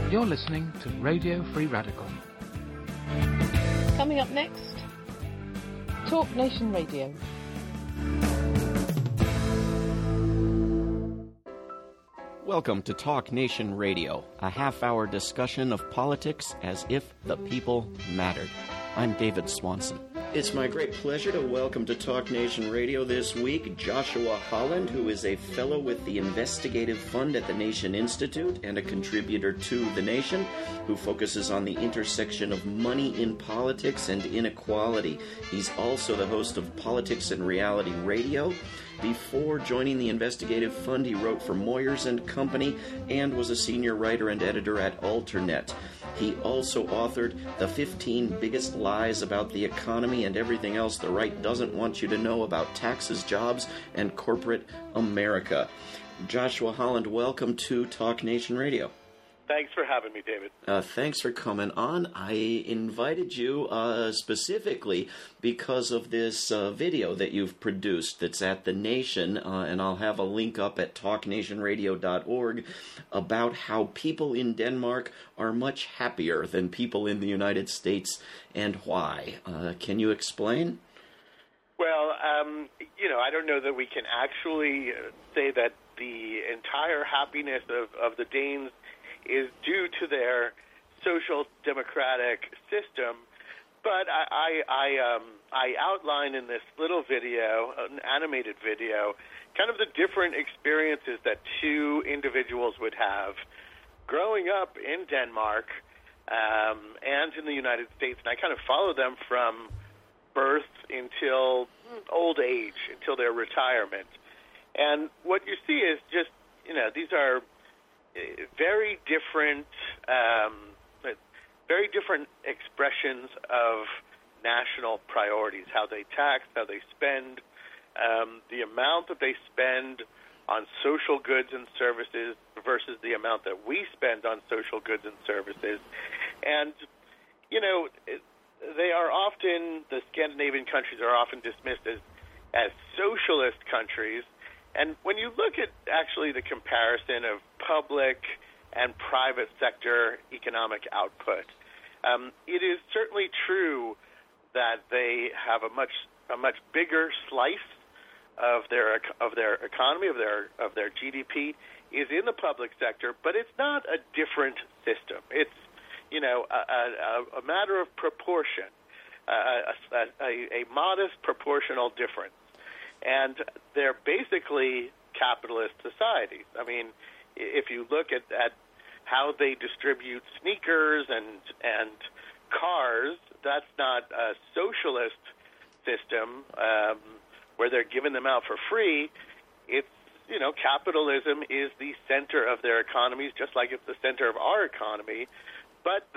You're listening to Radio Free Radical. Coming up next, Talk Nation Radio. Welcome to Talk Nation Radio, a half-hour discussion of politics as if the people mattered. I'm David Swanson. It's my great pleasure to welcome to Talk Nation Radio this week Joshua Holland, who is a fellow with the Investigative Fund at the Nation Institute and a contributor to The Nation, who focuses on the intersection of money in politics and inequality. He's also the host of Politics and Reality Radio. Before joining the Investigative Fund, he wrote for Moyers and Company and was a senior writer and editor at Alternet. He also authored The 15 Biggest Lies About the Economy and Everything Else the Right Doesn't Want You to Know About Taxes, Jobs, and Corporate America. Joshua Holland, welcome to Talk Nation Radio. Thanks for having me, David. Thanks for coming on. I invited you specifically because of this video that you've produced that's at The Nation, and I'll have a link up at talknationradio.org about how people in Denmark are much happier than people in the United States and why. Can you explain? Well, I don't know that we can actually say that the entire happiness of the Danes is due to their social democratic system, but I outline in this little video, an animated video, kind of the different experiences that two individuals would have growing up in Denmark and in the United States, and I kind of follow them from birth until old age, until their retirement. And what you see is just, these are very different expressions of national priorities, how they tax, how they spend, the amount that they spend on social goods and services versus the amount that we spend on social goods and services. And, they are often, the Scandinavian countries are often dismissed as socialist countries. And when you look at actually the comparison of public and private sector economic output, it is certainly true that they have a much bigger slice of their economy, of their GDP is in the public sector, but it's not a different system. It's a matter of proportion, a modest proportional difference. And they're basically capitalist societies. I mean, if you look at how they distribute sneakers and cars, that's not a socialist system where they're giving them out for free. It's, capitalism is the center of their economies, just like it's the center of our economy. But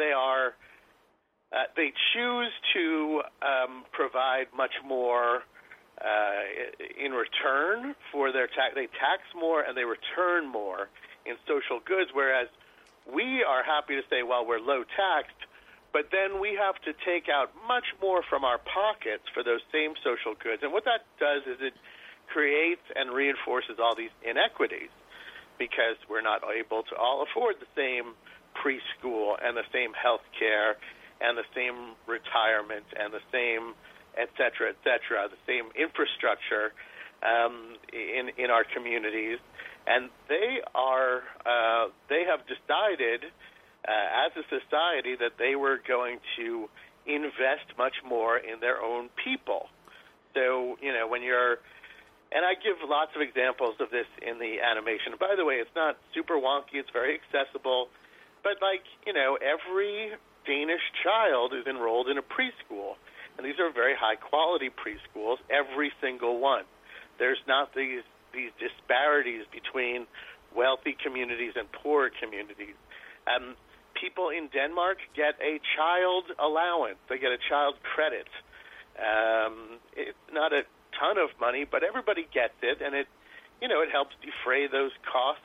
they choose to provide much more in return for their tax. They tax more and they return more in social goods, whereas we are happy to say, well, we're low taxed, but then we have to take out much more from our pockets for those same social goods. And what that does is it creates and reinforces all these inequities because we're not able to all afford the same preschool and the same health care and the same retirement and the same et cetera, the same infrastructure in our communities, and they have decided as a society that they were going to invest much more in their own people. So when you're, and I give lots of examples of this in the animation. By the way, it's not super wonky; it's very accessible. But every Danish child is enrolled in a preschool. And these are very high-quality preschools, every single one. There's not these disparities between wealthy communities and poorer communities. People in Denmark get a child allowance. They get a child credit. It's not a ton of money, but everybody gets it, and it helps defray those costs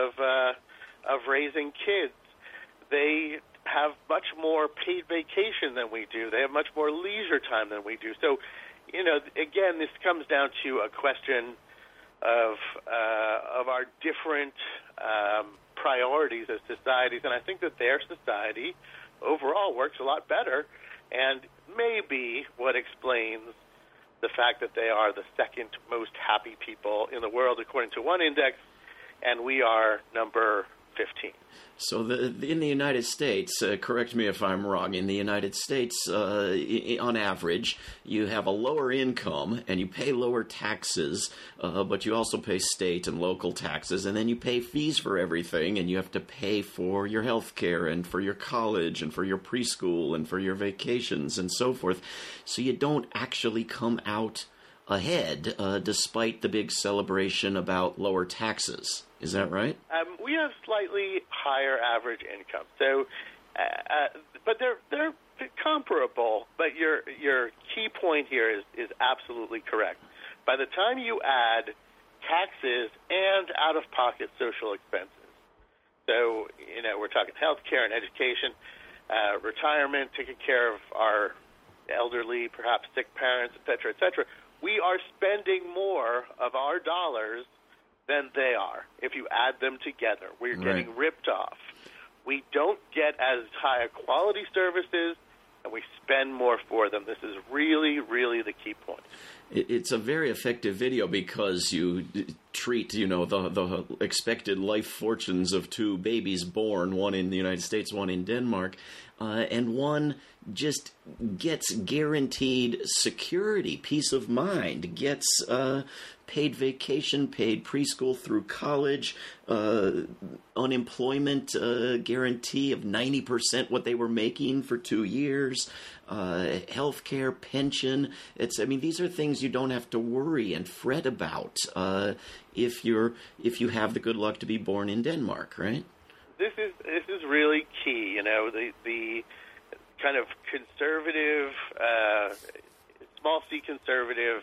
of raising kids. They have much more paid vacation than we do. They have much more leisure time than we do. So, again, this comes down to a question of our different priorities as societies, and I think that their society overall works a lot better, and maybe what explains the fact that they are the second most happy people in the world according to one index, and we are number 15. So in the United States, correct me if I'm wrong, in the United States, on average, you have a lower income and you pay lower taxes, but you also pay state and local taxes, and then you pay fees for everything, and you have to pay for your health care and for your college and for your preschool and for your vacations and so forth. So you don't actually come out ahead, despite the big celebration about lower taxes. Is that right? We have slightly higher average income, so, but they're comparable. But your key point here is absolutely correct. By the time you add taxes and out-of-pocket social expenses, so we're talking health care and education, retirement, taking care of our elderly, perhaps sick parents, et cetera, we are spending more of our dollars than they are. If you add them together, we're getting ripped off. We don't get as high a quality services, and we spend more for them. This is really, really the key point. It's a very effective video because you treat, the expected life fortunes of two babies born, one in the United States, one in Denmark, and one just gets guaranteed security, peace of mind, gets paid vacation, paid preschool through college, unemployment guarantee of 90% what they were making for 2 years, health care, pension. These are things you don't have to worry and fret about if you have the good luck to be born in Denmark, right? This is really key. The kind of conservative, small c conservative,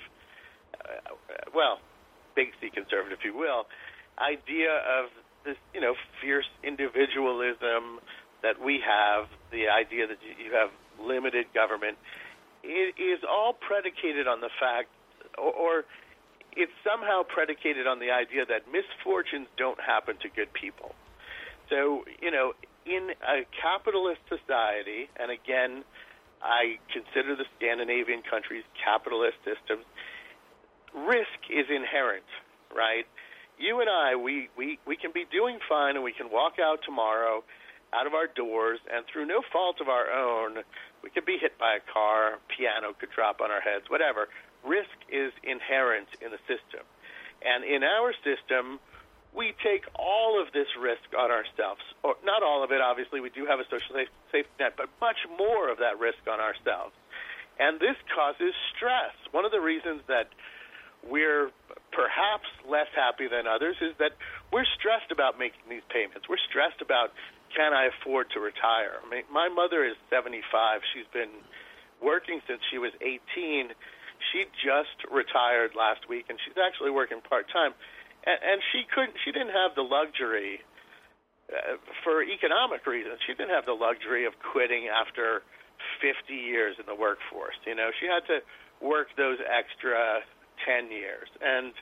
big C conservative, if you will, idea of this, fierce individualism that we have, the idea that you have limited government, it is all predicated on the fact, or it's somehow predicated on the idea that misfortunes don't happen to good people. So, in a capitalist society, and again, I consider the Scandinavian countries capitalist systems, risk is inherent, right? You and I, we can be doing fine, and we can walk out tomorrow out of our doors, and through no fault of our own, we could be hit by a car, piano could drop on our heads, whatever. Risk is inherent in the system. And in our system, we take all of this risk on ourselves. Or not all of it, obviously. We do have a social safety net, but much more of that risk on ourselves. And this causes stress. One of the reasons that we're perhaps less happy than others is that we're stressed about making these payments. We're stressed about, can I afford to retire? My mother is 75. She's been working since she was 18. She just retired last week, and she's actually working part-time. And she didn't have the luxury, for economic reasons, she didn't have the luxury of quitting after 50 years in the workforce. She had to work those extra 10 years. And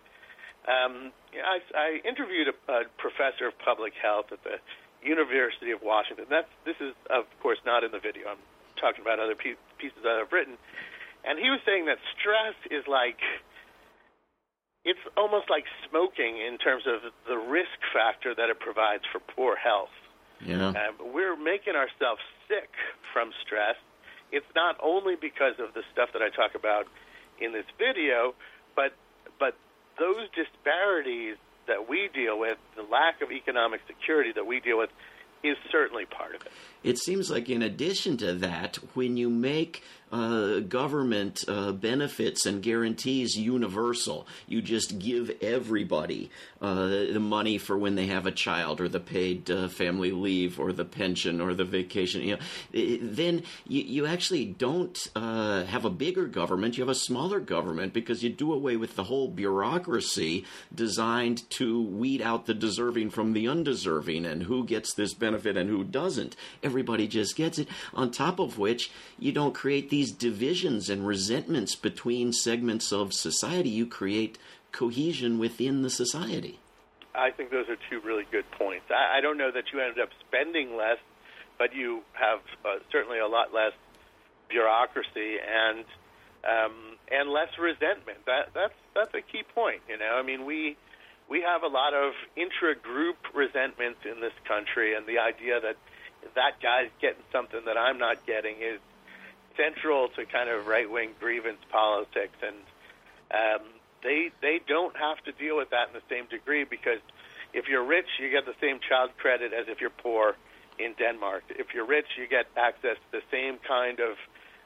I interviewed a professor of public health at the University of Washington. This is, of course, not in the video. I'm talking about other pieces that I've written. And he was saying that stress is it's almost like smoking in terms of the risk factor that it provides for poor health. Yeah. We're making ourselves sick from stress. It's not only because of the stuff that I talk about in this video, but those disparities that we deal with, the lack of economic security that we deal with, is certainly part of it. It seems like in addition to that, when you make government benefits and guarantees universal, you just give everybody the money for when they have a child, or the paid family leave, or the pension, or the vacation, then you actually don't have a bigger government, you have a smaller government, because you do away with the whole bureaucracy designed to weed out the deserving from the undeserving, and who gets this benefit and who doesn't. Everybody just gets it, on top of which you don't create these divisions and resentments between segments of society. You create cohesion within the society. I think those are two really good points. I don't know that you ended up spending less, but you have certainly a lot less bureaucracy and less resentment. That's a key point. I mean, we have a lot of intra-group resentments in this country, and the idea that that guy's getting something that I'm not getting is central to kind of right-wing grievance politics, and they don't have to deal with that in the same degree, because if you're rich, you get the same child credit as if you're poor in Denmark. If you're rich, you get access to the same kind of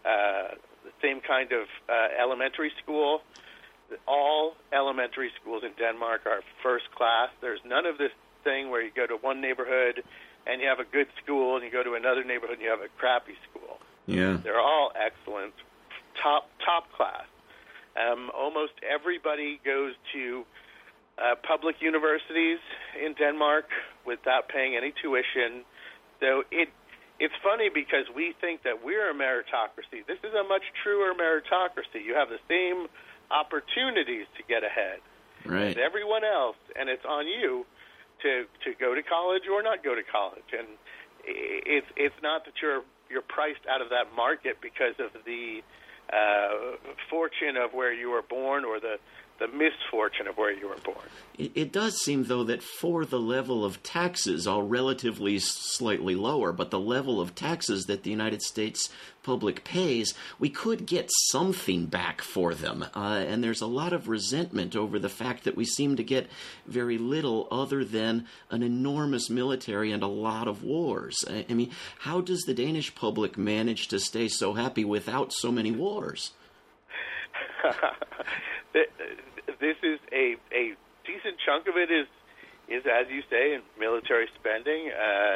elementary school. All elementary schools in Denmark are first class. There's none of this thing where you go to one neighborhood and you have a good school, and you go to another neighborhood and you have a crappy school. Yeah, they're all excellent, top class. Almost everybody goes to public universities in Denmark without paying any tuition. So it's funny because we think that we're a meritocracy. This is a much truer meritocracy. You have the same opportunities to get ahead as everyone else, and it's on you to go to college or not go to college. And it's not that you're priced out of that market because of the fortune of where you were born or the misfortune of where you were born. It does seem, though, that for the level of taxes, all relatively slightly lower, but the level of taxes that the United States public pays, we could get something back for them. And there's a lot of resentment over the fact that we seem to get very little other than an enormous military and a lot of wars. I mean, how does the Danish public manage to stay so happy without so many wars? This is a decent chunk of it is as you say, in military spending.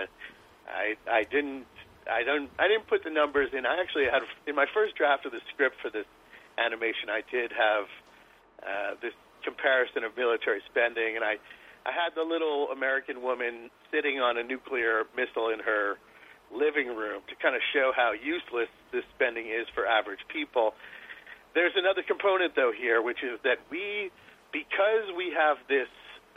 I didn't put the numbers in. I actually had, in my first draft of the script for this animation, I did have this comparison of military spending, and I had the little American woman sitting on a nuclear missile in her living room to kind of show how useless this spending is for average people. There's another component, though, here, which is that because we have this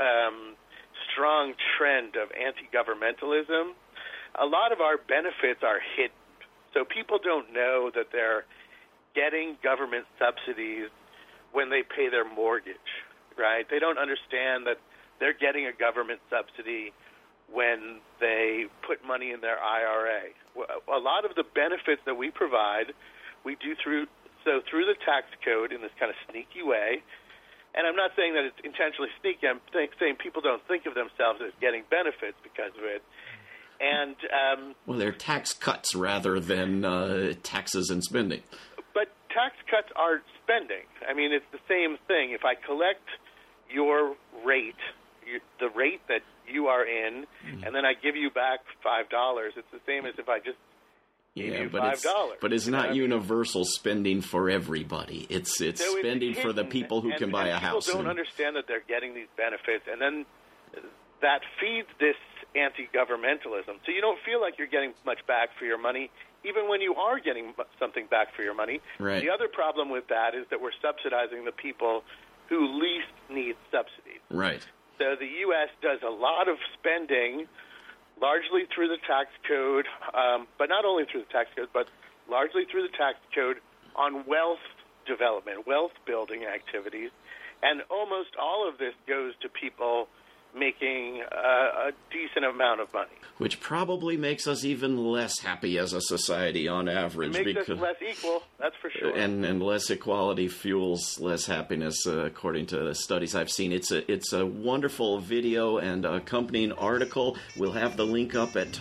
strong trend of anti-governmentalism, a lot of our benefits are hidden. So people don't know that they're getting government subsidies when they pay their mortgage, right? They don't understand that they're getting a government subsidy when they put money in their IRA. A lot of the benefits that we provide, we do through the tax code in this kind of sneaky way. And I'm not saying that it's intentionally sneaky. I'm saying people don't think of themselves as getting benefits because of it. And well, they're tax cuts rather than taxes and spending. But tax cuts are spending. I mean, it's the same thing. If I collect your rate, the rate that you are in, and then I give you back $5, it's the same as if I just gave you $5. But it's not universal spending for everybody. It's spending for the people who can buy a house. People don't understand that they're getting these benefits, and then that feeds this anti-governmentalism. So you don't feel like you're getting much back for your money, even when you are getting something back for your money. Right. The other problem with that is that we're subsidizing the people who least need subsidies. Right. So the U.S. does a lot of spending, largely through the tax code, but not only through the tax code, but largely through the tax code on wealth development, wealth building activities. And almost all of this goes to people making a decent amount of money. Which probably makes us even less happy as a society on average. It makes us less equal, that's for sure. And less equality fuels less happiness, according to the studies I've seen. It's a wonderful video and accompanying article. We'll have the link up at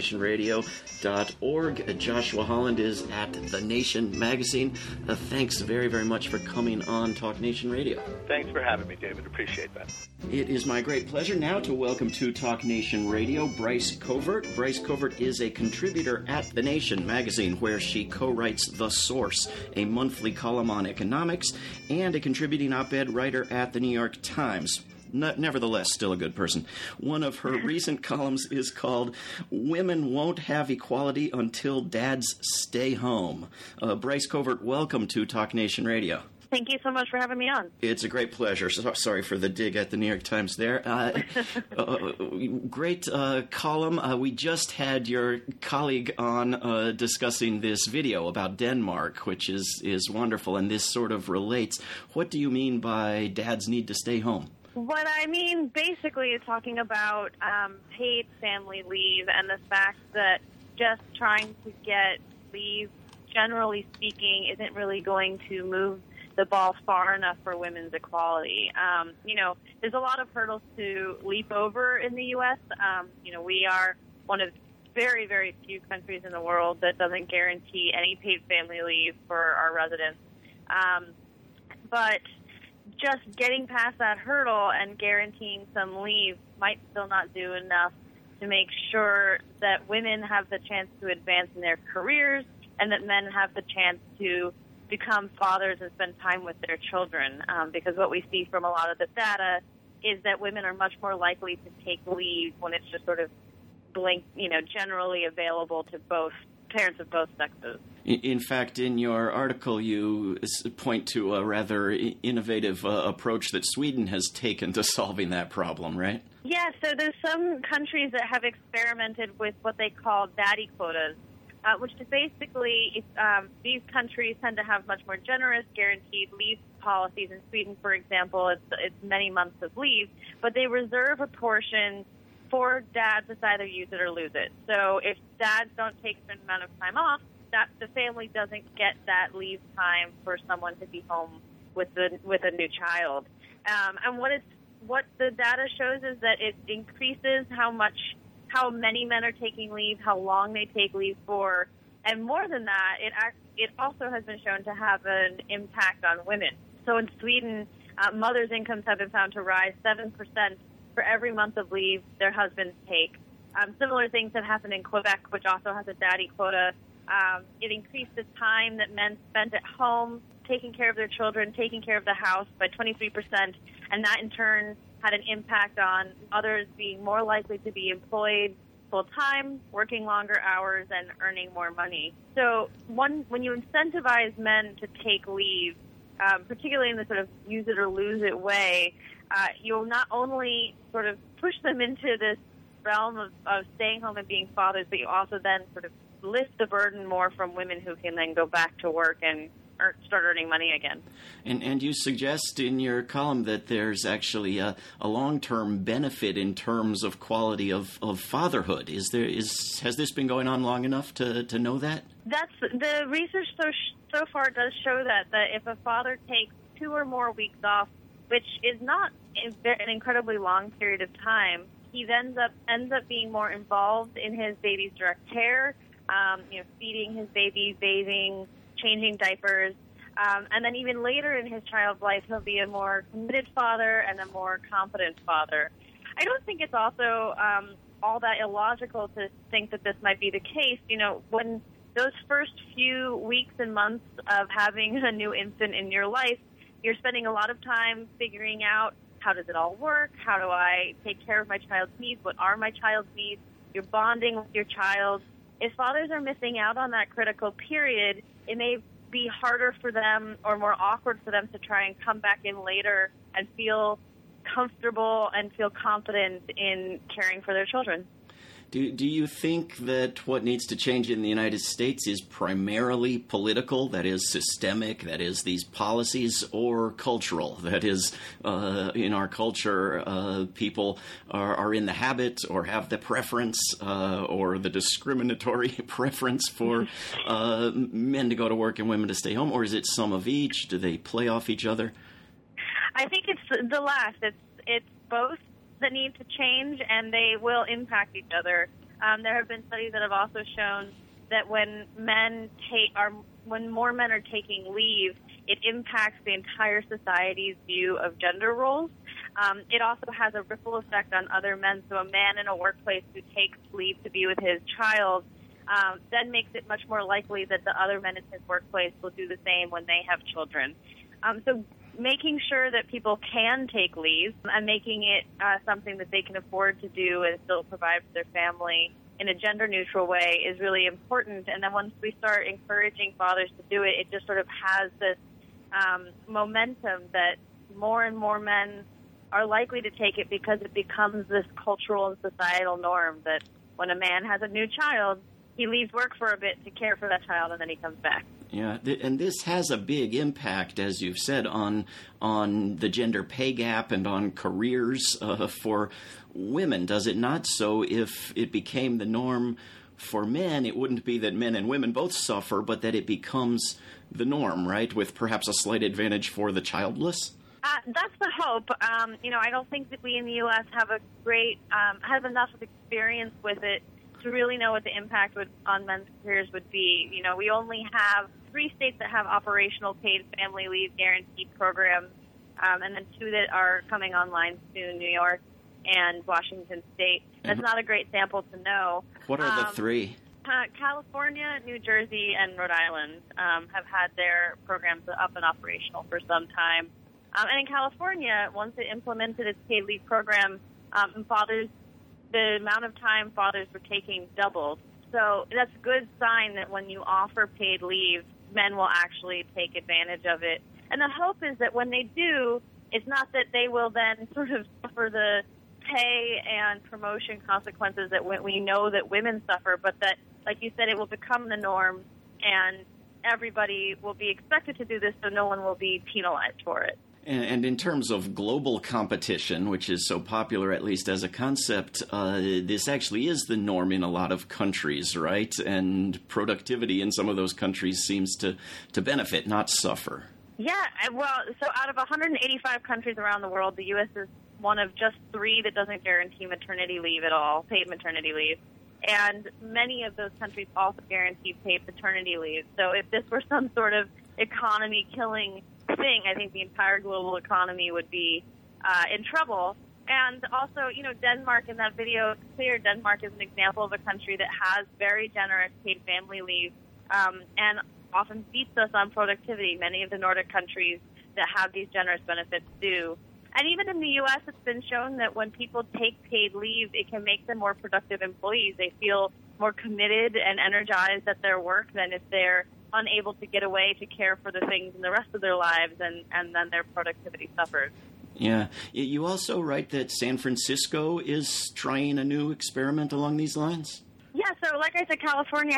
talknationradio.org. Joshua Holland is at The Nation magazine. Thanks very, very much for coming on Talk Nation Radio. Thanks for having me, David. Appreciate that. It is my great pleasure now to welcome to Talk Nation Radio Bryce Covert. Bryce Covert is a contributor at The Nation magazine, where she co-writes The Source, a monthly column on economics, and a contributing op-ed writer at The New York Times. Nevertheless, still a good person. One of her recent columns is called Women Won't Have Equality Until Dads Stay Home. Bryce Covert, welcome to Talk Nation Radio. Thank you so much for having me on. It's a great pleasure. Sorry for the dig at the New York Times there. Great column. We just had your colleague on discussing this video about Denmark, which is wonderful, and this sort of relates. What do you mean by dads need to stay home? What I mean basically is talking about paid family leave and the fact that just trying to get leave, generally speaking, isn't really going to move the ball far enough for women's equality. There's a lot of hurdles to leap over in the U.S. We are one of very, very few countries in the world that doesn't guarantee any paid family leave for our residents. But just getting past that hurdle and guaranteeing some leave might still not do enough to make sure that women have the chance to advance in their careers and that men have the chance to become fathers and spend time with their children. Because what we see from a lot of the data is that women are much more likely to take leave when it's just sort of generally available to both parents of both sexes. In fact, in your article, you point to a rather innovative approach that Sweden has taken to solving that problem, right? Yeah, so there's some countries that have experimented with what they call daddy quotas, which is basically these countries tend to have much more generous guaranteed leave policies. In Sweden, for example, it's many months of leave, but they reserve a portion for dads to either use it or lose it. So if dads don't take a certain amount of time off, the family doesn't get that leave time for someone to be home with a new child. And what the data shows is that it increases how many men are taking leave, how long they take leave for, and more than that, it also has been shown to have an impact on women. So in Sweden, mothers' incomes have been found to rise 7% for every month of leave their husbands take. Similar things have happened in Quebec, which also has a daddy quota. It increased the time that men spent at home taking care of their children, taking care of the house by 23%, and that in turn had an impact on others being more likely to be employed full-time, working longer hours, and earning more money. So when you incentivize men to take leave, particularly in the sort of use it or lose it way, you'll not only sort of push them into this realm of staying home and being fathers, but you also then sort of lift the burden more from women who can then go back to work and start earning money again. And you suggest in your column that there's actually a long-term benefit in terms of quality of fatherhood. Has this been going on long enough to know that? The research so far does show that if a father takes 2 or more weeks off, which is not an incredibly long period of time, he ends up being more involved in his baby's direct care, feeding his baby, bathing, changing diapers, and then even later in his child's life, he'll be a more committed father and a more competent father. I don't think it's also all that illogical to think that this might be the case. When those first few weeks and months of having a new infant in your life, you're spending a lot of time figuring out, how does it all work? How do I take care of my child's needs? What are my child's needs? You're bonding with your child. If fathers are missing out on that critical period, it may be harder for them or more awkward for them to try and come back in later and feel comfortable and feel confident in caring for their children. Do you think that what needs to change in the United States is primarily political, that is systemic, that is these policies, or cultural, that is in our culture people are in the habit or have the preference or the discriminatory preference for men to go to work and women to stay home, or is it some of each? Do they play off each other? I think it's the last. It's both that need to change, and they will impact each other. There have been studies that have also shown that when more men are taking leave, it impacts the entire society's view of gender roles. It also has a ripple effect on other men. So a man in a workplace who takes leave to be with his child then makes it much more likely that the other men in his workplace will do the same when they have children. So making sure that people can take leave and making it something that they can afford to do and still provide for their family in a gender-neutral way is really important. And then once we start encouraging fathers to do it, it just sort of has this momentum that more and more men are likely to take it because it becomes this cultural and societal norm that when a man has a new child, he leaves work for a bit to care for that child, and then he comes back. Yeah, and this has a big impact, as you've said, on the gender pay gap and on careers for women, does it not? So if it became the norm for men, it wouldn't be that men and women both suffer, but that it becomes the norm, right, with perhaps a slight advantage for the childless? That's the hope. I don't think that we in the U.S. have have enough of experience with it to really know what the impact on men's careers would be. We only have 3 states that have operational paid family leave guaranteed programs, and then 2 that are coming online soon, New York and Washington State. That's not a great sample to know. What are the 3? California, New Jersey, and Rhode Island have had their programs up and operational for some time. And in California, once it implemented its paid leave program, the amount of time fathers were taking doubled. So that's a good sign that when you offer paid leave, men will actually take advantage of it. And the hope is that when they do, it's not that they will then sort of suffer the pay and promotion consequences that we know that women suffer, but that, like you said, it will become the norm and everybody will be expected to do this, so no one will be penalized for it. And in terms of global competition, which is so popular, at least as a concept, this actually is the norm in a lot of countries, right? And productivity in some of those countries seems to benefit, not suffer. Yeah, well, so out of 185 countries around the world, the U.S. is one of just 3 that doesn't guarantee maternity leave at all, paid maternity leave. And many of those countries also guarantee paid paternity leave. So if this were some sort of economy-killing thing, I think the entire global economy would be in trouble. And also, Denmark in that video, it's clear Denmark is an example of a country that has very generous paid family leave and often beats us on productivity. Many of the Nordic countries that have these generous benefits do. And even in the U.S., it's been shown that when people take paid leave, it can make them more productive employees. They feel more committed and energized at their work than if they're unable to get away to care for the things in the rest of their lives, and then their productivity suffers. Yeah. You also write that San Francisco is trying a new experiment along these lines? Yeah, so like I said, California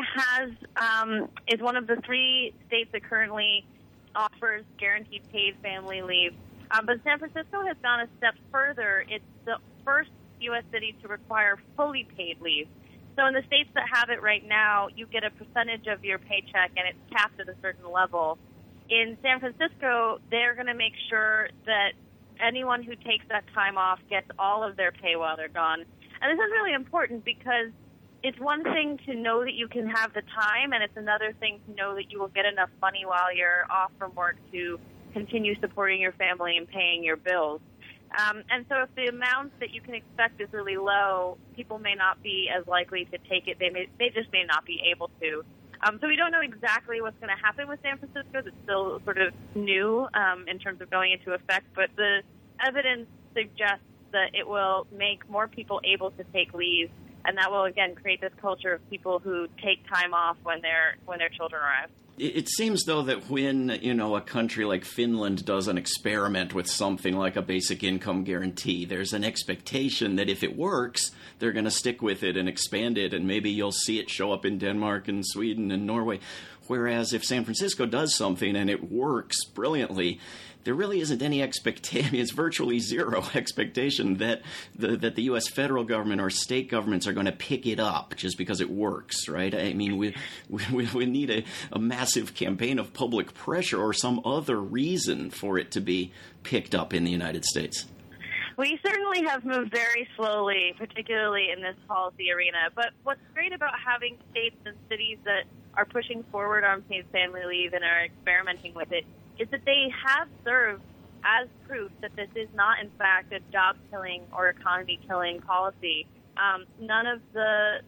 is one of the 3 states that currently offers guaranteed paid family leave. But San Francisco has gone a step further. It's the first U.S. city to require fully paid leave. So in the states that have it right now, you get a percentage of your paycheck, and it's capped at a certain level. In San Francisco, they're going to make sure that anyone who takes that time off gets all of their pay while they're gone. And this is really important because it's one thing to know that you can have the time, and it's another thing to know that you will get enough money while you're off from work to continue supporting your family and paying your bills. And so if the amount that you can expect is really low, people may not be as likely to take it. They just may not be able to. So we don't know exactly what's going to happen with San Francisco. It's still sort of new in terms of going into effect, but the evidence suggests that it will make more people able to take leave, and that will, again, create this culture of people who take time off when their children arrive. It seems, though, that when, a country like Finland does an experiment with something like a basic income guarantee, there's an expectation that if it works, they're going to stick with it and expand it, and maybe you'll see it show up in Denmark and Sweden and Norway. Whereas if San Francisco does something and it works brilliantly, there really isn't any expectation. It's virtually zero expectation that the U.S. federal government or state governments are going to pick it up just because it works, right? I mean, we need a massive campaign of public pressure or some other reason for it to be picked up in the United States. We certainly have moved very slowly, particularly in this policy arena. But what's great about having states and cities that are pushing forward on paid family leave and are experimenting with it is that they have served as proof that this is not, in fact, a job-killing or economy-killing policy. None of the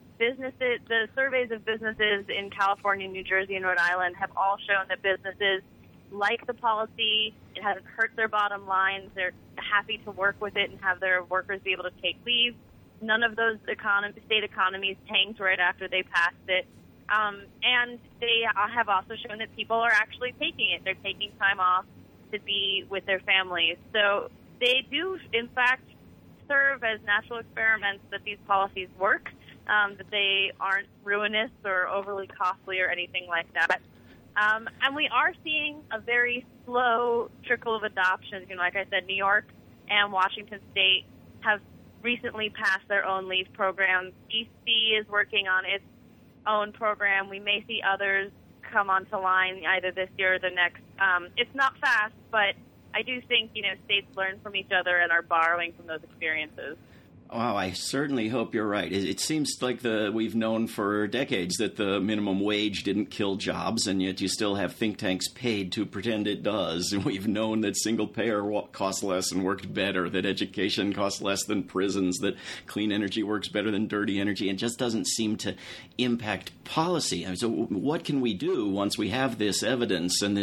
surveys of businesses in California, New Jersey, and Rhode Island have all shown that businesses like the policy. It hasn't hurt their bottom lines. They're happy to work with it and have their workers be able to take leave. None of those state economies tanked right after they passed it. And they have also shown that people are actually taking it. They're taking time off. to be with their families. So they do, in fact, serve as natural experiments that these policies work, that they aren't ruinous or overly costly or anything like that. And we are seeing a very slow trickle of adoption. Like I said, New York and Washington State have recently passed their own leave programs. D.C. is working on its own program. We may see others come onto line either this year or the next. It's not fast, but I do think, states learn from each other and are borrowing from those experiences. Wow, I certainly hope you're right. It seems like we've known for decades that the minimum wage didn't kill jobs, and yet you still have think tanks paid to pretend it does. And we've known that single payer costs less and worked better, that education costs less than prisons, that clean energy works better than dirty energy, and just doesn't seem to impact policy. So what can we do once we have this evidence and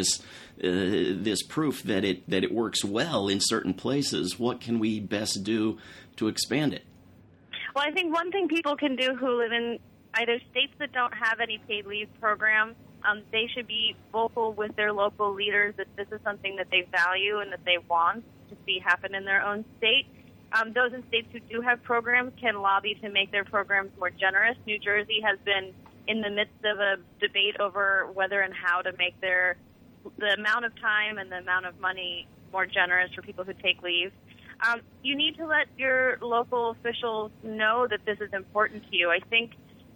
this proof that it works well in certain places? What can we best do to expand it? Well, I think one thing people can do who live in either states that don't have any paid leave program, they should be vocal with their local leaders that this is something that they value and that they want to see happen in their own state. Those in states who do have programs can lobby to make their programs more generous. New Jersey has been in the midst of a debate over whether and how to make the amount of time and the amount of money more generous for people who take leave. You need to let your local officials know that this is important to you. I think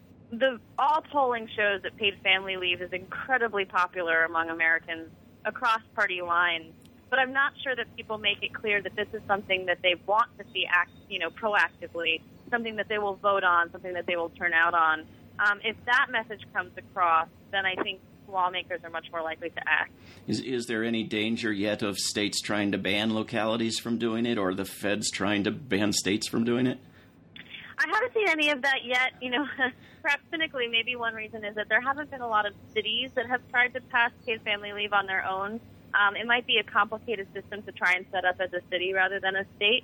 all polling shows that paid family leave is incredibly popular among Americans across party lines. But I'm not sure that people make it clear that this is something that they want to see proactively, something that they will vote on, something that they will turn out on. If that message comes across, then I think lawmakers are much more likely to act. Is there any danger yet of states trying to ban localities from doing it, or the feds trying to ban states from doing it? I haven't seen any of that yet. Perhaps cynically, maybe one reason is that there haven't been a lot of cities that have tried to pass paid family leave on their own. It might be a complicated system to try and set up as a city rather than a state.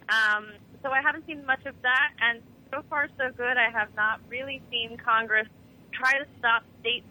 So I haven't seen much of that, and so far so good. I have not really seen Congress try to stop states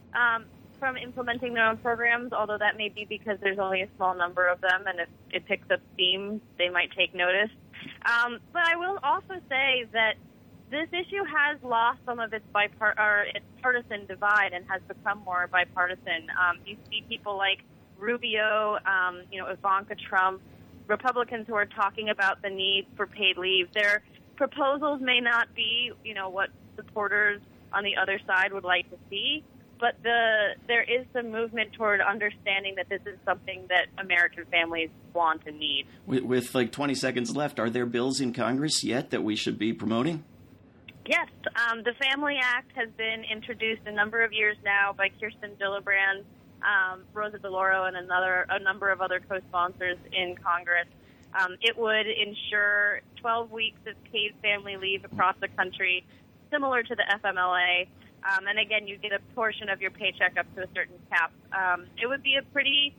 from implementing their own programs, although that may be because there's only a small number of them, and if it picks up steam, they might take notice. But I will also say that this issue has lost some of its partisan divide and has become more bipartisan. You see people like Rubio, Ivanka Trump, Republicans who are talking about the need for paid leave. Their proposals may not be, what supporters on the other side would like to see, but there is some movement toward understanding that this is something that American families want and need. With like 20 seconds left, are there bills in Congress yet that we should be promoting? Yes. The Family Act has been introduced a number of years now by Kirsten Gillibrand, Rosa DeLauro, and a number of other co-sponsors in Congress. It would ensure 12 weeks of paid family leave across the country, similar to the FMLA. And again, you get a portion of your paycheck up to a certain cap. It would be a pretty,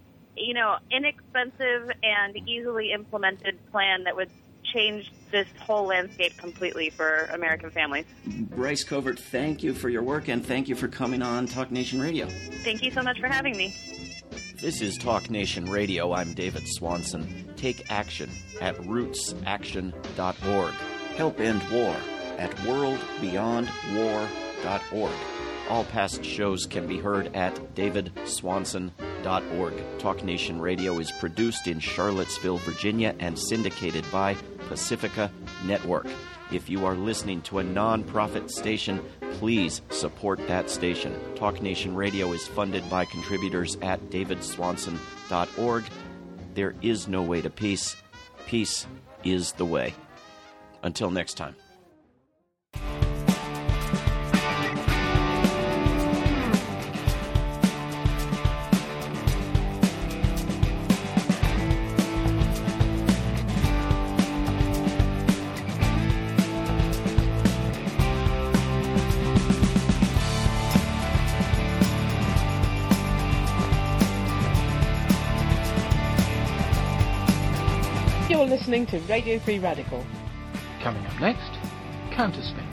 inexpensive and easily implemented plan that would change this whole landscape completely for American families. Bryce Covert, thank you for your work, and thank you for coming on Talk Nation Radio. Thank you so much for having me. This is Talk Nation Radio. I'm David Swanson. Take action at rootsaction.org. Help end war at worldbeyondwar.org. All past shows can be heard at davidswanson.org. Talk Nation Radio is produced in Charlottesville, Virginia, and syndicated by Pacifica Network. If you are listening to a non-profit station, please support that station. Talk Nation Radio is funded by contributors at davidswanson.org. There is no way to peace. Peace is the way. Until next time. You're listening to Radio Free Radical. Coming up next, Counterspin.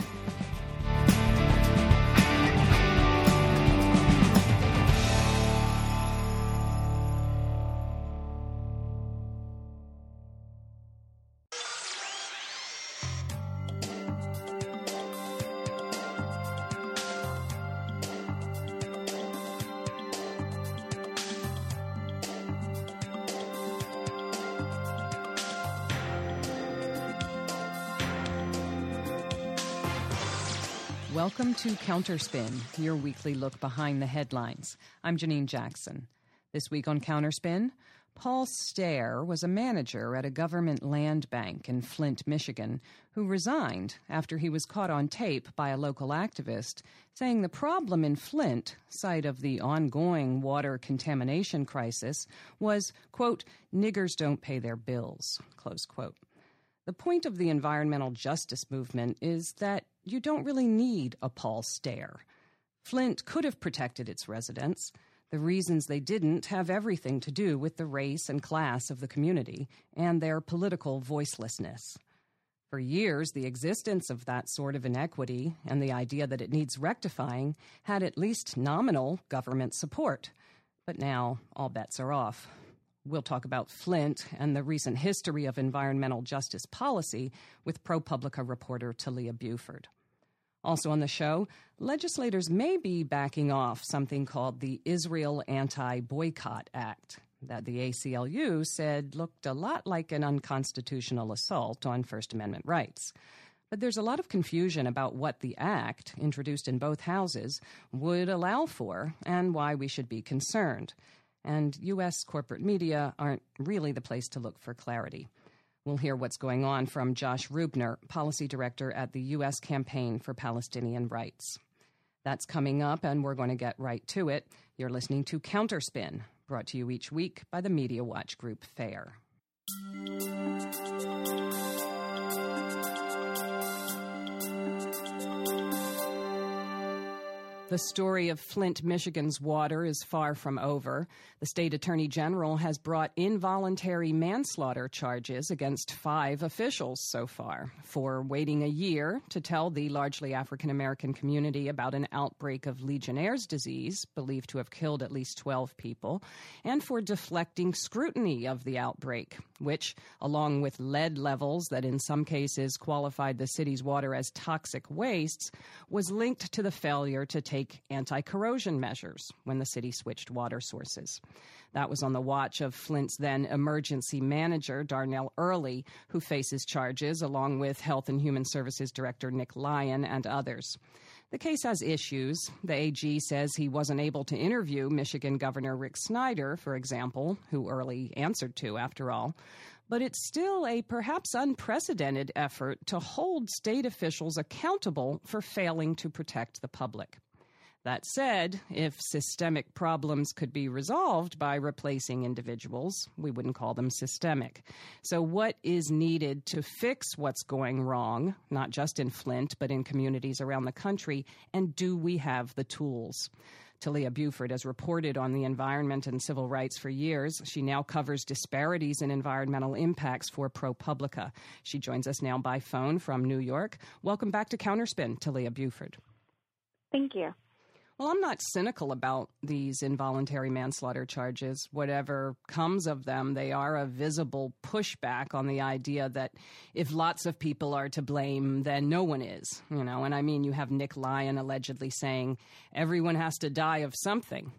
Welcome to Counterspin, your weekly look behind the headlines. I'm Janine Jackson. This week on Counterspin, Paul Stair was a manager at a government land bank in Flint, Michigan, who resigned after he was caught on tape by a local activist saying the problem in Flint, site of the ongoing water contamination crisis, was, quote, niggers don't pay their bills, close quote. The point of the environmental justice movement is that you don't really need a Paul Stair. Flint could have protected its residents. The reasons they didn't have everything to do with the race and class of the community and their political voicelessness. For years, the existence of that sort of inequity and the idea that it needs rectifying had at least nominal government support. But now, all bets are off. We'll talk about Flint and the recent history of environmental justice policy with ProPublica reporter Talia Buford. Also on the show, legislators may be backing off something called the Israel Anti-Boycott Act that the ACLU said looked a lot like an unconstitutional assault on First Amendment rights. But there's a lot of confusion about what the act, introduced in both houses, would allow for and why we should be concerned. And U.S. corporate media aren't really the place to look for clarity. We'll hear what's going on from Josh Rubner, policy director at the U.S. Campaign for Palestinian Rights. That's coming up, and we're going to get right to it. You're listening to Counterspin, brought to you each week by the Media Watch Group FAIR. The story of Flint, Michigan's water is far from over. The state attorney general has brought involuntary manslaughter charges against 5 officials so far for waiting a year to tell the largely African-American community about an outbreak of Legionnaire's disease, believed to have killed at least 12 people, and for deflecting scrutiny of the outbreak, which, along with lead levels that in some cases qualified the city's water as toxic wastes, was linked to the failure to take anti-corrosion measures when the city switched water sources. That was on the watch of Flint's then emergency manager, Darnell Early, who faces charges along with Health and Human Services Director Nick Lyon and others. The case has issues. The AG says he wasn't able to interview Michigan Governor Rick Snyder, for example, who Early answered to, after all. But it's still a perhaps unprecedented effort to hold state officials accountable for failing to protect the public. That said, if systemic problems could be resolved by replacing individuals, we wouldn't call them systemic. So what is needed to fix what's going wrong, not just in Flint, but in communities around the country, and do we have the tools? Talia Buford has reported on the environment and civil rights for years. She now covers disparities in environmental impacts for ProPublica. She joins us now by phone from New York. Welcome back to Counterspin, Talia Buford. Thank you. Well, I'm not cynical about these involuntary manslaughter charges. Whatever comes of them, they are a visible pushback on the idea that if lots of people are to blame, then no one is. And I mean, you have Nick Lyon allegedly saying everyone has to die of something,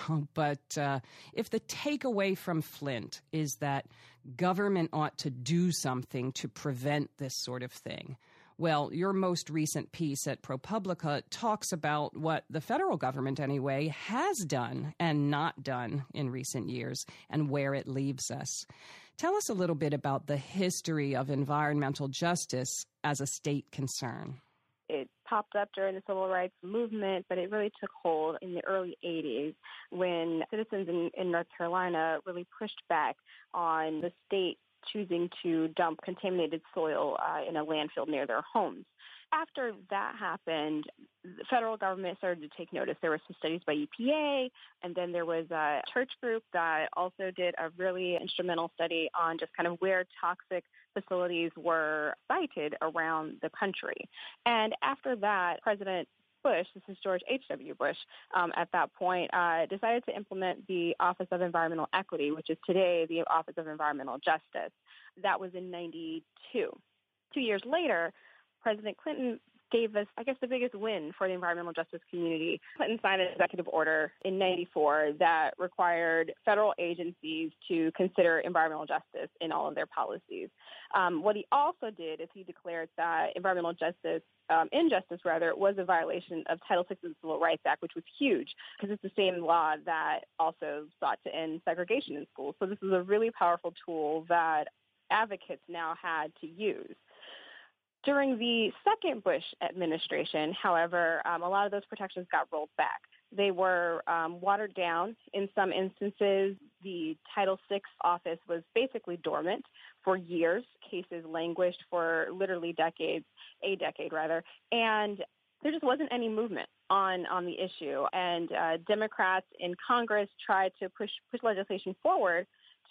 But if the takeaway from Flint is that government ought to do something to prevent this sort of thing, well, your most recent piece at ProPublica talks about what the federal government, anyway, has done and not done in recent years and where it leaves us. Tell us a little bit about the history of environmental justice as a state concern. It popped up during the civil rights movement, but it really took hold in the early 80s when citizens in North Carolina really pushed back on the state choosing to dump contaminated soil in a landfill near their homes. After that happened, the federal government started to take notice. There were some studies by EPA, and then there was a church group that also did a really instrumental study on just kind of where toxic facilities were sited around the country. And after that, President Bush, this is George H.W. Bush, at that point, decided to implement the Office of Environmental Equity, which is today the Office of Environmental Justice. That was in 92. 2 years later, President Clinton gave us, I guess, the biggest win for the environmental justice community. Clinton signed an executive order in 94 that required federal agencies to consider environmental justice in all of their policies. What he also did is he declared that environmental justice, injustice rather, was a violation of Title VI of the Civil Rights Act, which was huge because it's the same law that also sought to end segregation in schools. So this is a really powerful tool that advocates now had to use. During the second Bush administration, however, a lot of those protections got rolled back. They were watered down. In some instances, the Title VI office was basically dormant for years. Cases languished for literally a decade rather, and there just wasn't any movement on the issue. And Democrats in Congress tried to push legislation forward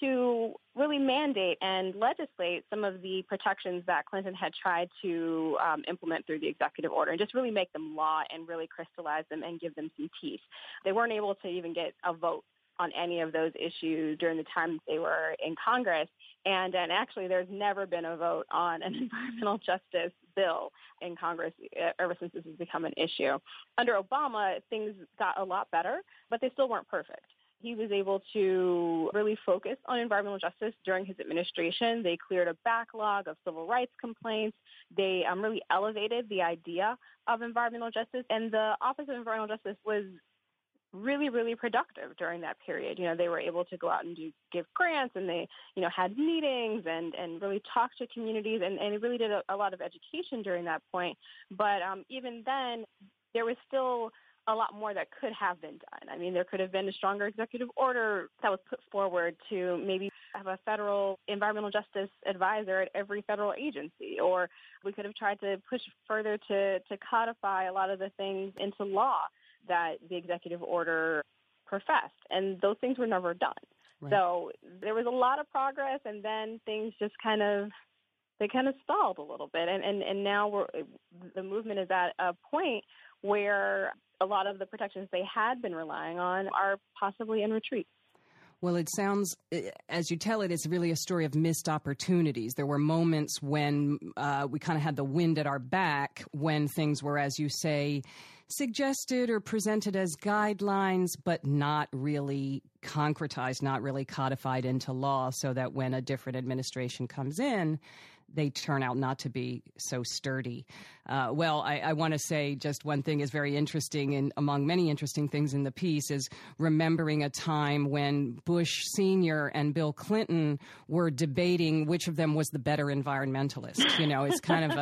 to really mandate and legislate some of the protections that Clinton had tried to implement through the executive order and just really make them law and really crystallize them and give them some teeth. They weren't able to even get a vote on any of those issues during the time they were in Congress. And actually, there's never been a vote on an environmental justice bill in Congress ever since this has become an issue. Under Obama, things got a lot better, but they still weren't perfect. He was able to really focus on environmental justice during his administration. They cleared a backlog of civil rights complaints. They really elevated the idea of environmental justice. And the Office of Environmental Justice was really, really productive during that period. You know, they were able to go out and give grants, and they, had meetings and really talk to communities, and they really did a lot of education during that point. But even then, there was still a lot more that could have been done. I mean, there could have been a stronger executive order that was put forward to maybe have a federal environmental justice advisor at every federal agency, or we could have tried to push further to codify a lot of the things into law that the executive order professed. And those things were never done. Right. So there was a lot of progress, and then things just kind of stalled a little bit. And now the movement is at a point where a lot of the protections they had been relying on are possibly in retreat. Well, it sounds, as you tell it, it's really a story of missed opportunities. There were moments when we kind of had the wind at our back, when things were, as you say, suggested or presented as guidelines, but not really concretized, not really codified into law, so that when a different administration comes in, they turn out not to be so sturdy. I want to say just one thing is very interesting, and among many interesting things in the piece is remembering a time when Bush Sr. and Bill Clinton were debating which of them was the better environmentalist. It's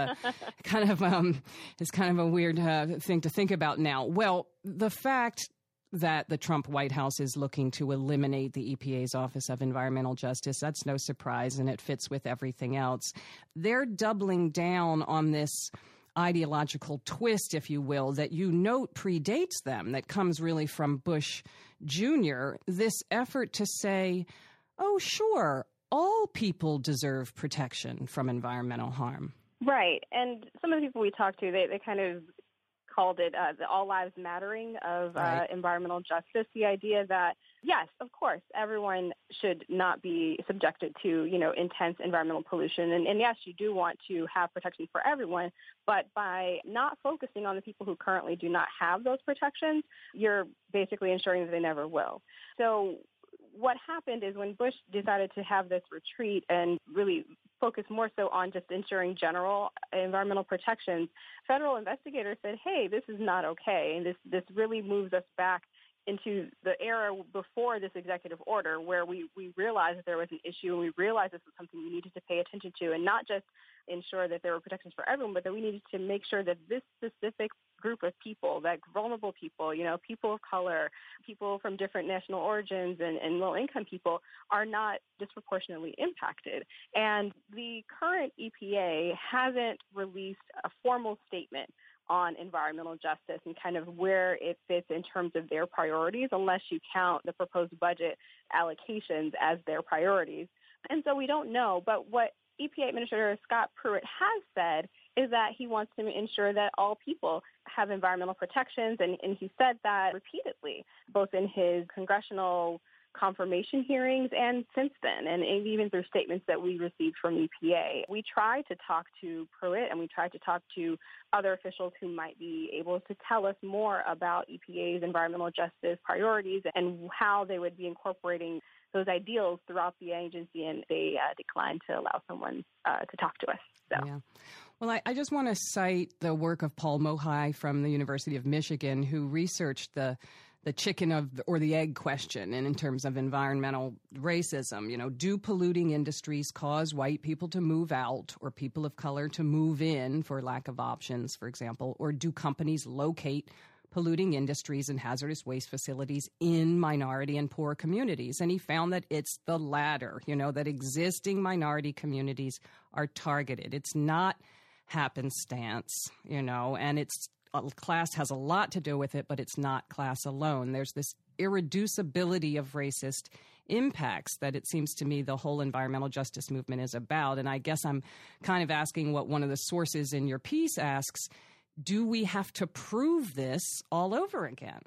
kind of a weird thing to think about now. Well, the fact that the Trump White House is looking to eliminate the EPA's Office of Environmental Justice, that's no surprise, and it fits with everything else. They're doubling down on this ideological twist, if you will, that you note predates them, that comes really from Bush Jr., this effort to say, oh, sure, all people deserve protection from environmental harm. Right. And some of the people we talked to, they kind of called it the all lives mattering of environmental justice, the idea that, yes, of course, everyone should not be subjected to, intense environmental pollution. And yes, you do want to have protection for everyone, but by not focusing on the people who currently do not have those protections, you're basically ensuring that they never will. So what happened is when Bush decided to have this retreat and really focus more so on just ensuring general environmental protections, federal investigators said, hey, this is not okay. And this really moves us back into the era before this executive order, where we realized that there was an issue, and we realized this was something we needed to pay attention to, and not just ensure that there were protections for everyone, but that we needed to make sure that this specific group of people, that vulnerable people, people of color, people from different national origins and low-income people, are not disproportionately impacted. And the current EPA hasn't released a formal statement on environmental justice and kind of where it fits in terms of their priorities, unless you count the proposed budget allocations as their priorities. And so we don't know. But what EPA Administrator Scott Pruitt has said is that he wants to ensure that all people have environmental protections, and he said that repeatedly, both in his congressional confirmation hearings and since then, and even through statements that we received from EPA. We try to talk to Pruitt and we try to talk to other officials who might be able to tell us more about EPA's environmental justice priorities and how they would be incorporating those ideals throughout the agency, and they declined to allow someone to talk to us. So. Yeah. Well, I just want to cite the work of Paul Mohai from the University of Michigan, who researched the chicken or the egg question, and in terms of environmental racism. Do polluting industries cause white people to move out or people of color to move in for lack of options, for example? Or do companies locate polluting industries and hazardous waste facilities in minority and poor communities? And he found that it's the latter, that existing minority communities are targeted. It's not happenstance, and it's class has a lot to do with it, but it's not class alone. There's this irreducibility of racist impacts that it seems to me the whole environmental justice movement is about. And I guess I'm kind of asking what one of the sources in your piece asks: do we have to prove this all over again?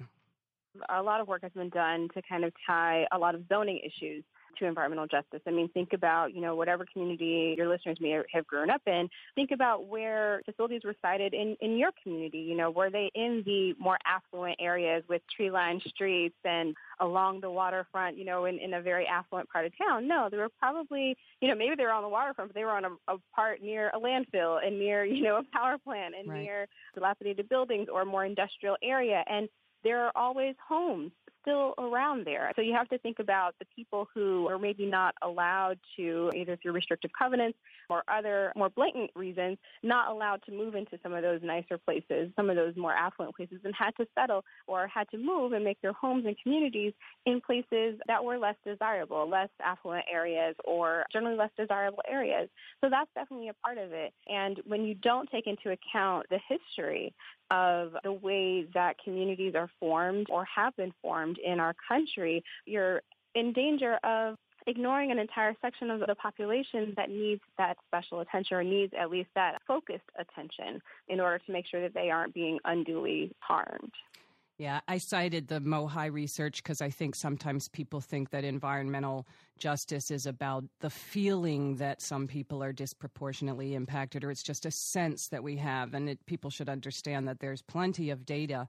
A lot of work has been done to kind of tie a lot of zoning issues to environmental justice. I mean, think about, whatever community your listeners may have grown up in. Think about where facilities were sited in your community. Were they in the more affluent areas with tree-lined streets and along the waterfront, in a very affluent part of town? No, they were probably, maybe they were on the waterfront, but they were on a part near a landfill and near, a power plant and near dilapidated buildings or a more industrial area. And there are always homes still around there. So you have to think about the people who are maybe not allowed to, either through restrictive covenants or other more blatant reasons, not allowed to move into some of those nicer places, some of those more affluent places, and had to settle or had to move and make their homes and communities in places that were less desirable, less affluent areas or generally less desirable areas. So that's definitely a part of it. And when you don't take into account the history of the way that communities are formed or have been formed in our country, you're in danger of ignoring an entire section of the population that needs that special attention or needs at least that focused attention in order to make sure that they aren't being unduly harmed. Yeah, I cited the Mohai research because I think sometimes people think that environmental justice is about the feeling that some people are disproportionately impacted, or it's just a sense that we have. And people should understand that there's plenty of data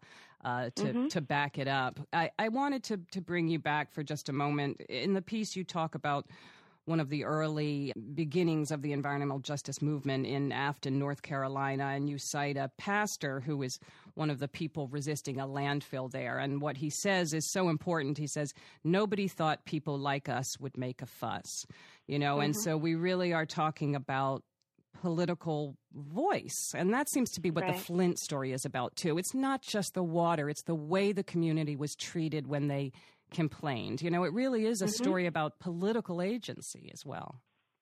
to back it up. I wanted to bring you back for just a moment. In the piece, you talk about one of the early beginnings of the environmental justice movement in Afton, North Carolina, and you cite a pastor who was one of the people resisting a landfill there. And what he says is so important. He says, nobody thought people like us would make a fuss, and so we really are talking about political voice. And that seems to be what the Flint story is about, too. It's not just the water. It's the way the community was treated when they complained. It really is a story about political agency as well.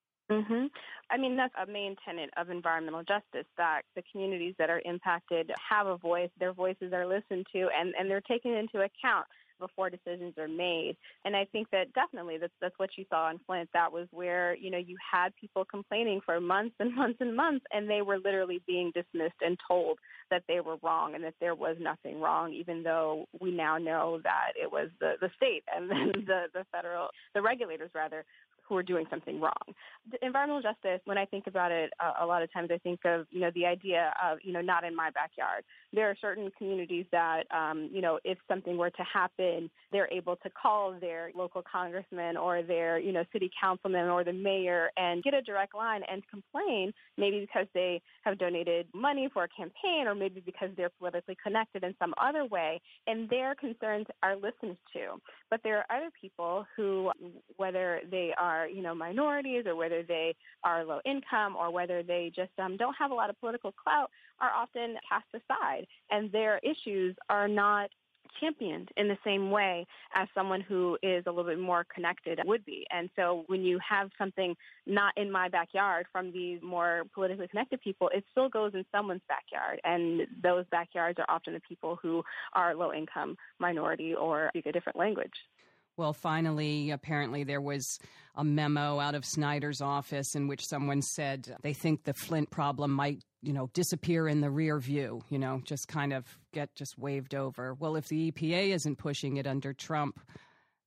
I mean, that's a main tenet of environmental justice, that the communities that are impacted have a voice, their voices are listened to, and they're taken into account before decisions are made. And I think that definitely that's what you saw in Flint. That was where, you had people complaining for months and months and months, and they were literally being dismissed and told that they were wrong and that there was nothing wrong, even though we now know that it was the state and then the regulators who are doing something wrong. The environmental justice, when I think about it, a lot of times I think of, the idea of, not in my backyard. There are certain communities that, if something were to happen, they're able to call their local congressman or their, city councilman or the mayor and get a direct line and complain, maybe because they have donated money for a campaign or maybe because they're politically connected in some other way, and their concerns are listened to. But there are other people who, whether they are minorities or whether they are low income or whether they just don't have a lot of political clout, are often cast aside, and their issues are not championed in the same way as someone who is a little bit more connected would be. And so when you have something not in my backyard from these more politically connected people, it still goes in someone's backyard. And those backyards are often the people who are low income, minority, or speak a different language. Well, finally, apparently there was a memo out of Snyder's office in which someone said they think the Flint problem might, disappear in the rear view, just kind of get waved over. Well, if the EPA isn't pushing it under Trump,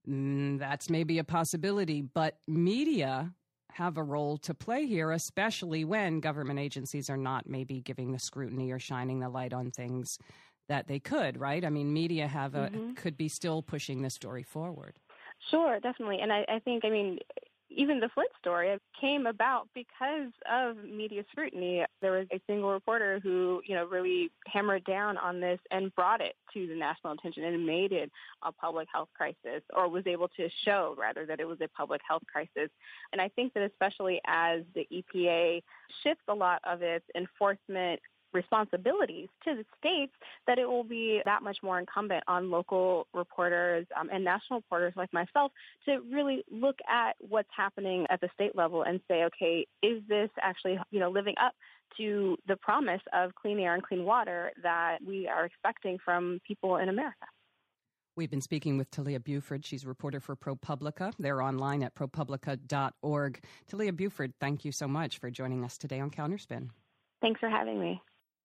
That's maybe a possibility, but media have a role to play here, especially when government agencies are not maybe giving the scrutiny or shining the light on things that they could, right? I mean, media could be still pushing this story forward. Sure, definitely. And I think, even the Flint story came about because of media scrutiny. There was a single reporter who, really hammered down on this and brought it to the national attention and made it a public health crisis, or was able to show, rather, that it was a public health crisis. And I think that especially as the EPA shifts a lot of its enforcement responsibilities to the states, that it will be that much more incumbent on local reporters and national reporters like myself to really look at what's happening at the state level and say, okay, is this actually, living up to the promise of clean air and clean water that we are expecting from people in America? We've been speaking with Talia Buford. She's a reporter for ProPublica. They're online at propublica.org. Talia Buford, thank you so much for joining us today on Counterspin. Thanks for having me.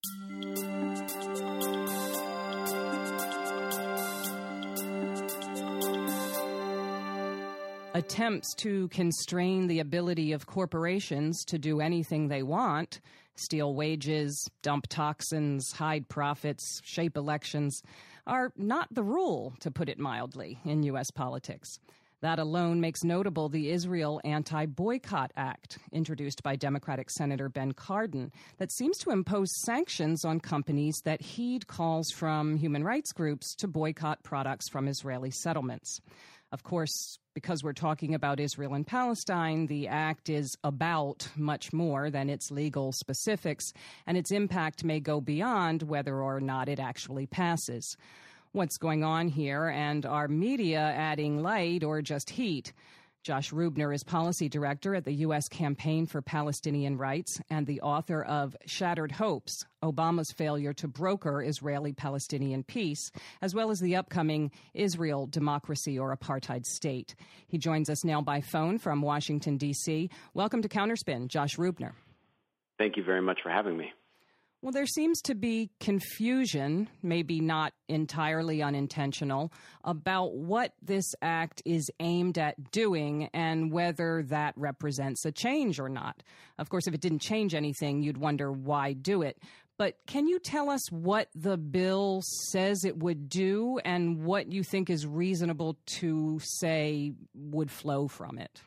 Attempts to constrain the ability of corporations to do anything they want, steal wages, dump toxins, hide profits, shape elections, are not the rule, to put it mildly, in U.S. politics. That alone makes notable the Israel Anti-Boycott Act, introduced by Democratic Senator Ben Cardin, that seems to impose sanctions on companies that heed calls from human rights groups to boycott products from Israeli settlements. Of course, because we're talking about Israel and Palestine, the act is about much more than its legal specifics, and its impact may go beyond whether or not it actually passes. What's going on here, and are media adding light or just heat? Josh Rubner is policy director at the U.S. Campaign for Palestinian Rights and the author of Shattered Hopes, Obama's Failure to Broker Israeli-Palestinian Peace, as well as the upcoming Israel, Democracy or Apartheid State. He joins us now by phone from Washington, D.C. Welcome to Counterspin, Josh Rubner. Thank you very much for having me. Well, there seems to be confusion, maybe not entirely unintentional, about what this act is aimed at doing and whether that represents a change or not. Of course, if it didn't change anything, you'd wonder why do it. But can you tell us what the bill says it would do and what you think is reasonable to say would flow from it?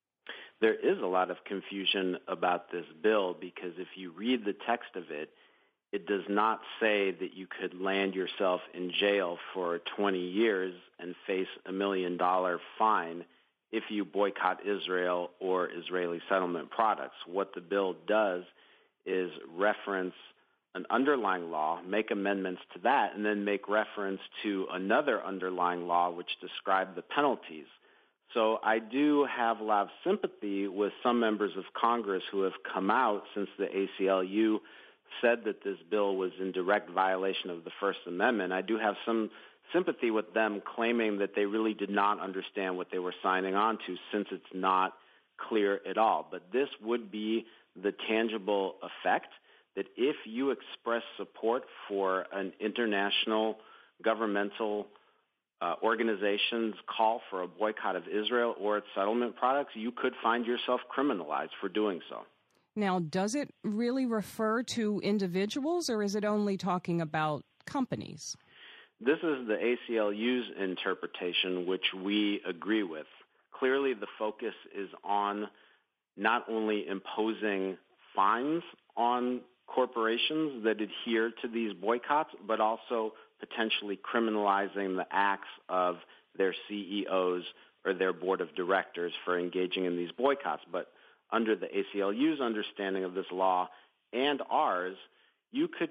There is a lot of confusion about this bill because if you read the text of it, it does not say that you could land yourself in jail for 20 years and face $1 million fine if you boycott Israel or Israeli settlement products. What the bill does is reference an underlying law, make amendments to that, and then make reference to another underlying law which describe the penalties. So I do have a lot of sympathy with some members of Congress who have come out since the ACLU said that this bill was in direct violation of the First Amendment. I do have some sympathy with them claiming that they really did not understand what they were signing on to since it's not clear at all. But this would be the tangible effect that if you express support for an international governmental organization's call for a boycott of Israel or its settlement products, you could find yourself criminalized for doing so. Now, does it really refer to individuals, or is it only talking about companies? This is the ACLU's interpretation, which we agree with. Clearly, the focus is on not only imposing fines on corporations that adhere to these boycotts, but also potentially criminalizing the acts of their CEOs or their board of directors for engaging in these boycotts. But under the ACLU's understanding of this law and ours, you could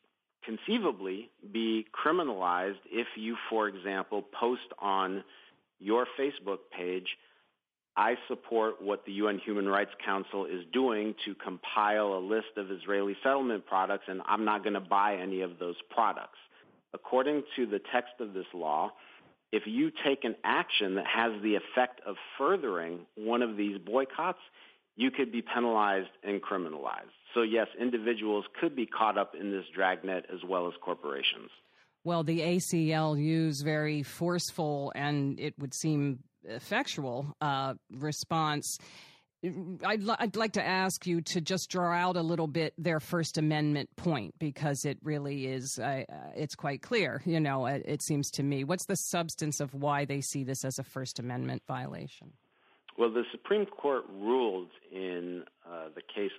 conceivably be criminalized if you, for example, post on your Facebook page, I support what the UN Human Rights Council is doing to compile a list of Israeli settlement products, and I'm not going to buy any of those products. According to the text of this law, if you take an action that has the effect of furthering one of these boycotts, you could be penalized and criminalized. So yes, individuals could be caught up in this dragnet as well as corporations. Well, the ACLU's very forceful and it would seem effectual response. I'd like to ask you to just draw out a little bit their First Amendment point, because it really is, it's quite clear, it seems to me. What's the substance of why they see this as a First Amendment violation? Well, the Supreme Court ruled in the case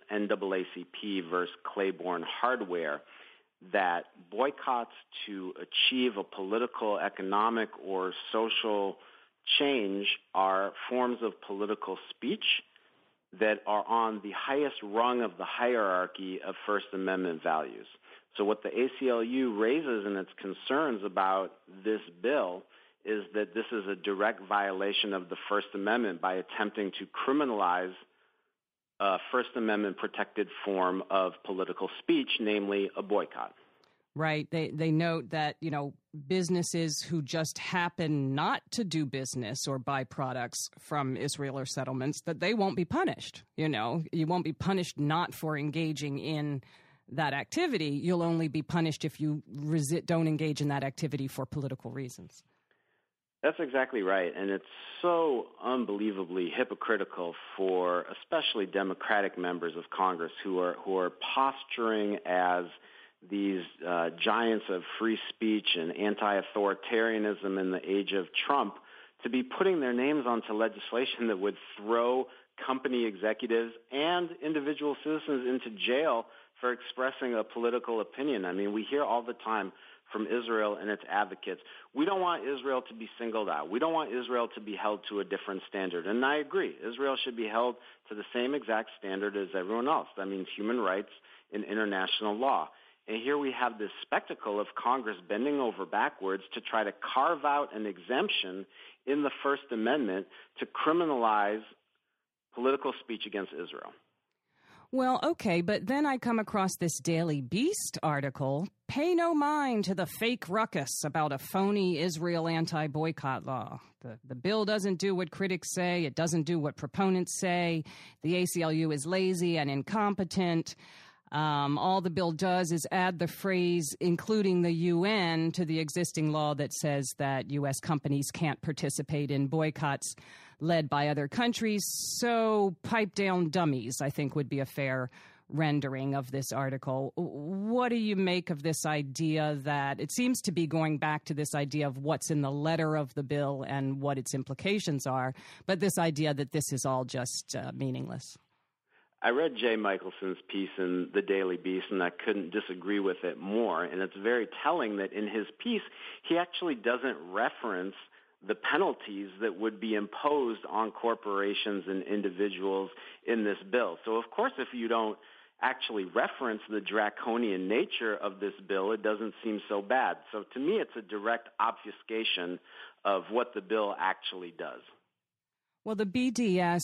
NAACP versus Claiborne Hardware that boycotts to achieve a political, economic, or social change are forms of political speech that are on the highest rung of the hierarchy of First Amendment values. So what the ACLU raises in its concerns about this bill is that this is a direct violation of the First Amendment by attempting to criminalize a First Amendment protected form of political speech, namely a boycott. Right. They note that, businesses who just happen not to do business or buy products from Israel or settlements, that they won't be punished. You won't be punished not for engaging in that activity. You'll only be punished if you don't engage in that activity for political reasons. That's exactly right. And it's so unbelievably hypocritical for especially Democratic members of Congress who are posturing as these giants of free speech and anti-authoritarianism in the age of Trump to be putting their names onto legislation that would throw company executives and individual citizens into jail for expressing a political opinion. I mean, we hear all the time from Israel and its advocates, we don't want Israel to be singled out. We don't want Israel to be held to a different standard. And I agree. Israel should be held to the same exact standard as everyone else. That means human rights and international law. And here we have this spectacle of Congress bending over backwards to try to carve out an exemption in the First Amendment to criminalize political speech against Israel. Well, okay, but then I come across this Daily Beast article, pay no mind to the fake ruckus about a phony Israel anti-boycott law. The bill doesn't do what critics say. It doesn't do what proponents say. The ACLU is lazy and incompetent. All the bill does is add the phrase, including the UN, to the existing law that says that U.S. companies can't participate in boycotts led by other countries. So pipe down dummies, I think, would be a fair rendering of this article. What do you make of this idea that it seems to be going back to this idea of what's in the letter of the bill and what its implications are, but this idea that this is all just meaningless? I read Jay Michelson's piece in the Daily Beast, and I couldn't disagree with it more. And it's very telling that in his piece, he actually doesn't reference the penalties that would be imposed on corporations and individuals in this bill. So, of course, if you don't actually reference the draconian nature of this bill, it doesn't seem so bad. So, to me, it's a direct obfuscation of what the bill actually does. Well, the BDS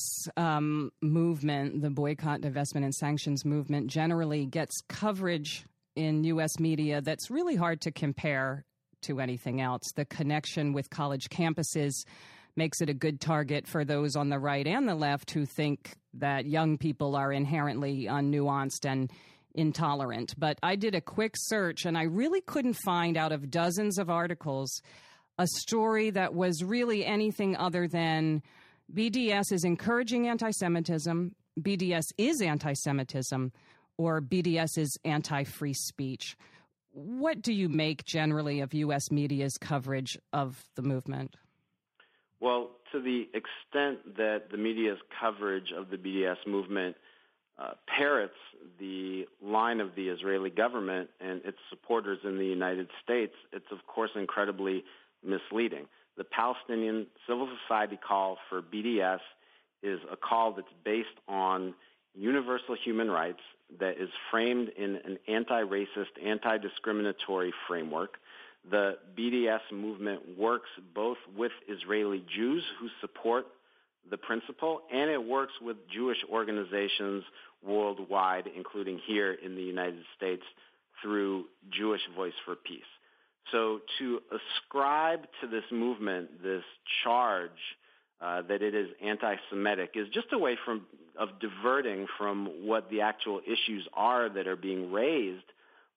movement, the Boycott, Divestment, and Sanctions movement, generally gets coverage in U.S. media that's really hard to compare to anything else. The connection with college campuses makes it a good target for those on the right and the left who think that young people are inherently unnuanced and intolerant. But I did a quick search, and I really couldn't find, out of dozens of articles, a story that was really anything other than BDS is encouraging anti-Semitism, BDS is anti-Semitism, or BDS is anti-free speech. What do you make generally of U.S. media's coverage of the movement? Well, to the extent that the media's coverage of the BDS movement parrots the line of the Israeli government and its supporters in the United States, it's of course incredibly misleading. The Palestinian civil society call for BDS is a call that's based on universal human rights that is framed in an anti-racist, anti-discriminatory framework. The BDS movement works both with Israeli Jews who support the principle, and it works with Jewish organizations worldwide, including here in the United States through Jewish Voice for Peace. So to ascribe to this movement this charge that it is anti-Semitic is just a way of diverting from what the actual issues are that are being raised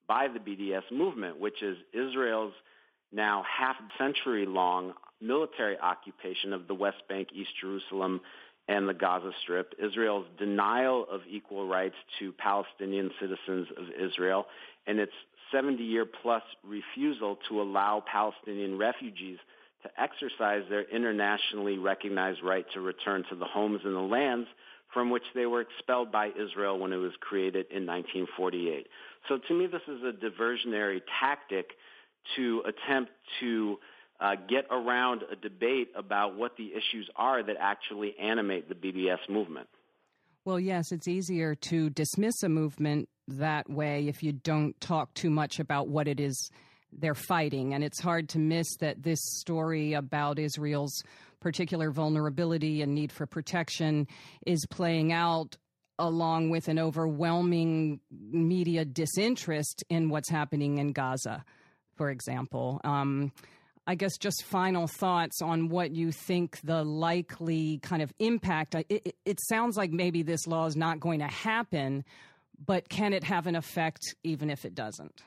by the BDS movement, which is Israel's now half-century-long military occupation of the West Bank, East Jerusalem, and the Gaza Strip, Israel's denial of equal rights to Palestinian citizens of Israel, and its 70-year-plus refusal to allow Palestinian refugees to exercise their internationally recognized right to return to the homes and the lands from which they were expelled by Israel when it was created in 1948. So to me, this is a diversionary tactic to attempt to get around a debate about what the issues are that actually animate the BDS movement. Well, yes, it's easier to dismiss a movement that way if you don't talk too much about what it is they're fighting. And it's hard to miss that this story about Israel's particular vulnerability and need for protection is playing out along with an overwhelming media disinterest in what's happening in Gaza, for example. I guess just final thoughts on what you think the likely kind of impact. It sounds like maybe this law is not going to happen, but can it have an effect even if it doesn't?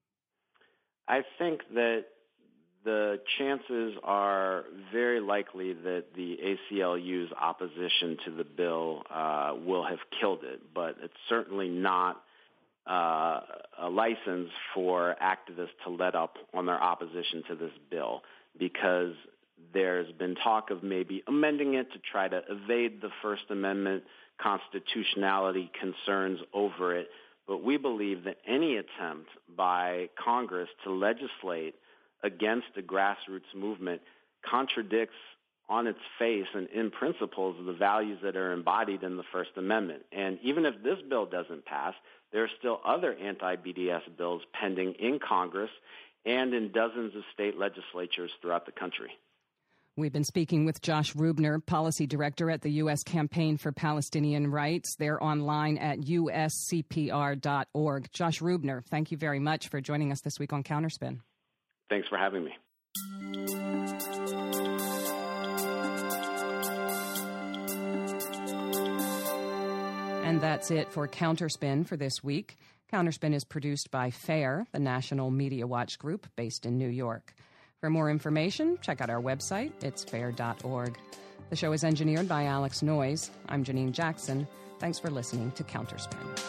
I think that the chances are very likely that the ACLU's opposition to the bill will have killed it, but it's certainly not a license for activists to let up on their opposition to this bill, because there's been talk of maybe amending it to try to evade the First Amendment constitutionality concerns over it. But we believe that any attempt by Congress to legislate against a grassroots movement contradicts on its face and in principles the values that are embodied in the First Amendment. And even if this bill doesn't pass, there are still other anti-BDS bills pending in Congress and in dozens of state legislatures throughout the country. We've been speaking with Josh Rubner, Policy Director at the U.S. Campaign for Palestinian Rights. They're online at uscpr.org. Josh Rubner, thank you very much for joining us this week on Counterspin. Thanks for having me. And that's it for Counterspin for this week. Counterspin is produced by FAIR, the National Media Watch Group based in New York. For more information, check out our website. It's fair.org. The show is engineered by Alex Noyes. I'm Janine Jackson. Thanks for listening to Counterspin.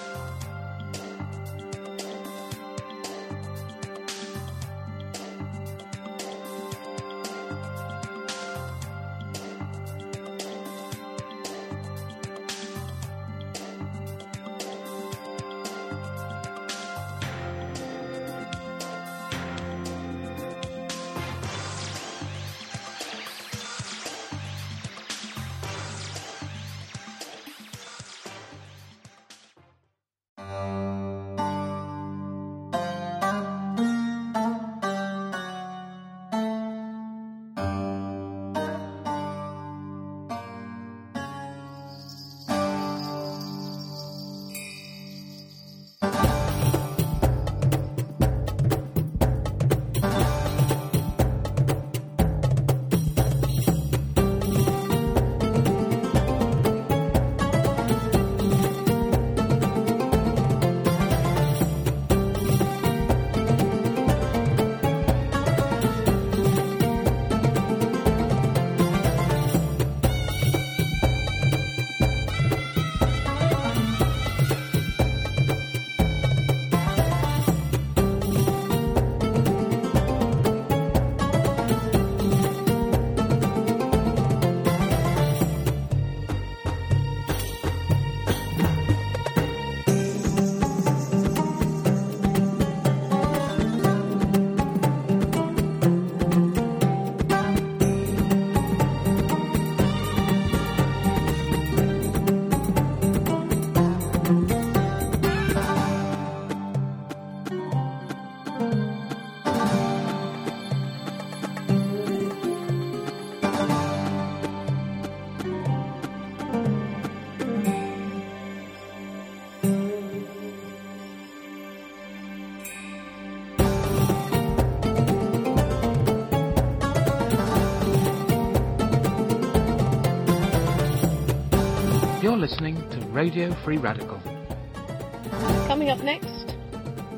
You're listening to Radio Free Radical. Coming up next,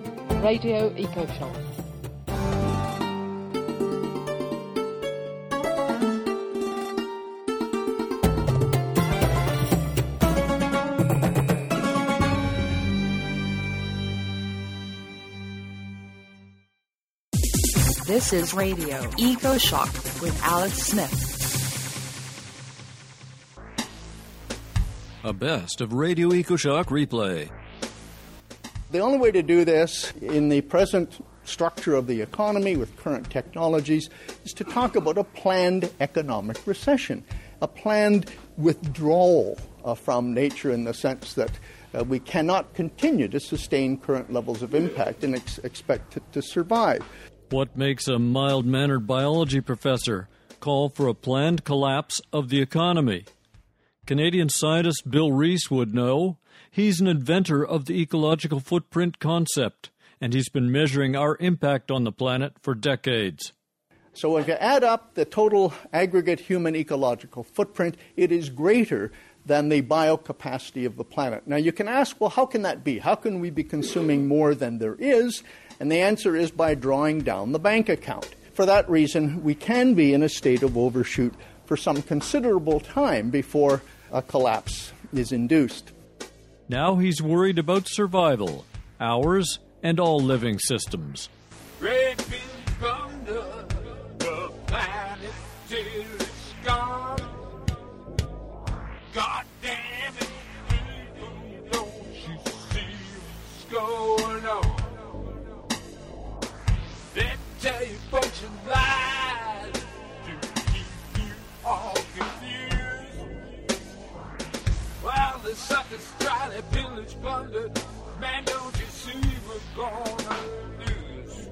Radio EcoShock. This is Radio EcoShock with Alex Smith. A best of Radio EcoShock replay. The only way to do this in the present structure of the economy with current technologies is to talk about a planned economic recession, a planned withdrawal from nature in the sense that we cannot continue to sustain current levels of impact and expect it to survive. What makes a mild-mannered biology professor call for a planned collapse of the economy? Canadian scientist Bill Rees would know. He's an inventor of the ecological footprint concept, and he's been measuring our impact on the planet for decades. So if you add up the total aggregate human ecological footprint, it is greater than the biocapacity of the planet. Now you can ask, well, how can that be? How can we be consuming more than there is? And the answer is by drawing down the bank account. For that reason, we can be in a state of overshoot for some considerable time before a collapse is induced. Now he's worried about survival, ours and all living systems. Great big thunder, the planet till it's gone. God damn it, people, don't you see what's going on? Let me tell you folks and lies to keep you all confused. While the suckers try to pillage, plunder, man, don't you see we're gonna lose?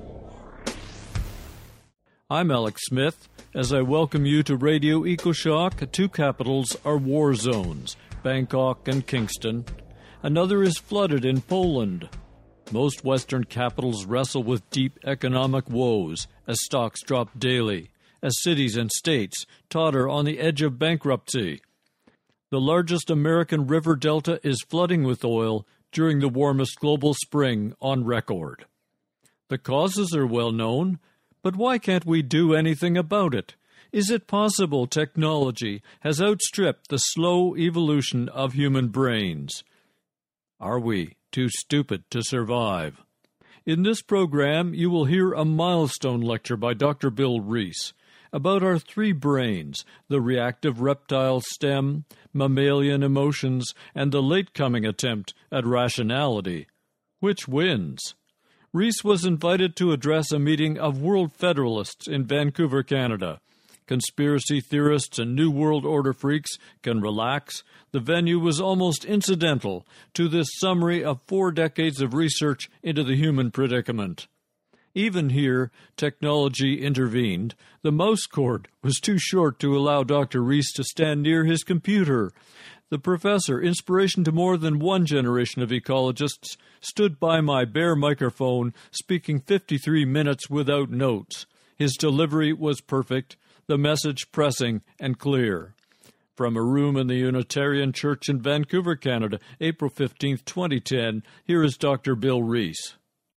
I'm Alex Smith, as I welcome you to Radio EcoShock. Two capitals are war zones, Bangkok and Kingston. Another is flooded in Poland. Most Western capitals wrestle with deep economic woes as stocks drop daily, as cities and states totter on the edge of bankruptcy. The largest American river delta is flooding with oil during the warmest global spring on record. The causes are well known, but why can't we do anything about it? Is it possible technology has outstripped the slow evolution of human brains? Are we too stupid to survive? In this program, you will hear a milestone lecture by Dr. Bill Rees about our three brains, the reactive reptile stem, mammalian emotions, and the late-coming attempt at rationality. Which wins? Rees was invited to address a meeting of World Federalists in Vancouver, Canada. Conspiracy theorists and New World Order freaks can relax. The venue was almost incidental to this summary of 4 decades of research into the human predicament. Even here, technology intervened. The mouse cord was too short to allow Dr. Rees to stand near his computer. The professor, inspiration to more than one generation of ecologists, stood by my bare microphone, speaking 53 minutes without notes. His delivery was perfect, the message pressing and clear. From a room in the Unitarian Church in Vancouver, Canada, April 15, 2010, here is Dr. Bill Rees.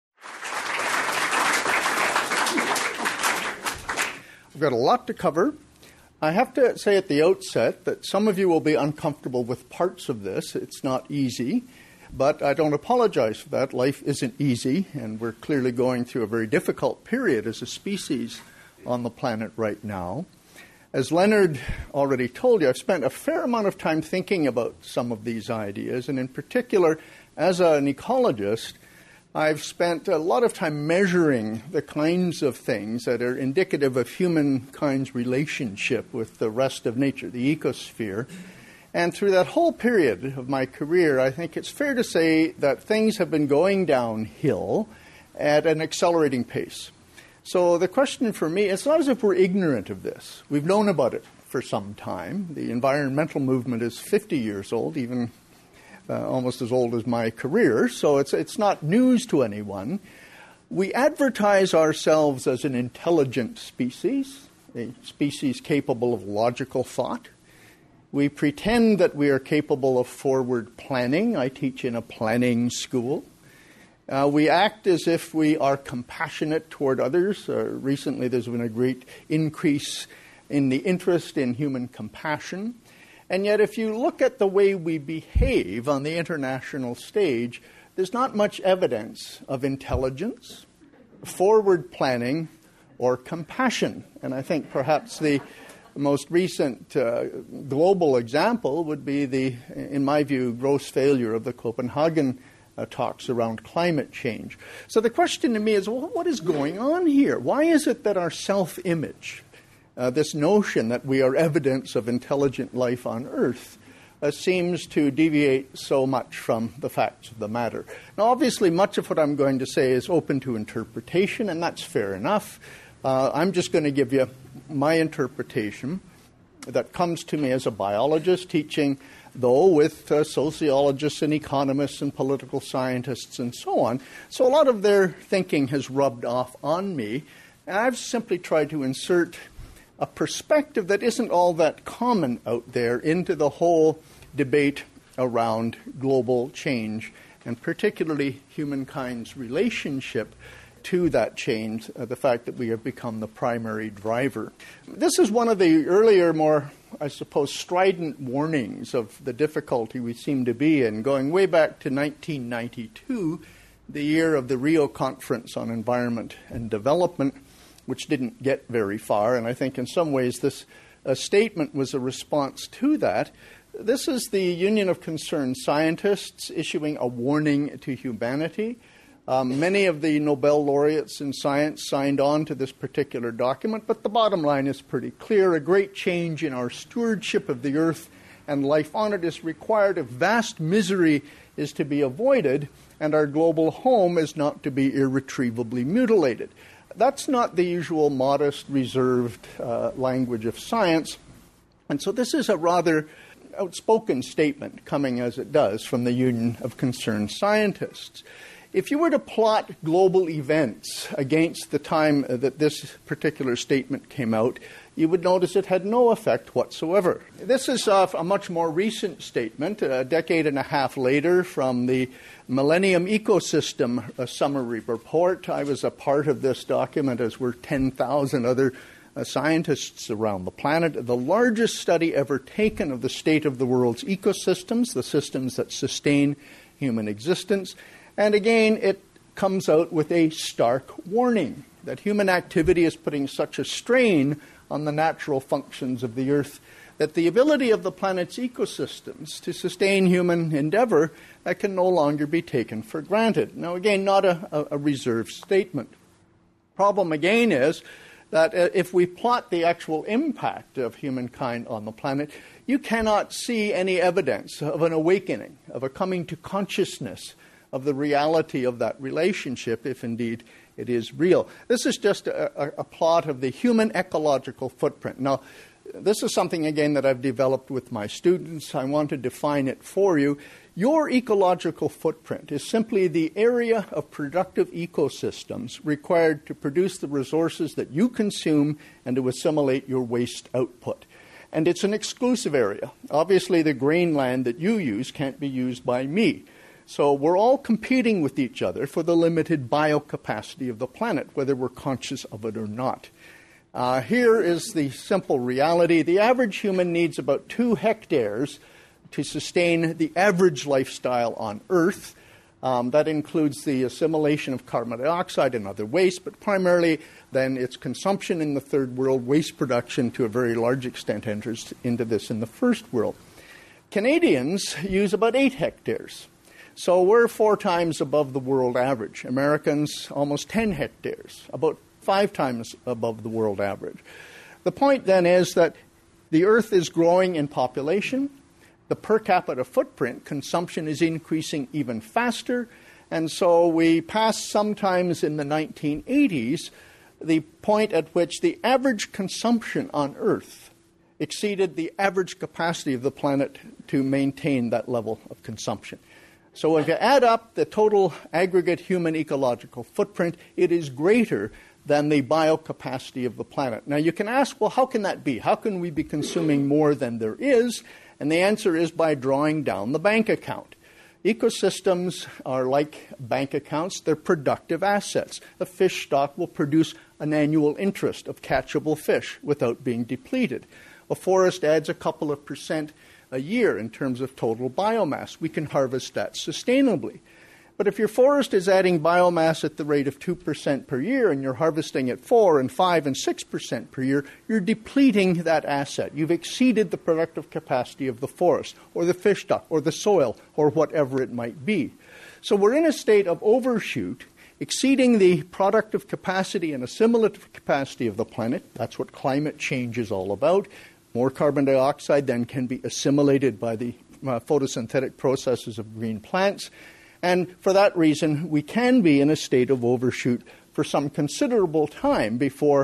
We've got a lot to cover. I have to say at the outset that some of you will be uncomfortable with parts of this. It's not easy, but I don't apologize for that. Life isn't easy, and we're clearly going through a very difficult period as a species on the planet right now. As Leonard already told you, I've spent a fair amount of time thinking about some of these ideas, and in particular, as an ecologist, I've spent a lot of time measuring the kinds of things that are indicative of humankind's relationship with the rest of nature, the ecosphere. And through that whole period of my career, I think it's fair to say that things have been going downhill at an accelerating pace. So the question for me, it's not as if we're ignorant of this. We've known about it for some time. The environmental movement is 50 years old, even almost as old as my career, so it's not news to anyone. We advertise ourselves as an intelligent species, a species capable of logical thought. We pretend that we are capable of forward planning. I teach in a planning school. We act as if we are compassionate toward others. Recently, there's been a great increase in the interest in human compassion. And yet, if you look at the way we behave on the international stage, there's not much evidence of intelligence, forward planning, or compassion. And I think perhaps the most recent global example would be the, in my view, gross failure of the Copenhagen talks around climate change. So the question to me is, well, what is going on here? Why is it that our self-image, this notion that we are evidence of intelligent life on Earth, seems to deviate so much from the facts of the matter? Now, obviously, much of what I'm going to say is open to interpretation, and that's fair enough. I'm just going to give you my interpretation that comes to me as a biologist, teaching, though, with sociologists and economists and political scientists and so on. So a lot of their thinking has rubbed off on me, and I've simply tried to insert a perspective that isn't all that common out there into the whole debate around global change, and particularly humankind's relationship to that change, the fact that we have become the primary driver. This is one of the earlier, more, I suppose, strident warnings of the difficulty we seem to be in, going way back to 1992, the year of the Rio Conference on Environment and Development, which didn't get very far, and I think in some ways this statement was a response to that. This is the Union of Concerned Scientists issuing a warning to humanity. Many of the Nobel laureates in science signed on to this particular document, but the bottom line is pretty clear. A great change in our stewardship of the Earth and life on it is required if vast misery is to be avoided, and our global home is not to be irretrievably mutilated. That's not the usual modest, reserved language of science. And so this is a rather outspoken statement, coming as it does from the Union of Concerned Scientists. If you were to plot global events against the time that this particular statement came out, you would notice it had no effect whatsoever. This is a much more recent statement, a decade and a half later, from the Millennium Ecosystem Summary Report. I was a part of this document, as were 10,000 other scientists around the planet. The largest study ever taken of the state of the world's ecosystems, the systems that sustain human existence. And again, it comes out with a stark warning that human activity is putting such a strain on the natural functions of the Earth that the ability of the planet's ecosystems to sustain human endeavor can no longer be taken for granted. Now, again, not a reserved statement. Problem, again, is that if we plot the actual impact of humankind on the planet, you cannot see any evidence of an awakening, of a coming to consciousness of the reality of that relationship, if indeed it is real. This is just a plot of the human ecological footprint. Now, this is something, again, that I've developed with my students. I want to define it for you. Your ecological footprint is simply the area of productive ecosystems required to produce the resources that you consume and to assimilate your waste output. And it's an exclusive area. Obviously, the grain land that you use can't be used by me. So we're all competing with each other for the limited biocapacity of the planet, whether we're conscious of it or not. Here is the simple reality. The average human needs about 2 hectares to sustain the average lifestyle on Earth. That includes the assimilation of carbon dioxide and other waste, but primarily then its consumption in the third world. Waste production to a very large extent enters into this in the first world. Canadians use about 8 hectares. So we're 4 times above the world average. Americans, almost 10 hectares, about 5 times above the world average. The point then is that the Earth is growing in population. The per capita footprint, consumption, is increasing even faster. And so we passed sometimes in the 1980s the point at which the average consumption on Earth exceeded the average capacity of the planet to maintain that level of consumption. So if you add up the total aggregate human ecological footprint, it is greater than the biocapacity of the planet. Now you can ask, well, how can that be? How can we be consuming more than there is? And the answer is by drawing down the bank account. Ecosystems are like bank accounts. They're productive assets. A fish stock will produce an annual interest of catchable fish without being depleted. A forest adds a couple of percent a year in terms of total biomass. We can harvest that sustainably. But if your forest is adding biomass at the rate of 2% per year and you're harvesting at 4 and 5 and 6% per year, you're depleting that asset. You've exceeded the productive capacity of the forest or the fish stock or the soil or whatever it might be. So we're in a state of overshoot, exceeding the productive capacity and assimilative capacity of the planet. That's what climate change is all about. More carbon dioxide then can be assimilated by the photosynthetic processes of green plants. And for that reason, we can be in a state of overshoot for some considerable time before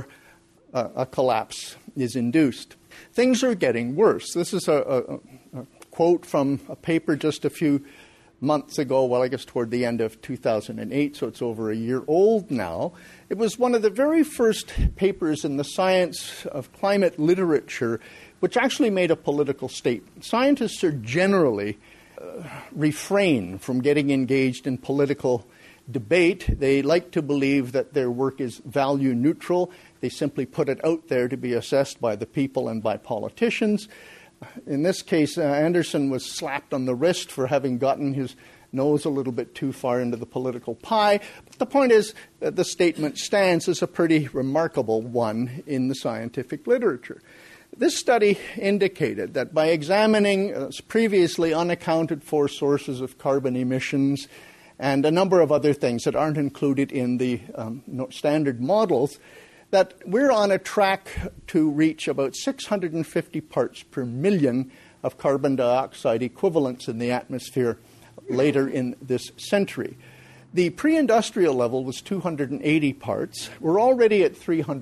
a collapse is induced. Things are getting worse. This is a quote from a paper just a few months ago, well, I guess toward the end of 2008, so it's over a year old now. It was one of the very first papers in the science of climate literature which actually made a political statement. Scientists are generally refrain from getting engaged in political debate. They like to believe that their work is value neutral. They simply put it out there to be assessed by the people and by politicians. In this case, Anderson was slapped on the wrist for having gotten his nose a little bit too far into the political pie. But the point is that the statement stands as a pretty remarkable one in the scientific literature. This study indicated that by examining previously unaccounted for sources of carbon emissions and a number of other things that aren't included in the standard models, that we're on a track to reach about 650 parts per million of carbon dioxide equivalents in the atmosphere later in this century. The pre-industrial level was 280 parts. We're already at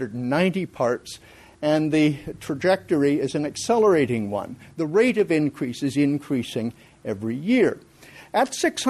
390 parts. And the trajectory is an accelerating one. The rate of increase is increasing every year. At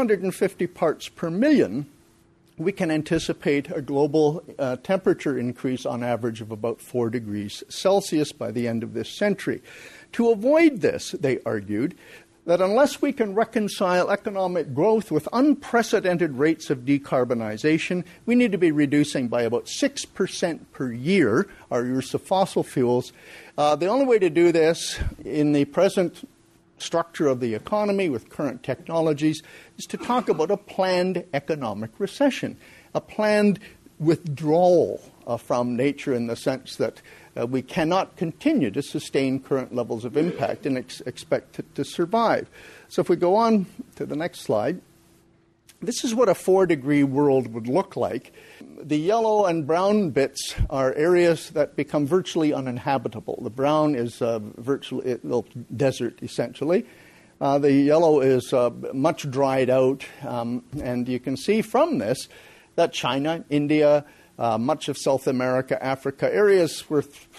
650 parts per million, we can anticipate a global temperature increase on average of about 4 degrees Celsius by the end of this century. To avoid this, they argued, that unless we can reconcile economic growth with unprecedented rates of decarbonization, we need to be reducing by about 6% per year our use of fossil fuels. The only way to do this in the present structure of the economy with current technologies is to talk about a planned economic recession, a planned withdrawal from nature in the sense that we cannot continue to sustain current levels of impact and expect to survive. So if we go on to the next slide, this is what a 4-degree world would look like. The yellow and brown bits are areas that become virtually uninhabitable. The brown is virtually desert, essentially. The yellow is much dried out, and you can see from this that China, India, much of South America, Africa, areas where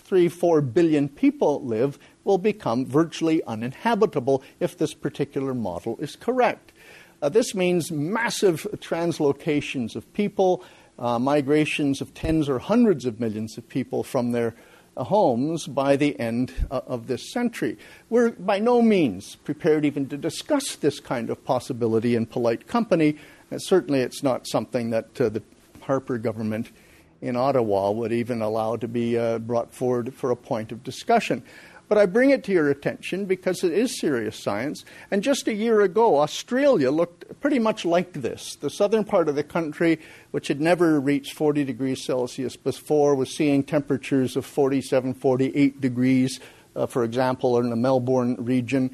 3-4 billion people live will become virtually uninhabitable if this particular model is correct. This means massive translocations of people, migrations of tens or hundreds of millions of people from their homes by the end of this century. We're by no means prepared even to discuss this kind of possibility in polite company. Certainly it's not something that the Harper government in Ottawa would even allow to be brought forward for a point of discussion. But I bring it to your attention because it is serious science. And just a year ago, Australia looked pretty much like this. The southern part of the country, which had never reached 40 degrees Celsius before, was seeing temperatures of 47, 48 degrees, for example, in the Melbourne region.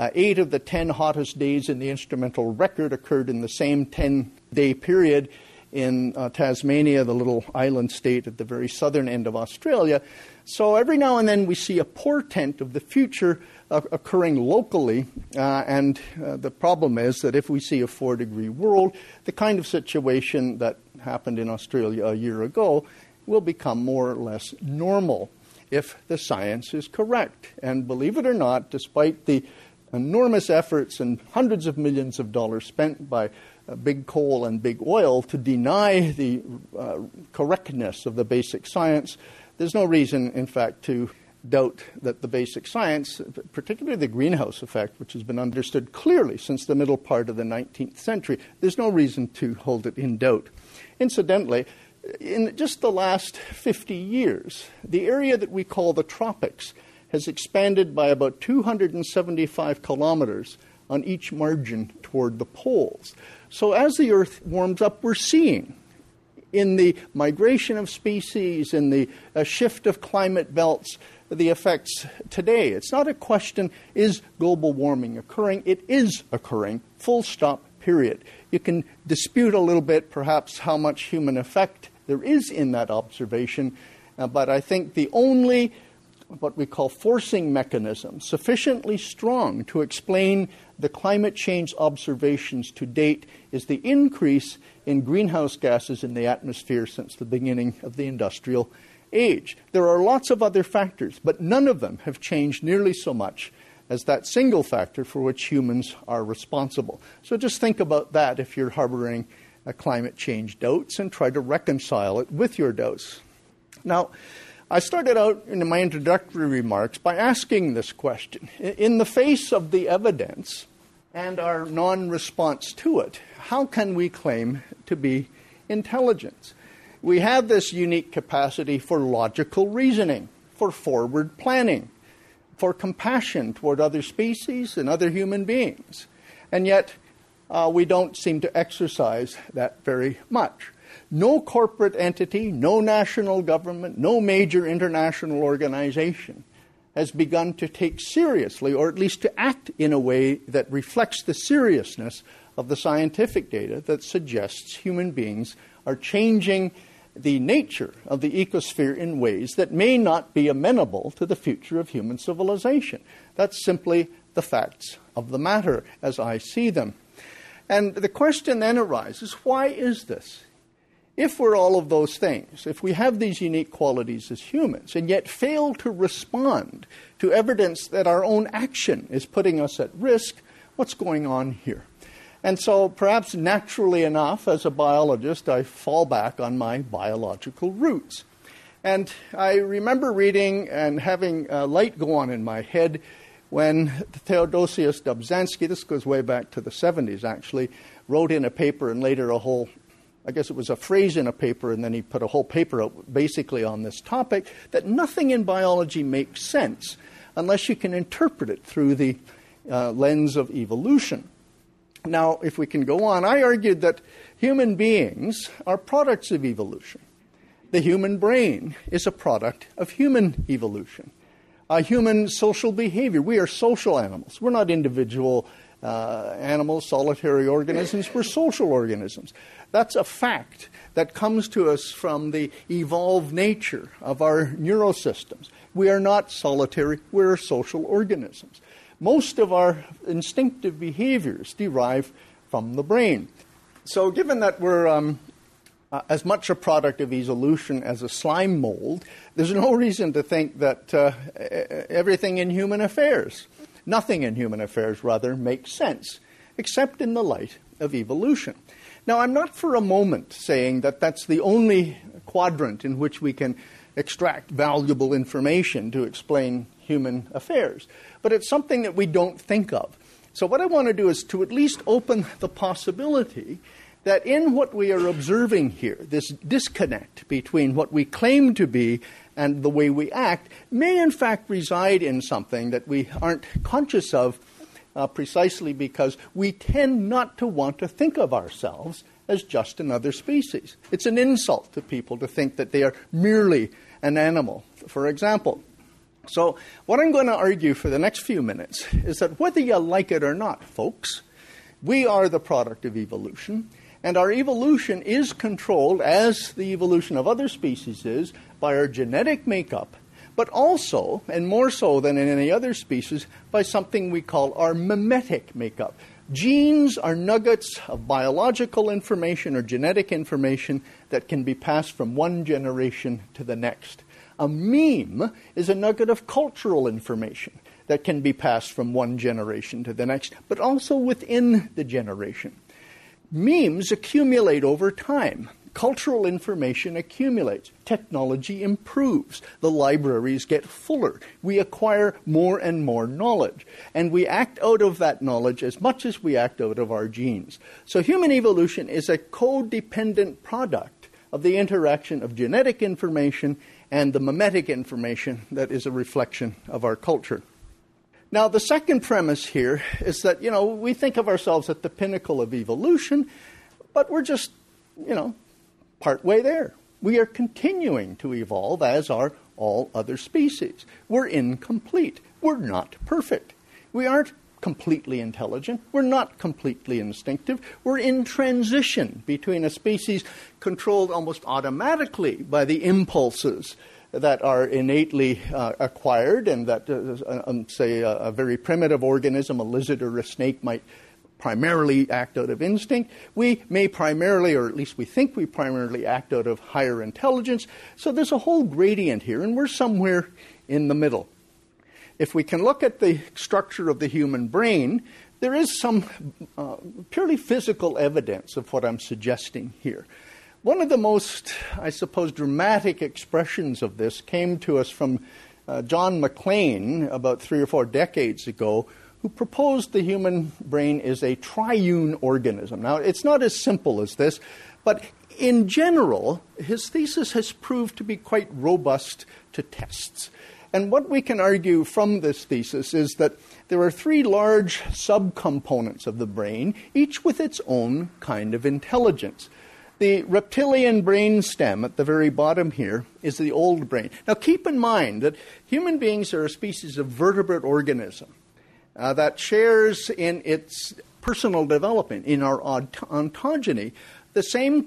8 of the 10 hottest days in the instrumental record occurred in the same 10-day period in Tasmania, the little island state at the very southern end of Australia. So every now and then we see a portent of the future occurring locally, and the problem is that if we see a 4-degree world, the kind of situation that happened in Australia a year ago will become more or less normal if the science is correct. And believe it or not, despite the enormous efforts and hundreds of millions of dollars spent by big coal and big oil to deny the correctness of the basic science, there's no reason, in fact, to doubt that the basic science, particularly the greenhouse effect, which has been understood clearly since the middle part of the 19th century, there's no reason to hold it in doubt. Incidentally, in just the last 50 years, the area that we call the tropics has expanded by about 275 kilometers on each margin toward the poles. So as the Earth warms up, we're seeing in the migration of species, in the shift of climate belts, the effects today. It's not a question, is global warming occurring? It is occurring, full stop, period. You can dispute a little bit, perhaps, how much human effect there is in that observation, but I think the only, what we call forcing mechanism, sufficiently strong to explain the climate change observations to date is the increase in greenhouse gases in the atmosphere since the beginning of the industrial age. There are lots of other factors, but none of them have changed nearly so much as that single factor for which humans are responsible. So just think about that if you're harboring climate change doubts and try to reconcile it with your doubts. Now, I started out in my introductory remarks by asking this question. In the face of the evidence and our non-response to it, how can we claim to be intelligent? We have this unique capacity for logical reasoning, for forward planning, for compassion toward other species and other human beings. And yet, we don't seem to exercise that very much. No corporate entity, no national government, no major international organization has begun to take seriously, or at least to act in a way that reflects the seriousness of the scientific data that suggests human beings are changing the nature of the ecosphere in ways that may not be amenable to the future of human civilization. That's simply the facts of the matter as I see them. And the question then arises, why is this? If we're all of those things, if we have these unique qualities as humans, and yet fail to respond to evidence that our own action is putting us at risk, what's going on here? And so perhaps naturally enough, as a biologist, I fall back on my biological roots. And I remember reading and having a light go on in my head when Theodosius Dobzhansky, this goes way back to the 70s actually, wrote in a paper and later I guess it was a phrase in a paper, and then he put a whole paper out basically on this topic, that nothing in biology makes sense unless you can interpret it through the lens of evolution. Now, if we can go on, I argued that human beings are products of evolution. The human brain is a product of human evolution. Human social behavior, we are social animals. We're not individual animals, solitary organisms. We're social organisms. That's a fact that comes to us from the evolved nature of our neurosystems. We are not solitary, we're social organisms. Most of our instinctive behaviors derive from the brain. So given that we're as much a product of evolution as a slime mold, there's no reason to think that everything in human affairs, nothing in human affairs rather, makes sense, except in the light of evolution. Now, I'm not for a moment saying that that's the only quadrant in which we can extract valuable information to explain human affairs, but it's something that we don't think of. So what I want to do is to at least open the possibility that in what we are observing here, this disconnect between what we claim to be and the way we act may in fact reside in something that we aren't conscious of precisely because we tend not to want to think of ourselves as just another species. It's an insult to people to think that they are merely an animal, for example. So what I'm going to argue for the next few minutes is that whether you like it or not, folks, we are the product of evolution, and our evolution is controlled, as the evolution of other species is, by our genetic makeup, but also, and more so than in any other species, by something we call our mimetic makeup. Genes are nuggets of biological information or genetic information that can be passed from one generation to the next. A meme is a nugget of cultural information that can be passed from one generation to the next, but also within the generation. Memes accumulate over time. cultural information accumulates. Technology improves. The libraries get fuller. We acquire more and more knowledge. And we act out of that knowledge as much as we act out of our genes. So human evolution is a codependent product of the interaction of genetic information and the mimetic information that is a reflection of our culture. Now, the second premise here is that, we think of ourselves at the pinnacle of evolution, but we're just, partway there. We are continuing to evolve, as are all other species. We're incomplete. We're not perfect. We aren't completely intelligent. We're not completely instinctive. We're in transition between a species controlled almost automatically by the impulses that are innately acquired and that, say, a very primitive organism, a lizard or a snake, might primarily act out of instinct. We may primarily, or at least we think we primarily, act out of higher intelligence. So there's a whole gradient here, and we're somewhere in the middle. If we can look at the structure of the human brain, there is some purely physical evidence of what I'm suggesting here. One of the most, I suppose, dramatic expressions of this came to us from John McLean about 3 or 4 decades ago, who proposed the human brain is a triune organism. Now, it's not as simple as this, but in general, his thesis has proved to be quite robust to tests. And what we can argue from this thesis is that there are 3 large subcomponents of the brain, each with its own kind of intelligence. The reptilian brain stem at the very bottom here is the old brain. Now, keep in mind that human beings are a species of vertebrate organism that shares in its personal development, in our ontogeny, the same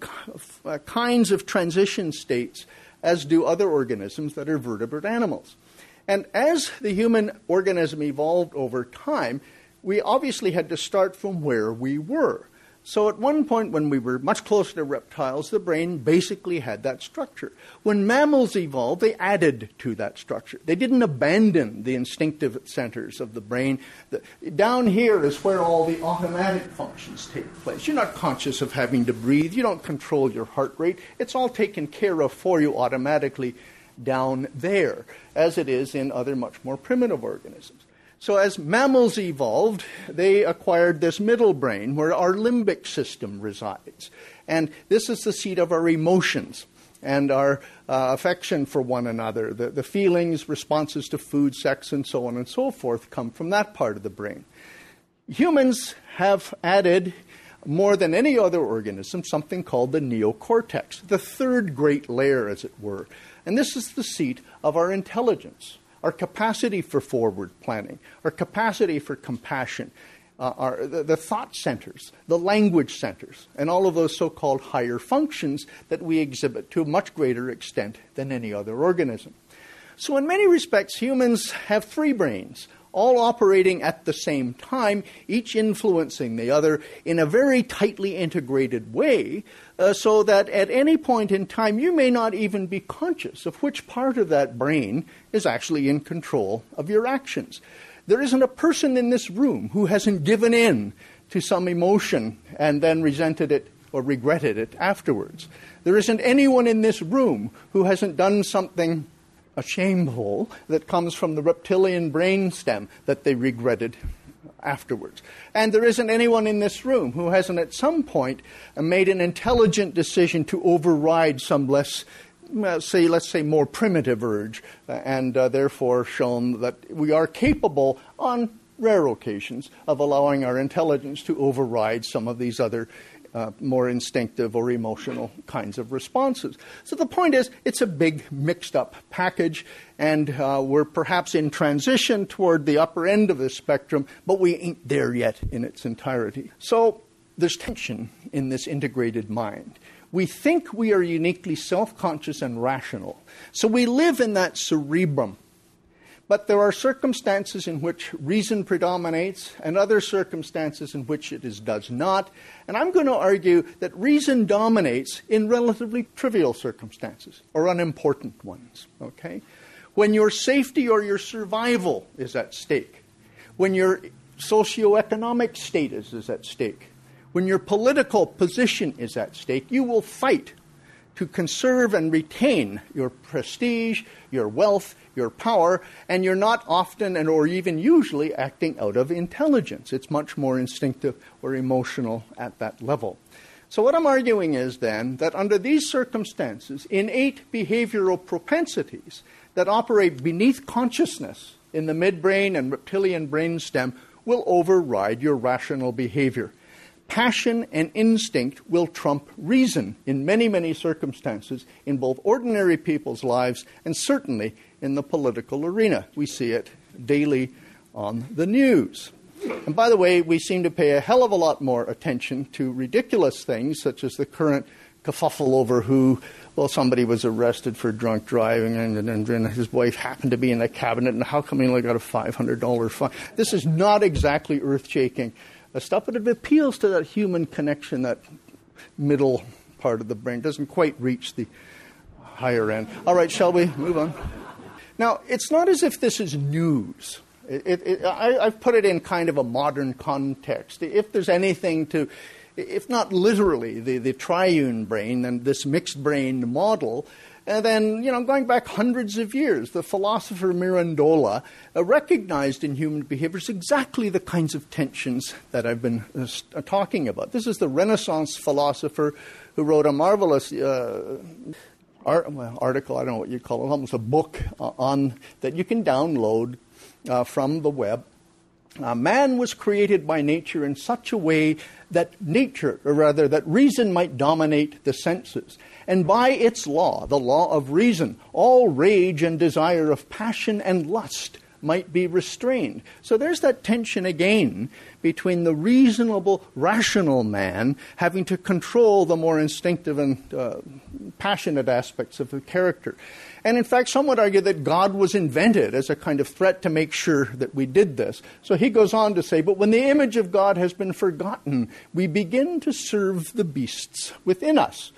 kinds of transition states as do other organisms that are vertebrate animals. And as the human organism evolved over time, we obviously had to start from where we were. So at one point when we were much closer to reptiles, the brain basically had that structure. When mammals evolved, they added to that structure. They didn't abandon the instinctive centers of the brain. Down here is where all the automatic functions take place. You're not conscious of having to breathe. You don't control your heart rate. It's all taken care of for you automatically down there, as it is in other much more primitive organisms. So as mammals evolved, they acquired this middle brain where our limbic system resides. And this is the seat of our emotions and our affection for one another. The feelings, responses to food, sex, and so on and so forth come from that part of the brain. Humans have added, more than any other organism, something called the neocortex, the third great layer, as it were. And this is the seat of our intelligence, our capacity for forward planning, our capacity for compassion, the thought centers, the language centers, and all of those so-called higher functions that we exhibit to a much greater extent than any other organism. So in many respects, humans have 3 brains, all operating at the same time, each influencing the other in a very tightly integrated way, so that at any point in time you may not even be conscious of which part of that brain is actually in control of your actions. There isn't a person in this room who hasn't given in to some emotion and then resented it or regretted it afterwards. There isn't anyone in this room who hasn't done something shameful that comes from the reptilian brain stem that they regretted afterwards. And there isn't anyone in this room who hasn't at some point made an intelligent decision to override some less, let's say more primitive urge, and therefore shown that we are capable on rare occasions of allowing our intelligence to override some of these other more instinctive or emotional kinds of responses. So the point is, it's a big mixed-up package, and we're perhaps in transition toward the upper end of the spectrum, but we ain't there yet in its entirety. So there's tension in this integrated mind. We think we are uniquely self-conscious and rational, so we live in that cerebrum. But there are circumstances in which reason predominates and other circumstances in which it does not. And I'm going to argue that reason dominates in relatively trivial circumstances or unimportant ones. Okay? When your safety or your survival is at stake, when your socioeconomic status is at stake, when your political position is at stake, you will fight to conserve and retain your prestige, your wealth, your power, and you're not often or even usually acting out of intelligence. It's much more instinctive or emotional at that level. So what I'm arguing is then that under these circumstances, innate behavioral propensities that operate beneath consciousness in the midbrain and reptilian brainstem will override your rational behavior. Passion and instinct will trump reason in many, many circumstances in both ordinary people's lives and certainly in the political arena. We see it daily on the news. And by the way, we seem to pay a hell of a lot more attention to ridiculous things such as the current kerfuffle over somebody was arrested for drunk driving and his wife happened to be in the cabinet, and how come he only got a $500 fine? This is not exactly earth-shaking stuff, but it appeals to that human connection, that middle part of the brain. It doesn't quite reach the higher end. All right, shall we move on? Now, it's not as if this is news. I've put it in kind of a modern context. If there's anything to, if not literally the triune brain and this mixed brain model, and then, going back hundreds of years, the philosopher Mirandola recognized in human behaviors exactly the kinds of tensions that I've been talking about. This is the Renaissance philosopher who wrote a marvelous article, I don't know what you call it, almost a book on that you can download from the web. Man was created by nature in such a way that that reason might dominate the senses. And by its law, the law of reason, all rage and desire of passion and lust might be restrained. So there's that tension again between the reasonable, rational man having to control the more instinctive and passionate aspects of the character. And in fact, some would argue that God was invented as a kind of threat to make sure that we did this. So he goes on to say, but when the image of God has been forgotten, we begin to serve the beasts within us.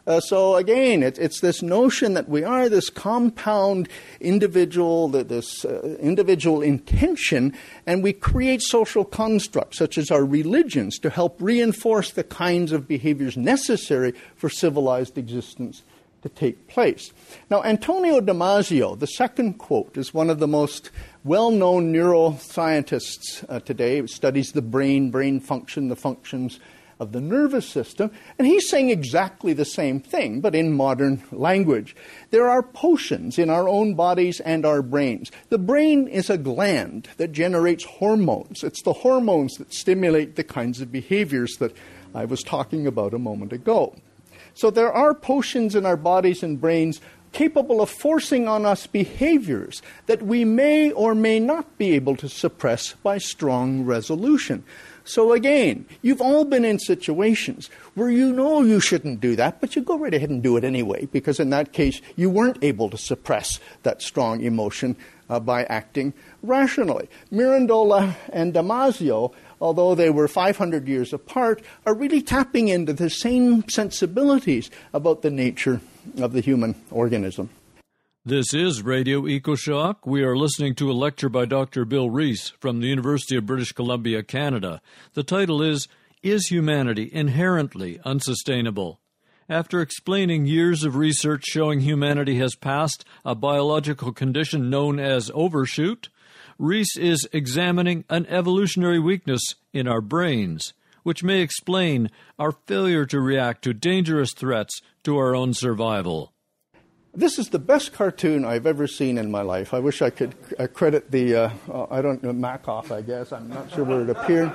So again, it's this notion that we are this compound individual, this individual intention, and we create social constructs, such as our religions, to help reinforce the kinds of behaviors necessary for civilized existence to take place. Now, Antonio Damasio, the second quote, is one of the most well-known neuroscientists today. He studies the brain function, the functions of the nervous system, and he's saying exactly the same thing, but in modern language. There are potions in our own bodies and our brains. The brain is a gland that generates hormones. It's the hormones that stimulate the kinds of behaviors that I was talking about a moment ago. So there are potions in our bodies and brains capable of forcing on us behaviors that we may or may not be able to suppress by strong resolution. So again, you've all been in situations where you know you shouldn't do that, but you go right ahead and do it anyway, because in that case, you weren't able to suppress that strong emotion by acting rationally. Mirandola and Damasio, although they were 500 years apart, are really tapping into the same sensibilities about the nature of the human organism. This is Radio EcoShock. We are listening to a lecture by Dr. Bill Rees from the University of British Columbia, Canada. The title is Humanity Inherently Unsustainable? After explaining years of research showing humanity has passed a biological condition known as overshoot, Rees is examining an evolutionary weakness in our brains, which may explain our failure to react to dangerous threats to our own survival. This is the best cartoon I've ever seen in my life. I wish I could credit the, Makoff, I guess. I'm not sure where it appeared.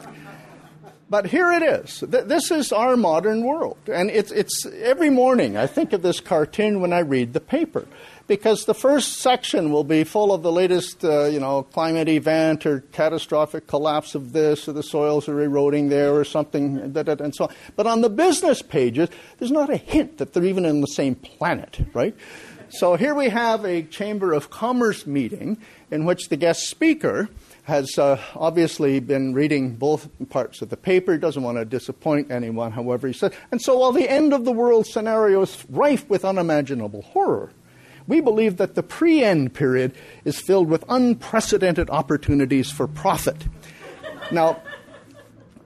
But here it is. This is our modern world. And it's every morning I think of this cartoon when I read the paper. Because the first section will be full of the latest, climate event or catastrophic collapse of this, or the soils are eroding there or something, and so on. But on the business pages, there's not a hint that they're even on the same planet, right? So here we have a Chamber of Commerce meeting in which the guest speaker has obviously been reading both parts of the paper, doesn't want to disappoint anyone, however he said. And so while the end of the world scenario is rife with unimaginable horror, we believe that the pre-end period is filled with unprecedented opportunities for profit. Now,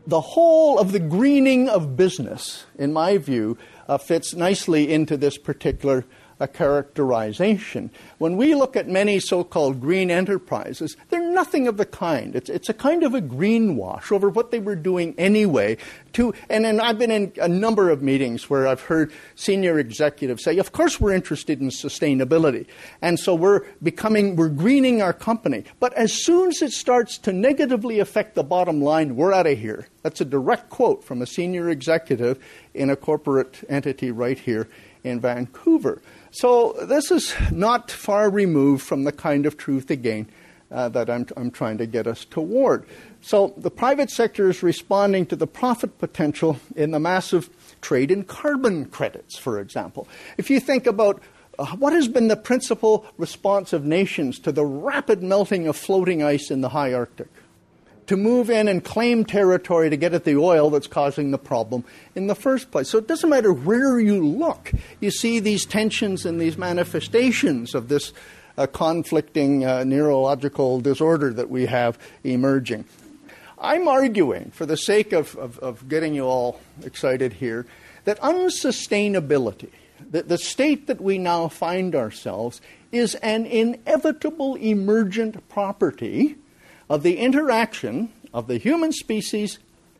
the whole of the greening of business, in my view, fits nicely into this particular characterization. When we look at many so-called green enterprises, they're nothing of the kind. It's a kind of a greenwash over what they were doing anyway. And I've been in a number of meetings where I've heard senior executives say, of course we're interested in sustainability, and so we're greening our company. But as soon as it starts to negatively affect the bottom line, we're out of here. That's a direct quote from a senior executive in a corporate entity right here in Vancouver. So this is not far removed from the kind of truth, again, that I'm trying to get us toward. So the private sector is responding to the profit potential in the massive trade in carbon credits, for example. If you think about what has been the principal response of nations to the rapid melting of floating ice in the high Arctic? To move in and claim territory to get at the oil that's causing the problem in the first place. So it doesn't matter where you look. You see these tensions and these manifestations of this conflicting neurological disorder that we have emerging. I'm arguing, for the sake of getting you all excited here, that unsustainability, the state that we now find ourselves, is an inevitable emergent property of the interaction of the human species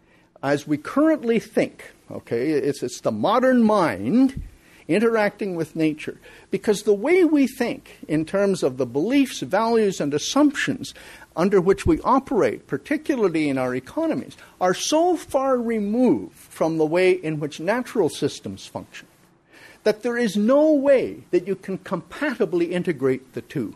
as we currently think. Okay, it's the modern mind interacting with nature. Because the way we think in terms of the beliefs, values, and assumptions under which we operate, particularly in our economies, are so far removed from the way in which natural systems function that there is no way that you can compatibly integrate the two.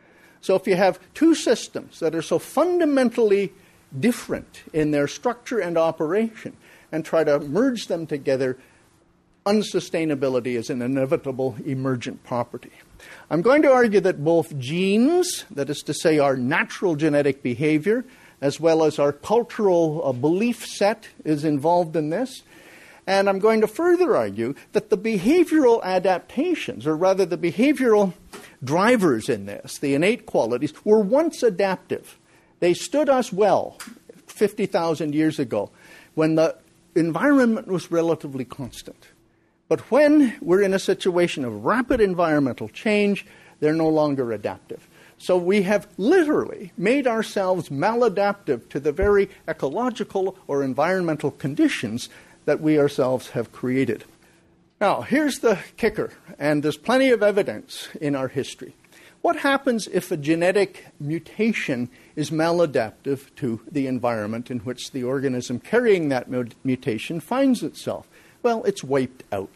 So if you have two systems that are so fundamentally different in their structure and operation and try to merge them together, unsustainability is an inevitable emergent property. I'm going to argue that both genes, that is to say our natural genetic behavior, as well as our cultural belief set is involved in this. And I'm going to further argue that the behavioral adaptations, or rather the behavioral drivers in this, the innate qualities, were once adaptive. They stood us well 50,000 years ago when the environment was relatively constant. But when we're in a situation of rapid environmental change, they're no longer adaptive. So we have literally made ourselves maladaptive to the very ecological or environmental conditions that we ourselves have created. Now, here's the kicker, and there's plenty of evidence in our history. What happens if a genetic mutation is maladaptive to the environment in which the organism carrying that mutation finds itself? Well, it's wiped out.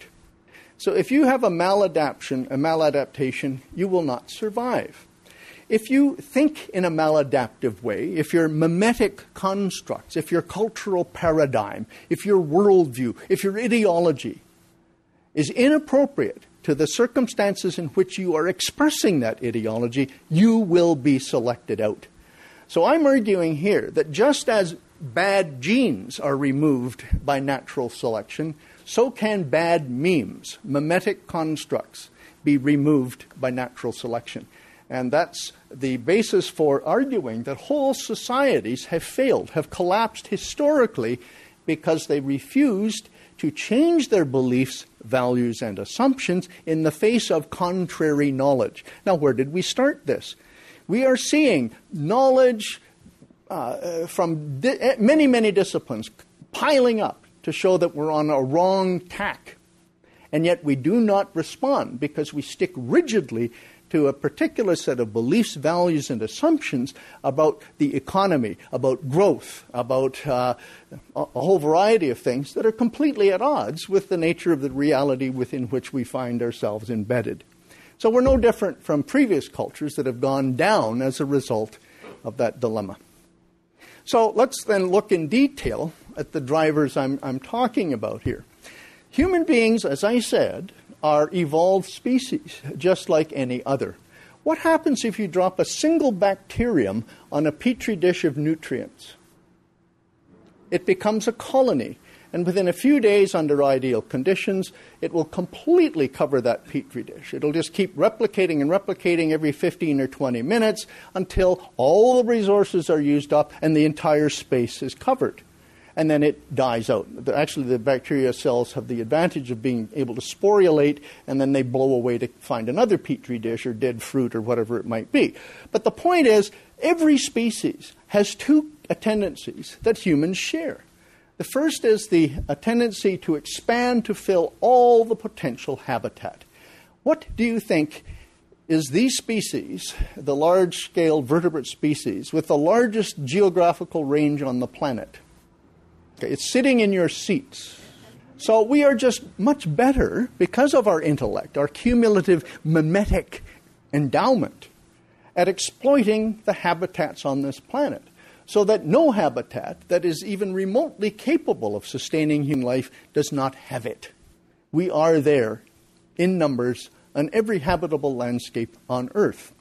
So if you have a maladaptation, you will not survive. If you think in a maladaptive way, if your mimetic constructs, if your cultural paradigm, if your worldview, if your ideology is inappropriate to the circumstances in which you are expressing that ideology, you will be selected out. So I'm arguing here that just as bad genes are removed by natural selection, so can bad memes, mimetic constructs, be removed by natural selection. And that's the basis for arguing that whole societies have failed, have collapsed historically because they refused to change their beliefs, values, and assumptions in the face of contrary knowledge. Now, where did we start this? We are seeing knowledge from many, many disciplines piling up to show that we're on a wrong tack. And yet we do not respond because we stick rigidly to a particular set of beliefs, values, and assumptions about the economy, about growth, about a whole variety of things that are completely at odds with the nature of the reality within which we find ourselves embedded. So we're no different from previous cultures that have gone down as a result of that dilemma. So let's then look in detail at the drivers I'm talking about here. Human beings, as I said, are evolved species, just like any other. What happens if you drop a single bacterium on a petri dish of nutrients? It becomes a colony, and within a few days, under ideal conditions, it will completely cover that petri dish. It'll just keep replicating and replicating every 15 or 20 minutes until all the resources are used up and the entire space is covered. and then it dies out. Actually, the bacteria cells have the advantage of being able to sporulate, and then they blow away to find another petri dish or dead fruit or whatever it might be. But the point is, every species has two tendencies that humans share. The first is a tendency to expand to fill all the potential habitat. What do you think is these species, the large-scale vertebrate species, with the largest geographical range on the planet? Okay, it's sitting in your seats. So we are just much better, because of our intellect, our cumulative mimetic endowment, at exploiting the habitats on this planet, so that no habitat that is even remotely capable of sustaining human life does not have it. We are there in numbers on every habitable landscape on Earth.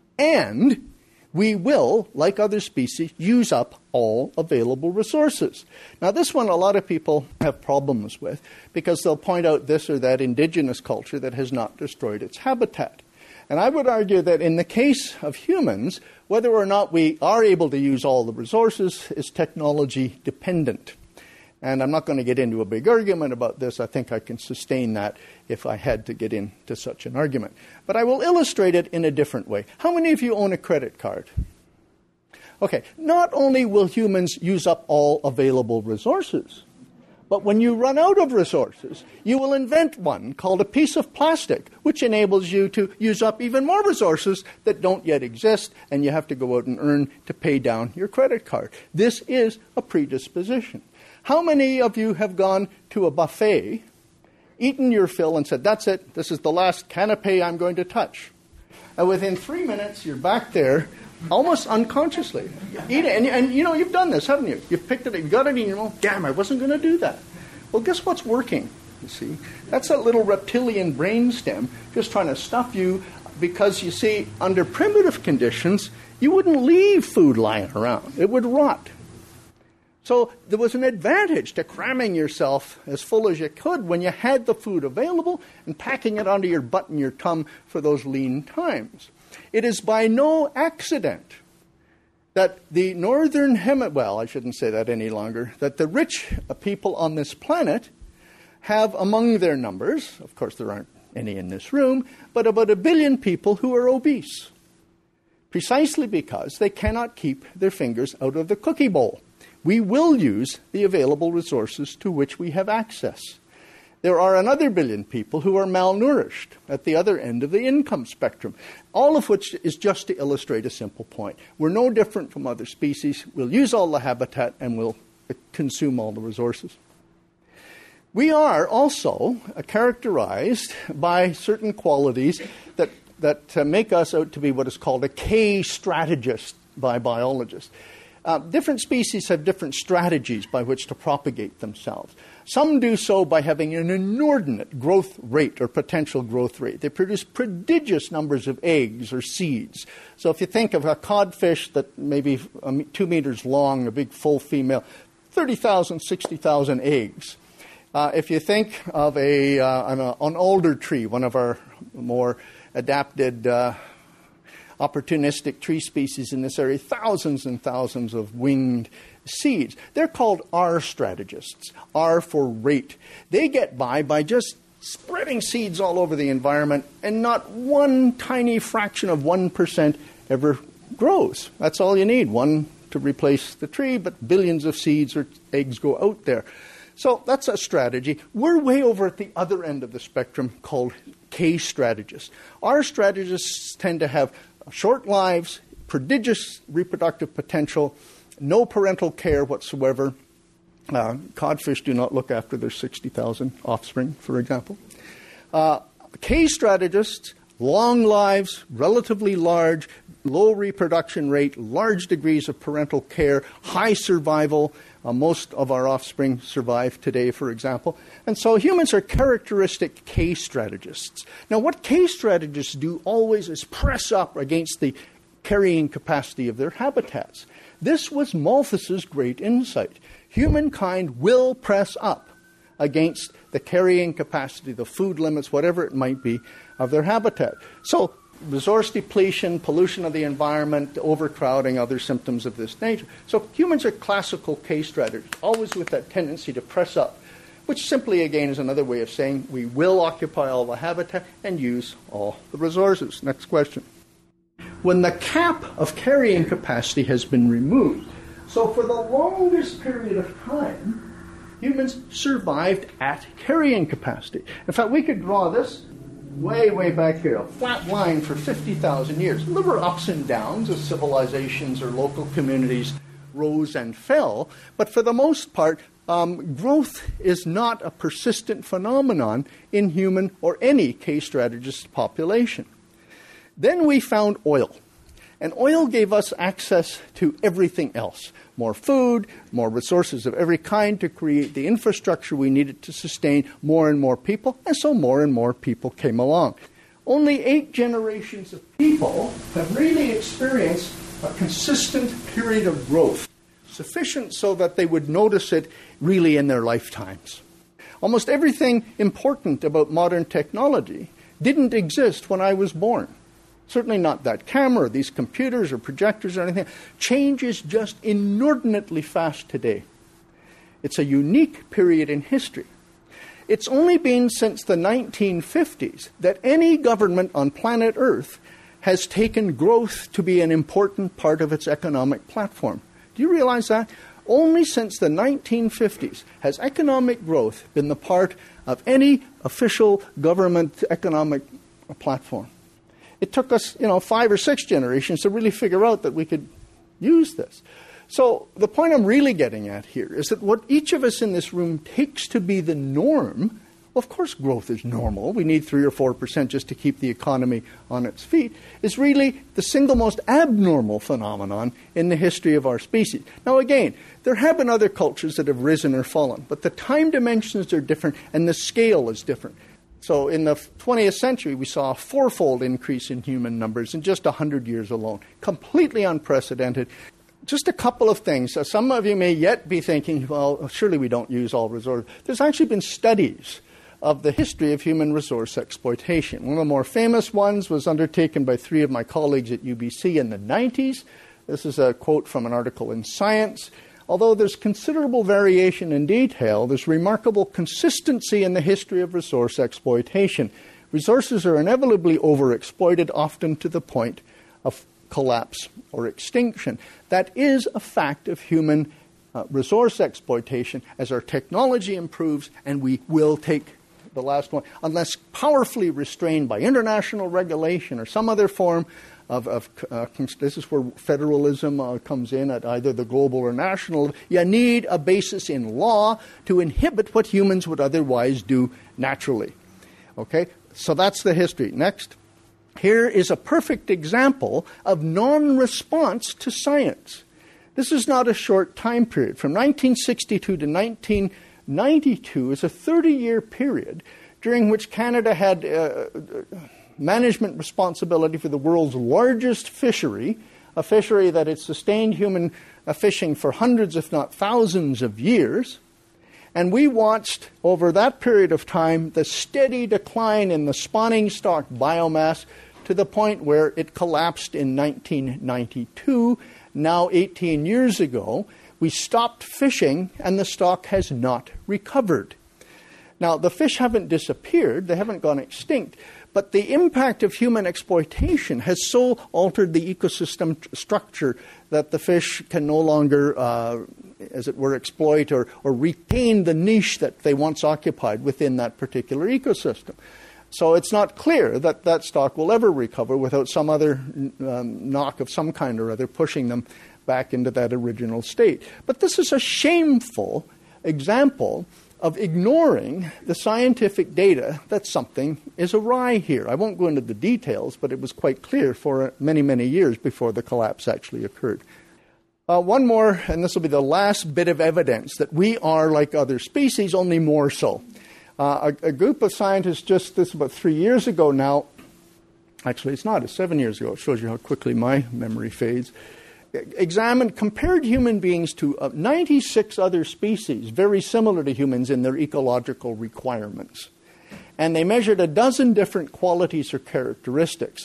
And we will, like other species, use up all available resources. Now, this one a lot of people have problems with, because they'll point out this or that indigenous culture that has not destroyed its habitat. And I would argue that in the case of humans, whether or not we are able to use all the resources is technology dependent. And I'm not going to get into a big argument about this. I think I can sustain that if I had to get into such an argument. But I will illustrate it in a different way. How many of you own a credit card? Okay, not only will humans use up all available resources, but when you run out of resources, you will invent one called a piece of plastic, which enables you to use up even more resources that don't yet exist, and you have to go out and earn to pay down your credit card. This is a predisposition. How many of you have gone to a buffet, eaten your fill, and said, that's it, this is the last canapé I'm going to touch? And within 3 minutes, you're back there, almost unconsciously. Eat it, and you know, you've done this, haven't you? You've picked it up, you got it in your mouth, damn, I wasn't going to do that. Well, guess what's working, you see? That's that little reptilian brainstem just trying to stuff you, because, you see, under primitive conditions, you wouldn't leave food lying around. It would rot. So there was an advantage to cramming yourself as full as you could when you had the food available and packing it onto your butt and your tum for those lean times. It is by no accident that the northern hemisphere, well, I shouldn't say that any longer, that the rich people on this planet have among their numbers, of course there aren't any in this room, but about 1 billion people who are obese, precisely because they cannot keep their fingers out of the cookie bowl. We will use the available resources to which we have access. There are another 1 billion people who are malnourished at the other end of the income spectrum, all of which is just to illustrate a simple point. We're no different from other species. We'll use all the habitat and we'll consume all the resources. We are also characterized by certain qualities that make us out to be what is called a K-strategist by biologists. Different species have different strategies by which to propagate themselves. Some do so by having an inordinate growth rate or potential growth rate. They produce prodigious numbers of eggs or seeds. So if you think of a codfish that may be 2 meters long, a big full female, 30,000, 60,000 eggs. If you think of an alder tree, one of our more adapted opportunistic tree species in this area, thousands and thousands of winged seeds. They're called R strategists, R for rate. They get by just spreading seeds all over the environment, and not one tiny fraction of 1% ever grows. That's all you need, one to replace the tree, but billions of seeds or eggs go out there. So that's a strategy. We're way over at the other end of the spectrum called K strategists. R strategists tend to have short lives, prodigious reproductive potential, no parental care whatsoever. Codfish do not look after their 60,000 offspring, for example. K strategists, long lives, relatively large, low reproduction rate, large degrees of parental care, high survival. Most of our offspring survive today, for example. And so humans are characteristic K strategists. Now, what K strategists do always is press up against the carrying capacity of their habitats. This was Malthus's great insight. Humankind will press up against the carrying capacity, the food limits, whatever it might be, of their habitat. So resource depletion, pollution of the environment, overcrowding, other symptoms of this nature. So humans are classical case strategies, always with that tendency to press up, which simply, again, is another way of saying we will occupy all the habitat and use all the resources. Next question. When the cap of carrying capacity has been removed, so for the longest period of time, humans survived at carrying capacity. In fact, we could draw this way back here, a flat line for 50,000 years. There were ups and downs as civilizations or local communities rose and fell, but for the most part, growth is not a persistent phenomenon in human or any case strategist population. Then we found oil. And oil gave us access to everything else. More food, more resources of every kind to create the infrastructure we needed to sustain more and more people, and so more and more people came along. Only 8 generations of people have really experienced a consistent period of growth, sufficient so that they would notice it really in their lifetimes. Almost everything important about modern technology didn't exist when I was born. Certainly not that camera, or these computers, or projectors, or anything. Change is just inordinately fast today. It's a unique period in history. It's only been since the 1950s that any government on planet Earth has taken growth to be an important part of its economic platform. Do you realize that? Only since the 1950s has economic growth been the part of any official government economic platform. It took us, 5 or 6 generations to really figure out that we could use this. So the point I'm really getting at here is that what each of us in this room takes to be the norm, well, of course growth is normal. We need 3 or 4% just to keep the economy on its feet, is really the single most abnormal phenomenon in the history of our species. Now again, there have been other cultures that have risen or fallen, but the time dimensions are different and the scale is different. So in the 20th century, we saw a 4-fold increase in human numbers in just 100 years alone. Completely unprecedented. Just a couple of things. Some of you may yet be thinking, well, surely we don't use all resources. There's actually been studies of the history of human resource exploitation. One of the more famous ones was undertaken by 3 of my colleagues at UBC in the 90s. This is a quote from an article in Science. Although there's considerable variation in detail, there's remarkable consistency in the history of resource exploitation. Resources are inevitably overexploited, often to the point of collapse or extinction. That is a fact of human resource exploitation as our technology improves, and we will take the last one, unless powerfully restrained by international regulation or some other form this is where federalism comes in at either the global or national. You need a basis in law to inhibit what humans would otherwise do naturally. Okay, so that's the history. Next. Here is a perfect example of non-response to science. This is not a short time period. From 1962 to 1992 is a 30-year period during which Canada had management responsibility for the world's largest fishery, a fishery that had sustained human fishing for hundreds, if not thousands of years. And we watched, over that period of time, the steady decline in the spawning stock biomass to the point where it collapsed in 1992. Now, 18 years ago, we stopped fishing and the stock has not recovered. Now, the fish haven't disappeared, they haven't gone extinct, but the impact of human exploitation has so altered the ecosystem structure that the fish can no longer, as it were, exploit or retain the niche that they once occupied within that particular ecosystem. So it's not clear that that stock will ever recover without some other knock of some kind or other pushing them back into that original state. But this is a shameful example of ignoring the scientific data that something is awry here. I won't go into the details, but it was quite clear for many, many years before the collapse actually occurred. One more, and this will be the last bit of evidence that we are like other species, only more so. A group of scientists this about 3 years ago now, actually it's not, it's 7 years ago, it shows you how quickly my memory fades, compared human beings to 96 other species very similar to humans in their ecological requirements. And they measured a dozen different qualities or characteristics.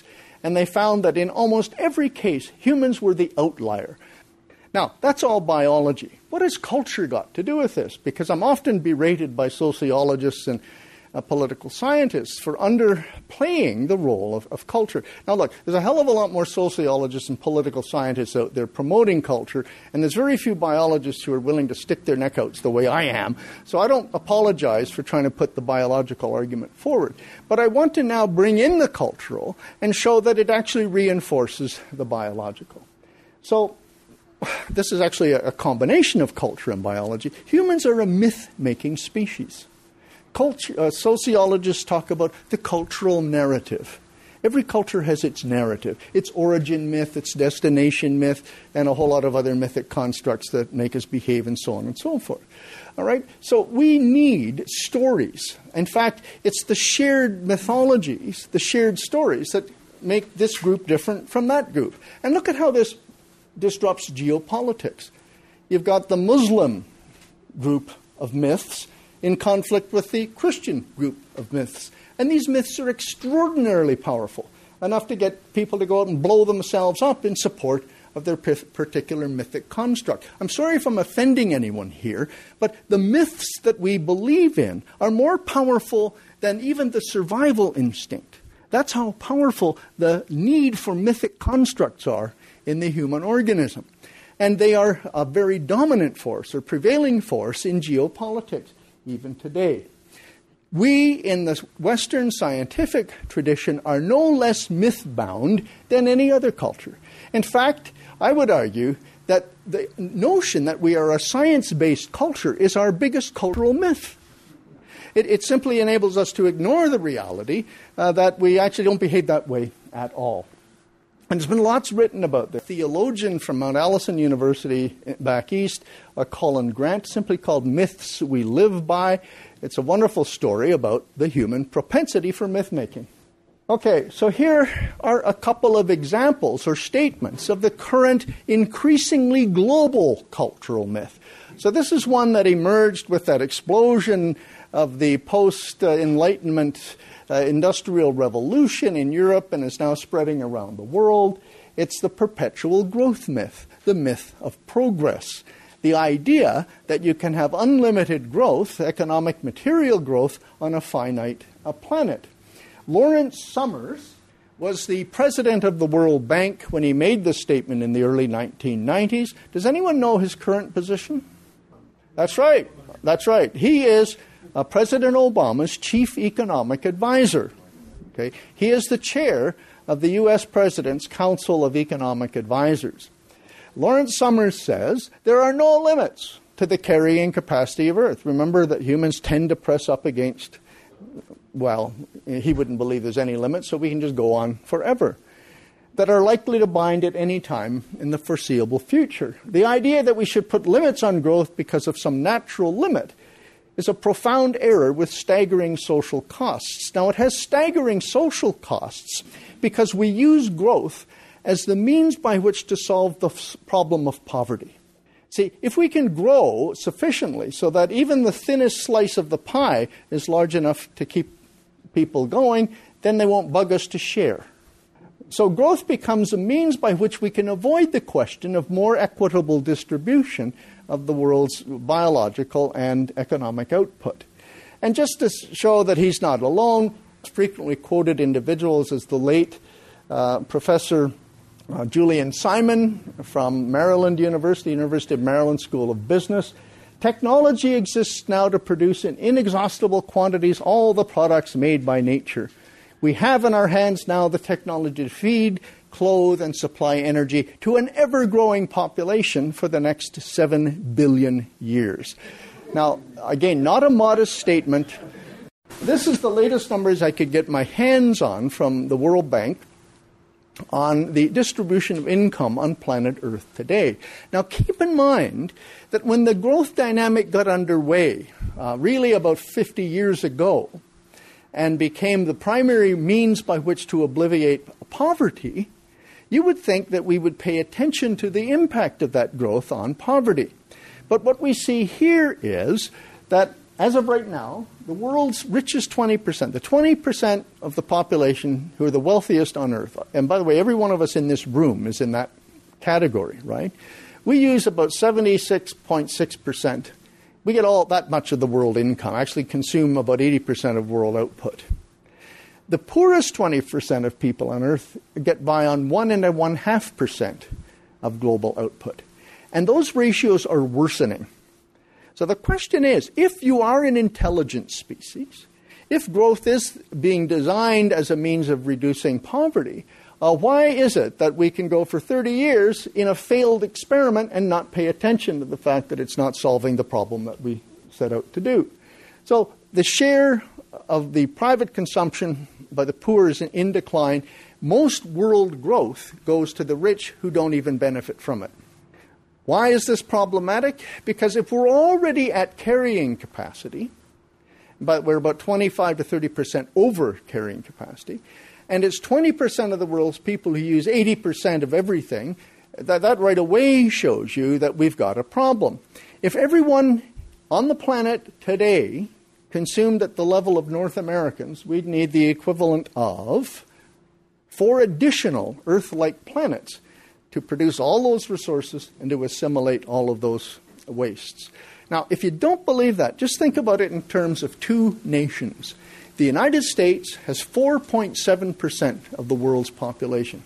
and they found that in almost every case, humans were the outlier. Now, that's all biology. What has culture got to do with this? Because I'm often berated by sociologists and political scientists for underplaying the role of culture. Now look, there's a hell of a lot more sociologists and political scientists out there promoting culture, and there's very few biologists who are willing to stick their neck out the way I am. So I don't apologize for trying to put the biological argument forward. But I want to now bring in the cultural and show that it actually reinforces the biological. So this is actually a combination of culture and biology. Humans are a myth-making species. Sociologists talk about the cultural narrative. Every culture has its narrative, its origin myth, its destination myth, and a whole lot of other mythic constructs that make us behave and so on and so forth. All right? So we need stories. In fact, it's the shared mythologies, the shared stories that make this group different from that group. And look at how this disrupts geopolitics. You've got the Muslim group of myths in conflict with the Christian group of myths. And these myths are extraordinarily powerful, enough to get people to go out and blow themselves up in support of their particular mythic construct. I'm sorry if I'm offending anyone here, but the myths that we believe in are more powerful than even the survival instinct. That's how powerful the need for mythic constructs are in the human organism. And they are a very dominant force or prevailing force in geopolitics, even today. We, in the Western scientific tradition, are no less myth-bound than any other culture. In fact, I would argue that the notion that we are a science-based culture is our biggest cultural myth. It simply enables us to ignore the reality that we actually don't behave that way at all. And there's been lots written about this. A theologian from Mount Allison University back east, Colin Grant, simply called Myths We Live By. It's a wonderful story about the human propensity for myth-making. Okay, so here are a couple of examples or statements of the current increasingly global cultural myth. So this is one that emerged with that explosion of the post-Enlightenment Industrial Revolution in Europe and is now spreading around the world. It's the perpetual growth myth, the myth of progress. The idea that you can have unlimited growth, economic material growth, on a finite planet. Lawrence Summers was the president of the World Bank when he made this statement in the early 1990s. Does anyone know his current position? That's right. That's right. He is President Obama's chief economic advisor. Okay? He is the chair of the U.S. President's Council of Economic Advisors. Lawrence Summers says there are no limits to the carrying capacity of Earth. Remember that humans tend to press up against, well, he wouldn't believe there's any limit, so we can just go on forever, that are likely to bind at any time in the foreseeable future. The idea that we should put limits on growth because of some natural limit is a profound error with staggering social costs. Now, it has staggering social costs because we use growth as the means by which to solve the problem of poverty. See, if we can grow sufficiently so that even the thinnest slice of the pie is large enough to keep people going, then they won't bug us to share. So growth becomes a means by which we can avoid the question of more equitable distribution of the world's biological and economic output. And just to show that he's not alone, frequently quoted individuals as the late Professor Julian Simon from Maryland University, University of Maryland School of Business. Technology exists now to produce in inexhaustible quantities all the products made by nature. We have in our hands now the technology to feed, clothe, and supply energy to an ever-growing population for the next 7 billion years. Now, again, not a modest statement. This is the latest numbers I could get my hands on from the World Bank on the distribution of income on planet Earth today. Now, keep in mind that when the growth dynamic got underway, really about 50 years ago, and became the primary means by which to obviate poverty, you would think that we would pay attention to the impact of that growth on poverty. But what we see here is that as of right now, the world's richest 20%, the 20% of the population who are the wealthiest on Earth, and by the way, every one of us in this room is in that category, right? We use about 76.6%. We get all that much of the world income, actually consume about 80% of world output. The poorest 20% of people on Earth get by on 1.5% of global output. And those ratios are worsening. So the question is, if you are an intelligent species, if growth is being designed as a means of reducing poverty, why is it that we can go for 30 years in a failed experiment and not pay attention to the fact that it's not solving the problem that we set out to do? So the share of the private consumption by the poor is in decline. Most world growth goes to the rich who don't even benefit from it. Why is this problematic? Because if we're already at carrying capacity, but we're about 25 to 30% over carrying capacity, and it's 20% of the world's people who use 80% of everything, that right away shows you that we've got a problem. If everyone on the planet today consumed at the level of North Americans, we'd need the equivalent of 4 additional Earth-like planets to produce all those resources and to assimilate all of those wastes. Now, if you don't believe that, just think about it in terms of 2 nations. The United States has 4.7% of the world's population.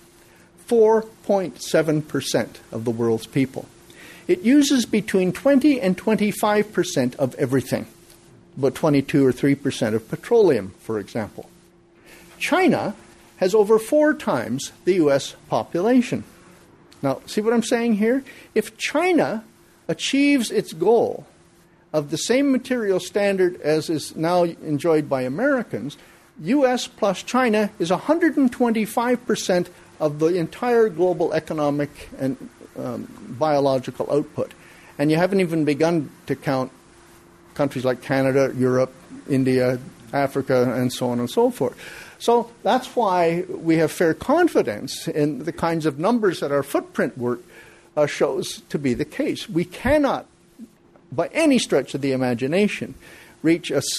4.7% of the world's people. It uses between 20 and 25% of everything. About 22 or 3% of petroleum, for example. China has over 4 times the U.S. population. Now, see what I'm saying here? If China achieves its goal of the same material standard as is now enjoyed by Americans, U.S. plus China is 125% of the entire global economic and biological output. And you haven't even begun to count countries like Canada, Europe, India, Africa, and so on and so forth. So that's why we have fair confidence in the kinds of numbers that our footprint work shows to be the case. We cannot, by any stretch of the imagination, reach a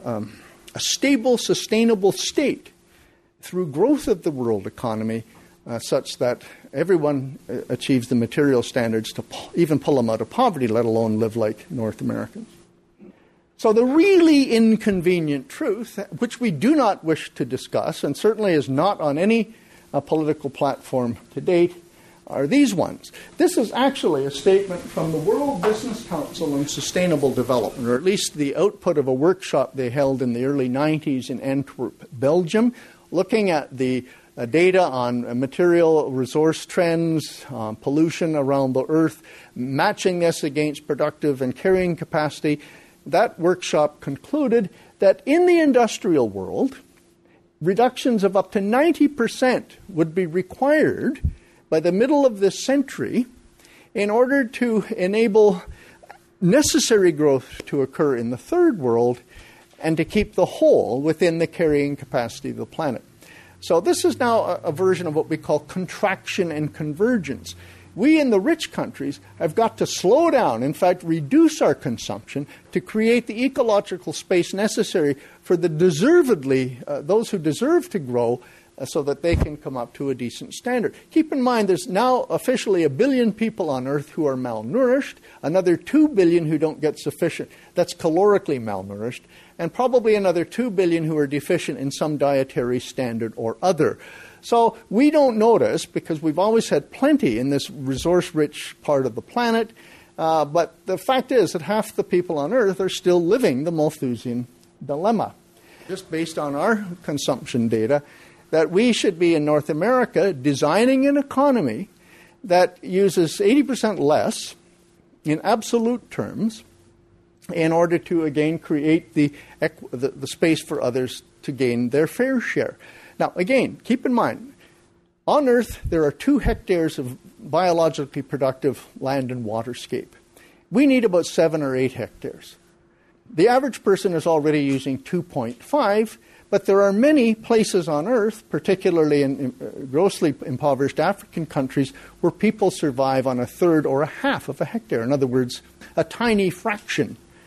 stable, sustainable state through growth of the world economy such that everyone achieves the material standards to even pull them out of poverty, let alone live like North Americans. So the really inconvenient truth, which we do not wish to discuss, and certainly is not on any political platform to date, are these ones. This is actually a statement from the World Business Council on Sustainable Development, or at least the output of a workshop they held in the early 90s in Antwerp, Belgium, looking at the data on material resource trends, pollution around the Earth, matching this against productive and carrying capacity. That workshop concluded that in the industrial world, reductions of up to 90% would be required by the middle of this century in order to enable necessary growth to occur in the third world and to keep the whole within the carrying capacity of the planet. So this is now a version of what we call contraction and convergence. We in the rich countries have got to slow down, in fact, reduce our consumption to create the ecological space necessary for the those who deserve to grow so that they can come up to a decent standard. Keep in mind, there's now officially 1 billion people on Earth who are malnourished, another 2 billion who don't get sufficient, that's calorically malnourished, and probably another 2 billion who are deficient in some dietary standard or other. So we don't notice, because we've always had plenty in this resource-rich part of the planet, but the fact is that half the people on Earth are still living the Malthusian dilemma. Just based on our consumption data, that we should be in North America designing an economy that uses 80% less in absolute terms in order to, again, create the space for others to gain their fair share. Now, again, keep in mind, on Earth there are 2 hectares of biologically productive land and waterscape. We need about 7 or 8 hectares. The average person is already using 2.5, but there are many places on Earth, particularly in grossly impoverished African countries, where people survive on 1/3 or 1/2 of a hectare. In other words, a tiny fraction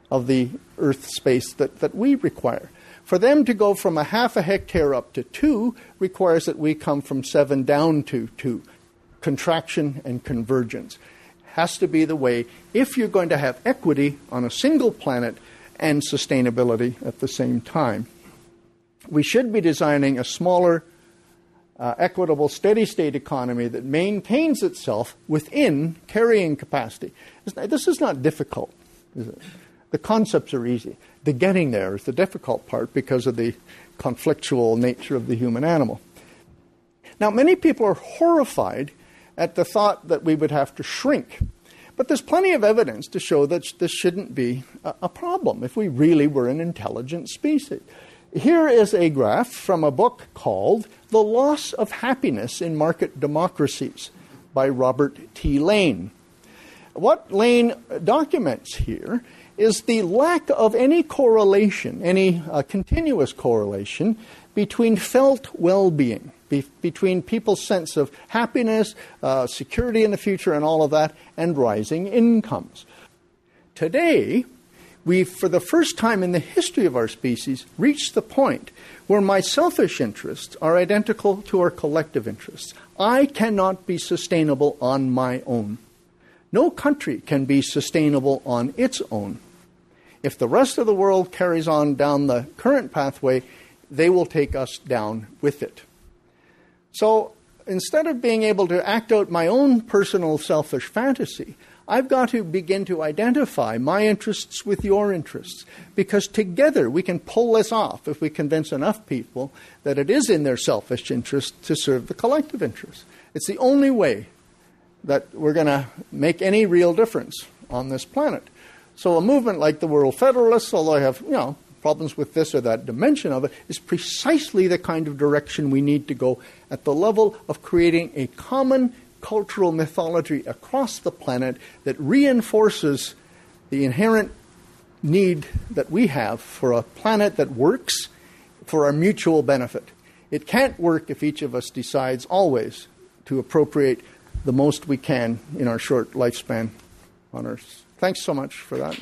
of the Earth space that we require. For them to go from a half a hectare up to 2 requires that we come from 7 down to 2. Contraction and convergence has to be the way if you're going to have equity on a single planet and sustainability at the same time. We should be designing a smaller, equitable, steady-state economy that maintains itself within carrying capacity. This is not difficult, is it? The concepts are easy. The getting there is the difficult part because of the conflictual nature of the human animal. Now, many people are horrified at the thought that we would have to shrink. But there's plenty of evidence to show that this shouldn't be a problem if we really were an intelligent species. Here is a graph from a book called The Loss of Happiness in Market Democracies by Robert T. Lane. What Lane documents here is the lack of any correlation, any continuous correlation between felt well-being, between people's sense of happiness, security in the future and all of that, and rising incomes. Today, we've, for the first time in the history of our species, reached the point where my selfish interests are identical to our collective interests. I cannot be sustainable on my own. No country can be sustainable on its own. If the rest of the world carries on down the current pathway, they will take us down with it. So instead of being able to act out my own personal selfish fantasy, I've got to begin to identify my interests with your interests, because together we can pull this off if we convince enough people that it is in their selfish interest to serve the collective interest. It's the only way that we're going to make any real difference on this planet. So a movement like the World Federalists, although I have, problems with this or that dimension of it, is precisely the kind of direction we need to go at the level of creating a common cultural mythology across the planet that reinforces the inherent need that we have for a planet that works for our mutual benefit. It can't work if each of us decides always to appropriate the most we can in our short lifespan on Earth. Thanks so much for that.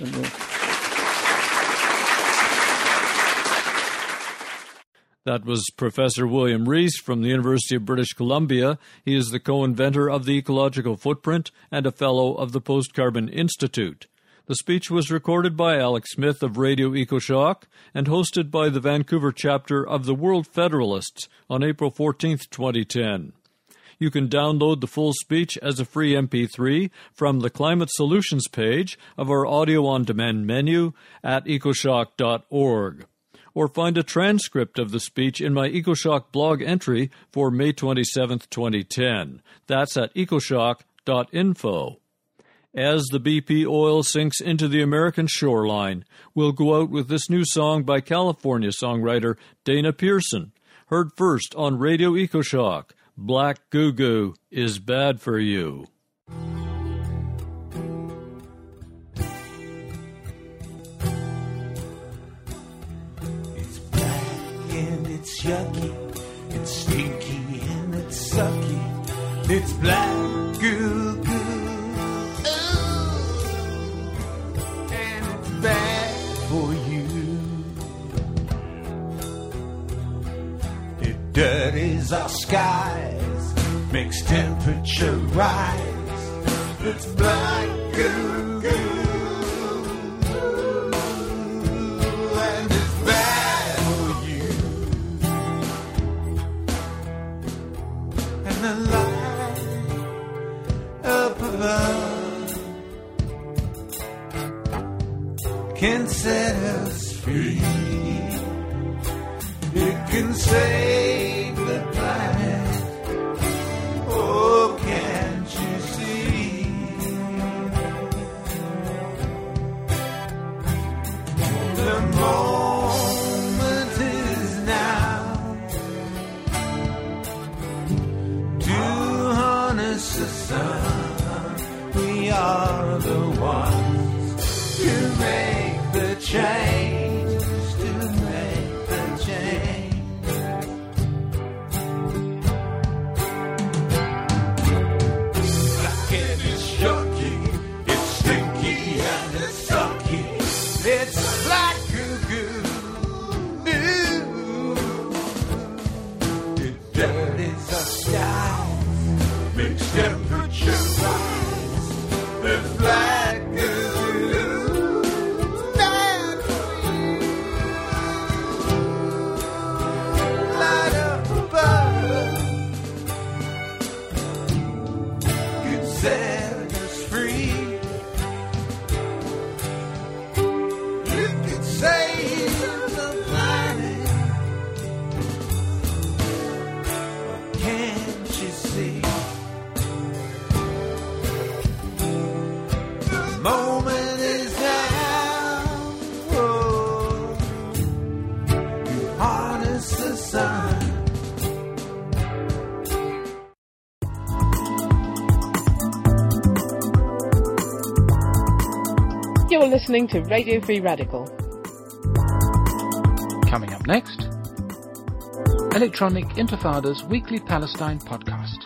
That was Professor William Rees from the University of British Columbia. He is the co-inventor of the Ecological Footprint and a fellow of the Post-Carbon Institute. The speech was recorded by Alex Smith of Radio EcoShock and hosted by the Vancouver chapter of the World Federalists on April 14, 2010. You can download the full speech as a free MP3 from the Climate Solutions page of our audio-on-demand menu at ecoshock.org. Or find a transcript of the speech in my EcoShock blog entry for May 27, 2010. That's at ecoshock.info. As the BP oil sinks into the American shoreline, we'll go out with this new song by California songwriter Dana Pearson, heard first on Radio EcoShock. Black Goo Goo is bad for you. It's black and it's yucky, it's stinky and it's sucky. It's black goo goo, and it's bad for you. It dirties our skies, makes temperature rise. It's black goo goo, and it's bad for you. And the light up above can set us free. It can save the planet. Oh, can't you see? The moment is now to harness the sun. We are the ones to make the change. It's temperature rise. The flag blue, that light up above. Could set us free. You could save the planet. Can't you see? The moment is now. Oh, you harness the sun. You're listening to Radio Free Radical. Coming up next, Electronic Intifada's weekly Palestine podcast.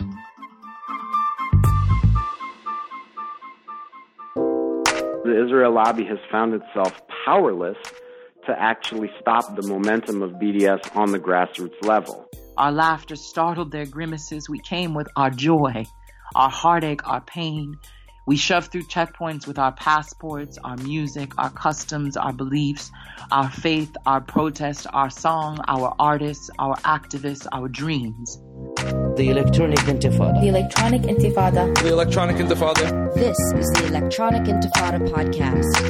The Israel lobby has found itself powerless to actually stop the momentum of BDS on the grassroots level. Our laughter startled their grimaces. We came with our joy, our heartache, our pain. We shoved through checkpoints with our passports, our music, our customs, our beliefs, our faith, our protest, our song, our artists, our activists, our dreams. The Electronic Intifada. The Electronic Intifada. The Electronic Intifada. This is the Electronic Intifada podcast.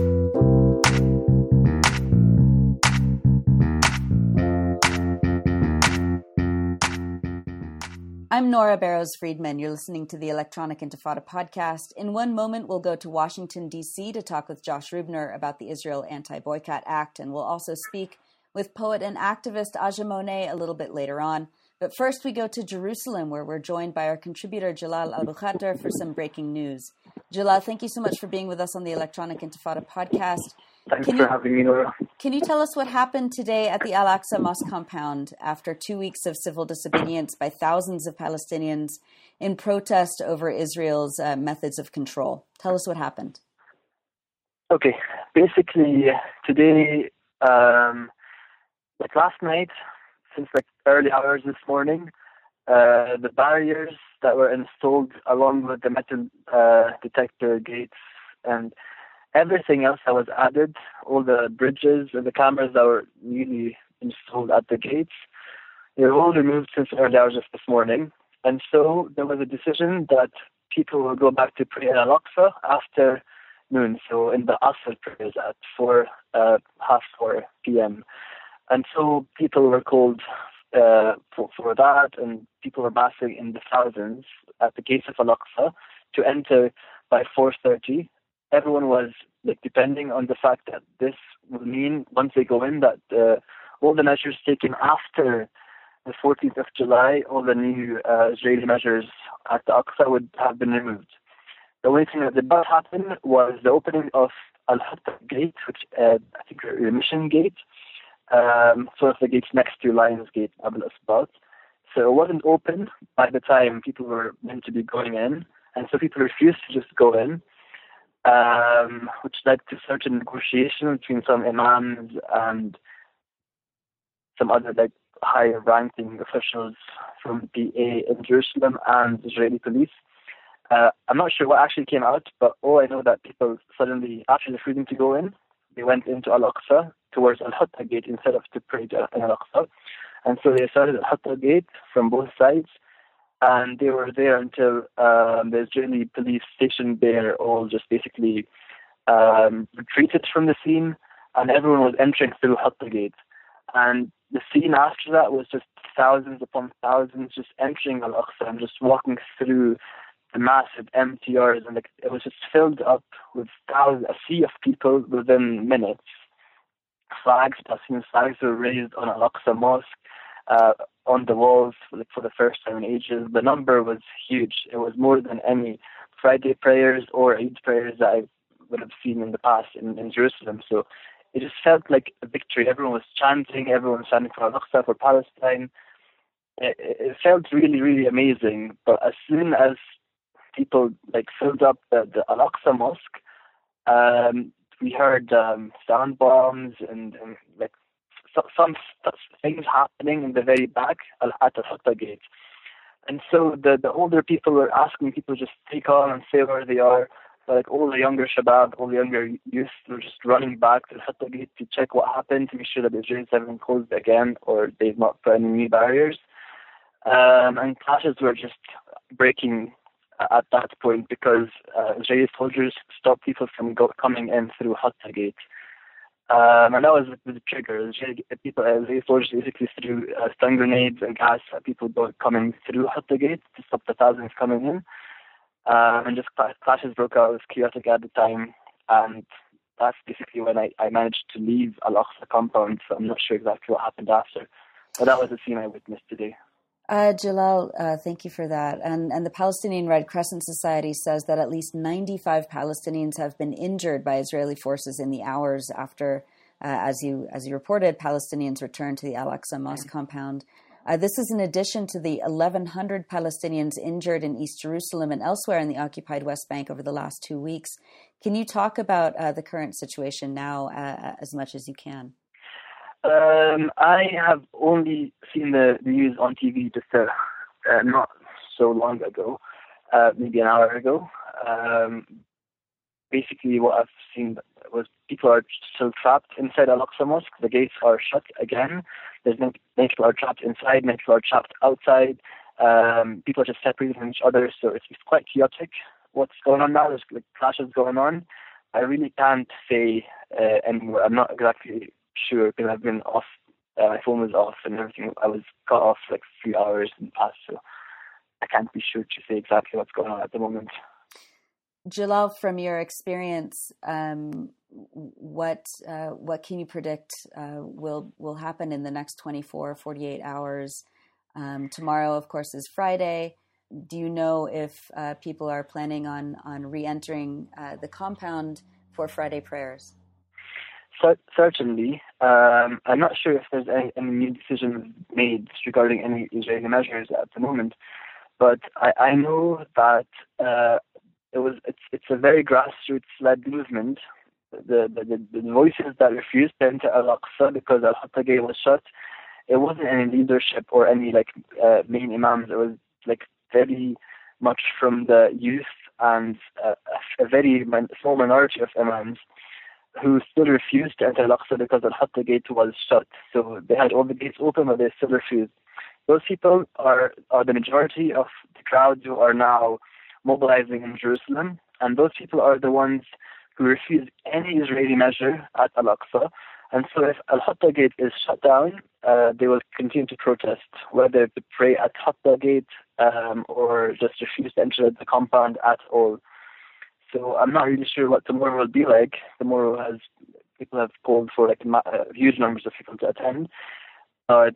I'm Nora Barrows-Friedman. You're listening to the Electronic Intifada podcast. In one moment, we'll go to Washington, D.C. to talk with Josh Rubner about the Israel Anti-Boycott Act, and we'll also speak with poet and activist Aja Monet a little bit later on. But first, we go to Jerusalem, where we're joined by our contributor Jalal Al-Bukhater for some breaking news. Jalal, thank you so much for being with us on the Electronic Intifada podcast. Thanks for having me, Nora. Can you tell us what happened today at the Al-Aqsa Mosque compound after 2 weeks of civil disobedience by thousands of Palestinians in protest over Israel's methods of control? Tell us what happened. Okay, basically today, last night, since early hours this morning, the barriers that were installed along with the metal detector gates and everything else that was added, all the bridges and the cameras that were newly installed at the gates, they were all removed since early hours of this morning. And so there was a decision that people will go back to pray in Al-Aqsa after noon, so in the Asr prayers at 4 p.m. And so people were called for that, and people were massing in the thousands at the gates of Al-Aqsa to enter by 4:30. Everyone was depending on the fact that this will mean, once they go in, that all the measures taken after the 14th of July, all the new Israeli measures at the Aqsa would have been removed. The only thing that did not happen was the opening of Al-Hatta Gate, which I think is the Mission Gate, sort of the gates next to Lions Gate, Abul Asbat. So it wasn't open by the time people were meant to be going in, and so people refused to just go in. Which led to certain negotiations between some imams and some other higher-ranking officials from PA in Jerusalem and Israeli police. I'm not sure what actually came out, but all I know that people suddenly, after the freedom to go in, they went into Al-Aqsa towards Al-Hatta Gate instead of to pray to Al-Aqsa. And so they started Al-Hatta Gate from both sides, and they were there until the Israeli police stationed there all just basically retreated from the scene, and everyone was entering through Hatta Gate. And the scene after that was just thousands upon thousands just entering Al-Aqsa and just walking through the massive MTRs, and it was just filled up with a sea of people within minutes. Palestinian flags were raised on Al-Aqsa Mosque, on the walls for the first time in ages. The number was huge. It was more than any Friday prayers or Eid prayers that I would have seen in the past in Jerusalem. So it just felt like a victory. Everyone was chanting, everyone was chanting for Al-Aqsa, for Palestine. It felt really, really amazing. But as soon as people filled up the Al-Aqsa Mosque, we heard sound bombs and some things happening in the very back at the Hatta Gate. And so the older people were asking people just take on and stay where they are. But like all the younger Shabab, all the younger youth were just running back to Hatta Gate to check what happened, to make sure that the Israelis haven't closed again or they've not put any new barriers. And clashes were just breaking at that point because Israeli soldiers stopped people from coming in through Hatta Gate. And that was the trigger. Israeli soldiers basically threw stun grenades and gas at people coming through Hatta Gate to stop the thousands coming in. And just clashes broke out. It was chaotic at the time. And that's basically when I managed to leave Al-Aqsa compound. So I'm not sure exactly what happened after. But that was the scene I witnessed today. Jalal, thank you for that. And the Palestinian Red Crescent Society says that at least 95 Palestinians have been injured by Israeli forces in the hours after, as you reported, Palestinians returned to the Al-Aqsa Mosque compound. This is in addition to the 1,100 Palestinians injured in East Jerusalem and elsewhere in the occupied West Bank over the last 2 weeks. Can you talk about the current situation now as much as you can? I have only seen the news on TV just not so long ago, maybe an hour ago. Basically, what I've seen was people are still trapped inside Al-Aqsa Mosque. The gates are shut again. There's many people are trapped inside, many people are trapped outside. People are just separated from each other, so it's quite chaotic. What's going on now? There's like clashes going on. I really can't say anymore. I'm not exactly sure because I've been off. My phone was off and everything. I was cut off like 3 hours in the past, so I can't be sure to say exactly what's going on at the moment. Jalal, from your experience, what can you predict will happen in the next 24, 48 hours? Tomorrow, of course, is Friday. Do you know if people are planning on re-entering the compound for Friday prayers? Certainly. I'm not sure if there's any new decisions made regarding any Israeli measures at the moment, but I know that it's a very grassroots-led movement. The voices that refused to enter Al-Aqsa because Al-Hatta Gate was shut, it wasn't any leadership or any main imams. It was very much from the youth and a very small minority of imams who still refused to enter Al-Aqsa because Al-Hatta Gate was shut. So they had all the gates open, but they still refused. Those people are the majority of the crowd who are now mobilizing in Jerusalem, and those people are the ones who refuse any Israeli measure at Al-Aqsa. And so if Al-Hatta Gate is shut down, they will continue to protest, whether to pray at Hatta Gate or just refuse to enter the compound at all. So I'm not really sure what tomorrow will be like. Tomorrow people have called for huge numbers of people to attend. But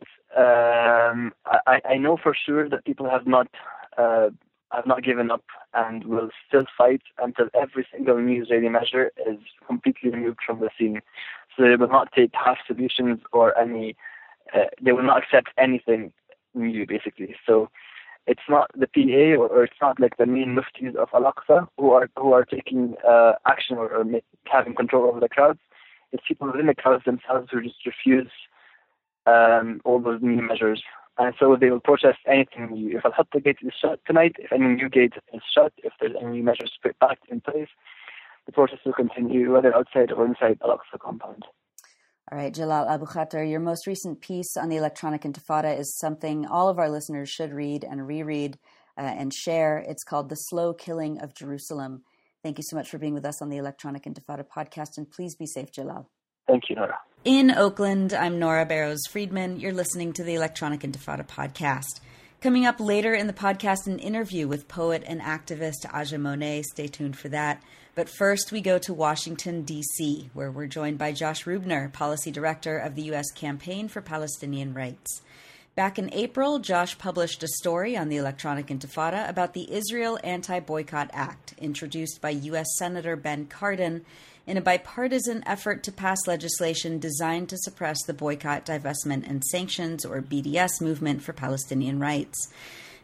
I know for sure that people have not given up and will still fight until every single new Israeli measure is completely removed from the scene. So they will not take half solutions or they will not accept anything new, basically. So it's not the PA or it's not like the main muftis of Al-Aqsa who are taking action or having control over the crowds. It's people within the crowds themselves who just refuse all those new measures. And so they will protest anything new. If Al-Hatta Gate is shut tonight, if any new gate is shut, if there's any new measures put back in place, the protest will continue, whether outside or inside Al-Aqsa compound. All right, Jalal Abu Khater, your most recent piece on the Electronic Intifada is something all of our listeners should read and reread and share. It's called The Slow Killing of Jerusalem. Thank you so much for being with us on the Electronic Intifada podcast, and please be safe, Jalal. Thank you, Nora. In Oakland, I'm Nora Barrows-Friedman. You're listening to the Electronic Intifada podcast. Coming up later in the podcast, an interview with poet and activist Aja Monet. Stay tuned for that. But first, we go to Washington, D.C., where we're joined by Josh Rubner, Policy Director of the U.S. Campaign for Palestinian Rights. Back in April, Josh published a story on the Electronic Intifada about the Israel Anti-Boycott Act, introduced by U.S. Senator Ben Cardin in a bipartisan effort to pass legislation designed to suppress the boycott, divestment, and sanctions, or BDS, movement for Palestinian rights.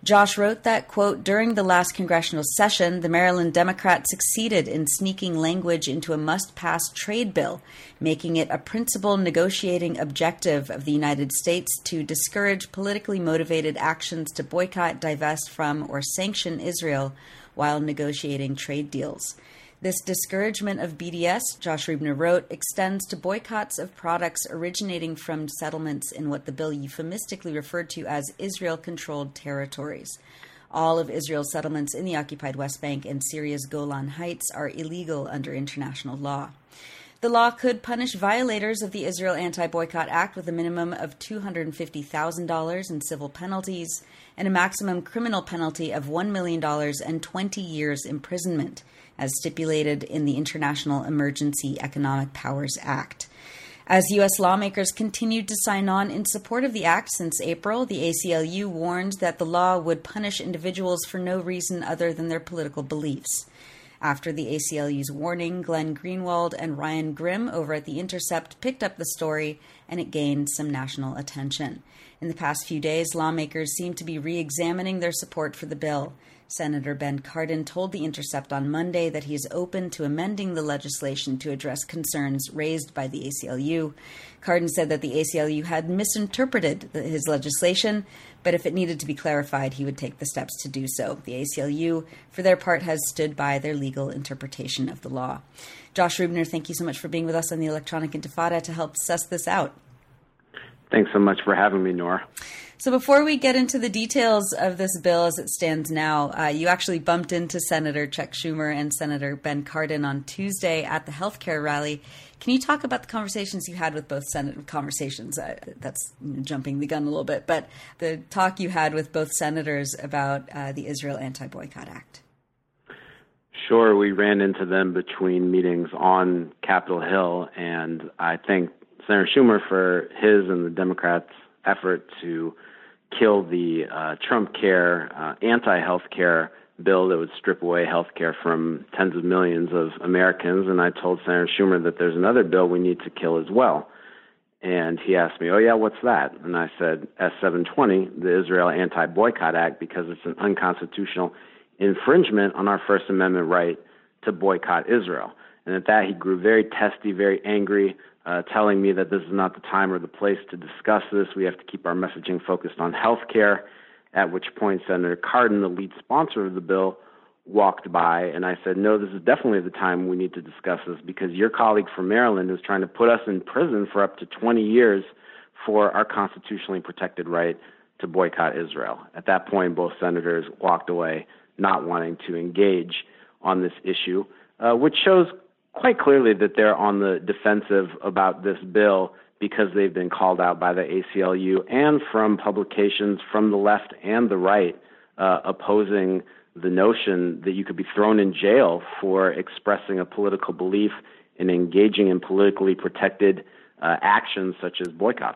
Josh wrote that, quote, during the last congressional session, the Maryland Democrats succeeded in sneaking language into a must-pass trade bill, making it a principal negotiating objective of the United States to discourage politically motivated actions to boycott, divest from, or sanction Israel while negotiating trade deals. This discouragement of BDS, Josh Rubner wrote, extends to boycotts of products originating from settlements in what the bill euphemistically referred to as Israel-controlled territories. All of Israel's settlements in the occupied West Bank and Syria's Golan Heights are illegal under international law. The law could punish violators of the Israel Anti-Boycott Act with a minimum of $250,000 in civil penalties and a maximum criminal penalty of $1 million and 20 years imprisonment, as stipulated in the International Emergency Economic Powers Act. As U.S. lawmakers continued to sign on in support of the act since April, the ACLU warned that the law would punish individuals for no reason other than their political beliefs. After the ACLU's warning, Glenn Greenwald and Ryan Grimm over at The Intercept picked up the story, and it gained some national attention. In the past few days, lawmakers seem to be re-examining their support for the bill. Senator Ben Cardin told The Intercept on Monday that he is open to amending the legislation to address concerns raised by the ACLU. Cardin said that the ACLU had misinterpreted his legislation, but if it needed to be clarified, he would take the steps to do so. The ACLU, for their part, has stood by their legal interpretation of the law. Josh Rubner, thank you so much for being with us on the Electronic Intifada to help suss this out. Thanks so much for having me, Nora. So before we get into the details of this bill as it stands now, you actually bumped into Senator Chuck Schumer and Senator Ben Cardin on Tuesday at the healthcare rally. Can you talk about the conversations you had with both conversations? That's jumping the gun a little bit, but the talk you had with both senators about the Israel Anti-Boycott Act. Sure, we ran into them between meetings on Capitol Hill, and I thank Senator Schumer for his and the Democrats' effort to kill the Trump Care anti-health care bill that would strip away health care from tens of millions of Americans. And I told Senator Schumer that there's another bill we need to kill as well. And he asked me, oh, yeah, what's that? And I said, S-720, the Israel Anti-Boycott Act, because it's an unconstitutional infringement on our First Amendment right to boycott Israel. And at that, he grew very testy, very angry, telling me that this is not the time or the place to discuss this. We have to keep our messaging focused on health care, at which point Senator Cardin, the lead sponsor of the bill, walked by, and I said, no, this is definitely the time we need to discuss this because your colleague from Maryland is trying to put us in prison for up to 20 years for our constitutionally protected right to boycott Israel. At that point, both senators walked away, not wanting to engage on this issue, which shows quite clearly that they're on the defensive about this bill because they've been called out by the ACLU and from publications from the left and the right opposing the notion that you could be thrown in jail for expressing a political belief and engaging in politically protected actions such as boycotts.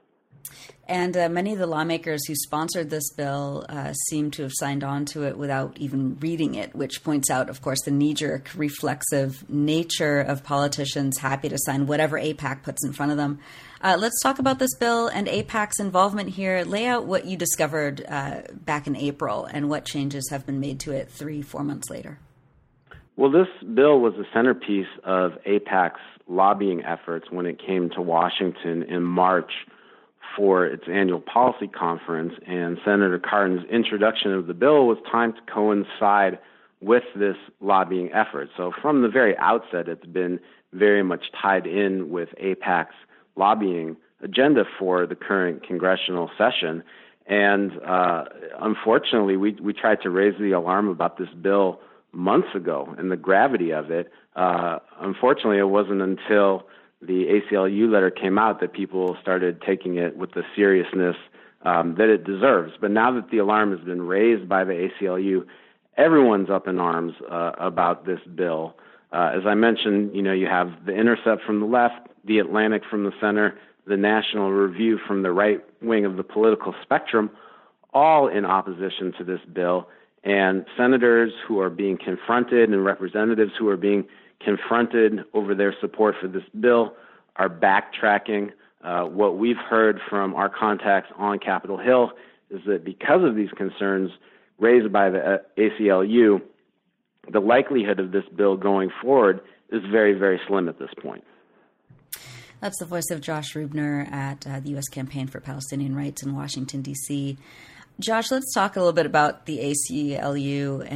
And many of the lawmakers who sponsored this bill seem to have signed on to it without even reading it, which points out, of course, the knee-jerk, reflexive nature of politicians happy to sign whatever AIPAC puts in front of them. Let's talk about this bill and AIPAC's involvement here. Lay out what you discovered back in April and what changes have been made to it 3-4 months later. Well, this bill was the centerpiece of AIPAC's lobbying efforts when it came to Washington in March for its annual policy conference, and Senator Cardin's introduction of the bill was timed to coincide with this lobbying effort. So from the very outset, it's been very much tied in with AIPAC's lobbying agenda for the current congressional session. And unfortunately, we tried to raise the alarm about this bill months ago and the gravity of it. Unfortunately, it wasn't until the ACLU letter came out that people started taking it with the seriousness that it deserves. But now that the alarm has been raised by the ACLU, everyone's up in arms about this bill. As I mentioned, you have The Intercept from the left, The Atlantic from the center, the National Review from the right wing of the political spectrum, all in opposition to this bill. And senators who are being confronted and representatives who are being confronted over their support for this bill are backtracking. What we've heard from our contacts on Capitol Hill is that because of these concerns raised by the ACLU, the likelihood of this bill going forward is very, very slim at this point. That's the voice of Josh Rubner at the U.S. Campaign for Palestinian Rights in Washington, D.C. Josh, let's talk a little bit about the ACLU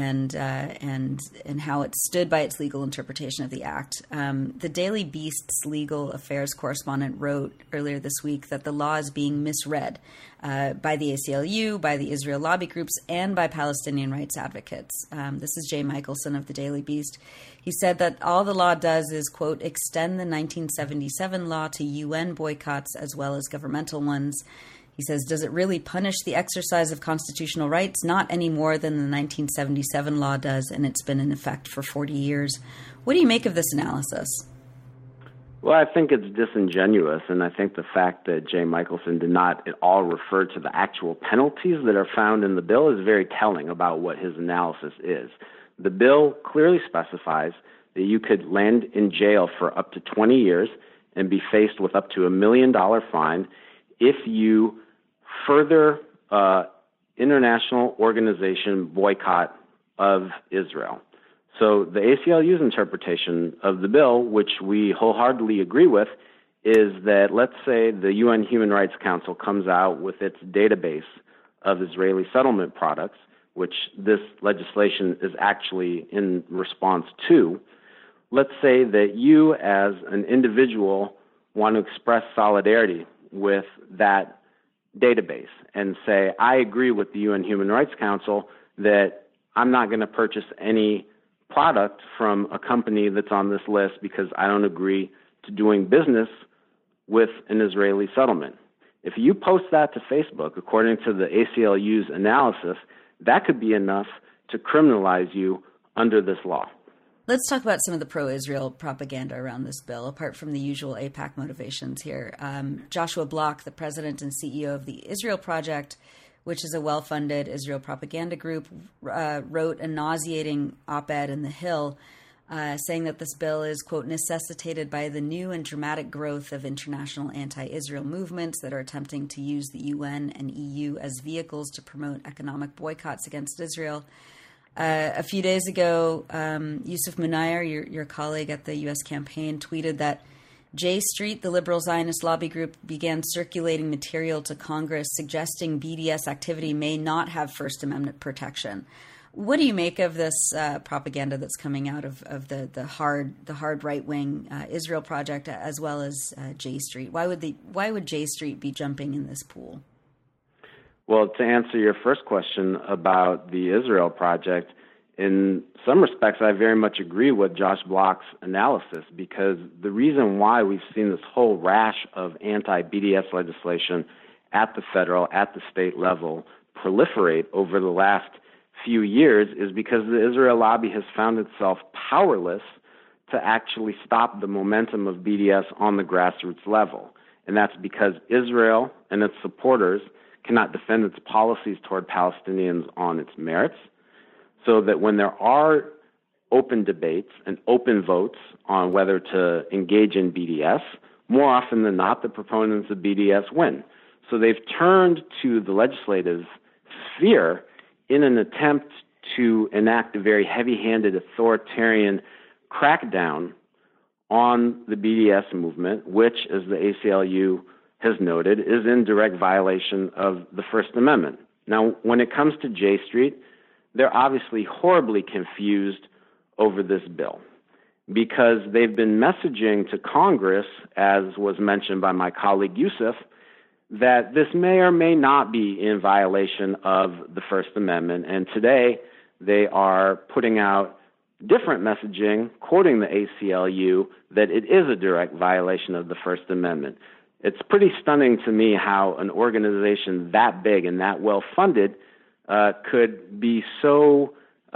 and how it stood by its legal interpretation of the act. The Daily Beast's legal affairs correspondent wrote earlier this week that the law is being misread by the ACLU, by the Israel lobby groups, and by Palestinian rights advocates. This is Jay Michaelson of the Daily Beast. He said that all the law does is, quote, extend the 1977 law to UN boycotts as well as governmental ones. He says, does it really punish the exercise of constitutional rights? Not any more than the 1977 law does, and it's been in effect for 40 years. What do you make of this analysis? Well, I think it's disingenuous, and I think the fact that Jay Michaelson did not at all refer to the actual penalties that are found in the bill is very telling about what his analysis is. The bill clearly specifies that you could land in jail for up to 20 years and be faced with up to $1 million fine if you further international organization boycott of Israel. So the ACLU's interpretation of the bill, which we wholeheartedly agree with, is that let's say the UN Human Rights Council comes out with its database of Israeli settlement products, which this legislation is actually in response to. Let's say that you as an individual want to express solidarity with that database and say, I agree with the UN Human Rights Council that I'm not going to purchase any product from a company that's on this list because I don't agree to doing business with an Israeli settlement. If you post that to Facebook, according to the ACLU's analysis, that could be enough to criminalize you under this law. Let's talk about some of the pro-Israel propaganda around this bill, apart from the usual AIPAC motivations here. Joshua Block, the president and CEO of the Israel Project, which is a well-funded Israel propaganda group, wrote a nauseating op-ed in The Hill saying that this bill is, quote, necessitated by the new and dramatic growth of international anti-Israel movements that are attempting to use the UN and EU as vehicles to promote economic boycotts against Israel. A few days ago, Yusuf Munayr, your colleague at the U.S. campaign, tweeted that J Street, the liberal Zionist lobby group, began circulating material to Congress suggesting BDS activity may not have First Amendment protection. What do you make of this propaganda that's coming out of the hard right wing Israel Project as well as J Street? Why would J Street be jumping in this pool? Well, to answer your first question about the Israel Project, in some respects, I very much agree with Josh Block's analysis, because the reason why we've seen this whole rash of anti-BDS legislation at the federal, at the state level proliferate over the last few years is because the Israel lobby has found itself powerless to actually stop the momentum of BDS on the grassroots level. And that's because Israel and its supporters cannot defend its policies toward Palestinians on its merits, so that when there are open debates and open votes on whether to engage in BDS, more often than not, the proponents of BDS win. So they've turned to the legislative sphere in an attempt to enact a very heavy-handed authoritarian crackdown on the BDS movement, which, as the ACLU has noted, is in direct violation of the First Amendment. Now, when it comes to J Street, they're obviously horribly confused over this bill because they've been messaging to Congress, as was mentioned by my colleague Yusuf, that this may or may not be in violation of the First Amendment. And today they are putting out different messaging, quoting the ACLU, that it is a direct violation of the First Amendment. It's pretty stunning to me how an organization that big and that well-funded could be so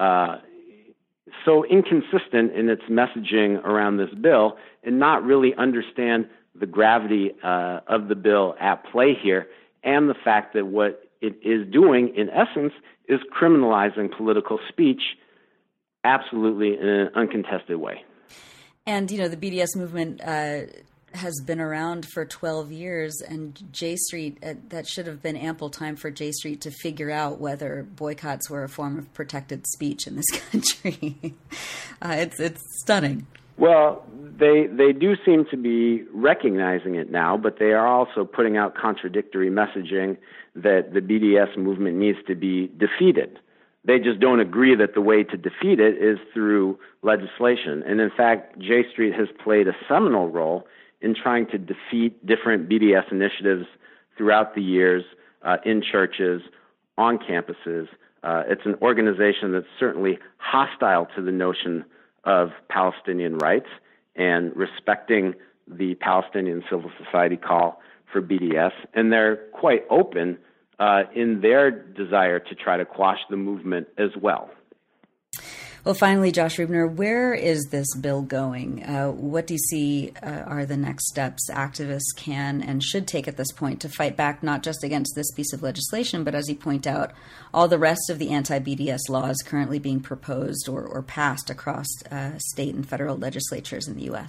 inconsistent in its messaging around this bill and not really understand the gravity of the bill at play here, and the fact that what it is doing, in essence, is criminalizing political speech absolutely in an uncontested way. And, the BDS movement has been around for 12 years, and J Street, that should have been ample time for J Street to figure out whether boycotts were a form of protected speech in this country. It's stunning. Well, they do seem to be recognizing it now, but they are also putting out contradictory messaging that the BDS movement needs to be defeated. They just don't agree that the way to defeat it is through legislation. And in fact, J Street has played a seminal role in trying to defeat different BDS initiatives throughout the years in churches, on campuses. It's an organization that's certainly hostile to the notion of Palestinian rights and respecting the Palestinian civil society call for BDS. And they're quite open in their desire to try to quash the movement as well. Well, finally, Josh Rubner, where is this bill going? What do you see are the next steps activists can and should take at this point to fight back not just against this piece of legislation, but as you point out, all the rest of the anti-BDS laws currently being proposed or passed across state and federal legislatures in the U.S.?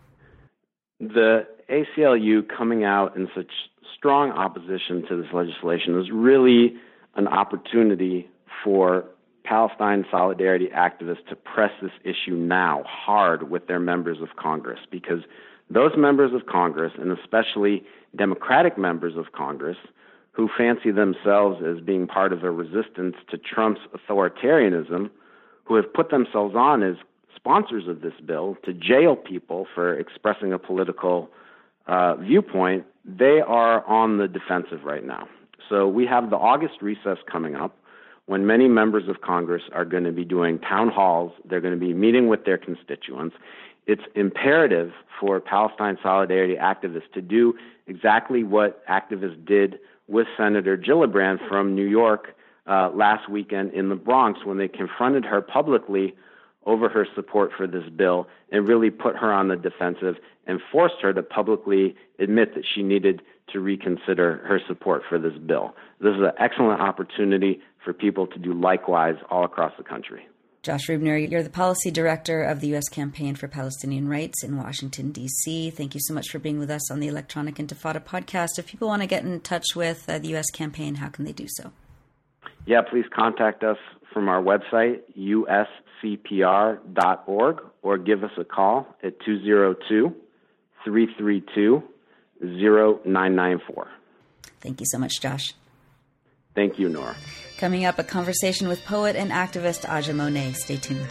The ACLU coming out in such strong opposition to this legislation is really an opportunity for Palestine solidarity activists to press this issue now hard with their members of Congress, because those members of Congress, and especially Democratic members of Congress, who fancy themselves as being part of a resistance to Trump's authoritarianism, who have put themselves on as sponsors of this bill to jail people for expressing a political viewpoint, they are on the defensive right now. So we have the August recess coming up, when many members of Congress are going to be doing town halls. They're going to be meeting with their constituents. It's imperative for Palestine solidarity activists to do exactly what activists did with Senator Gillibrand from New York last weekend in the Bronx, when they confronted her publicly over her support for this bill and really put her on the defensive and forced her to publicly admit that she needed to reconsider her support for this bill. This is an excellent opportunity for people to do likewise all across the country. Josh Rubner, you're the policy director of the U.S. Campaign for Palestinian Rights in Washington, D.C. Thank you so much for being with us on the Electronic Intifada podcast. If people want to get in touch with the U.S. Campaign, how can they do so? Yeah, please contact us from our website, uscpr.org, or give us a call at 202-332-0994. Thank you so much, Josh. Thank you, Nora. Coming up, a conversation with poet and activist Aja Monet. Stay tuned.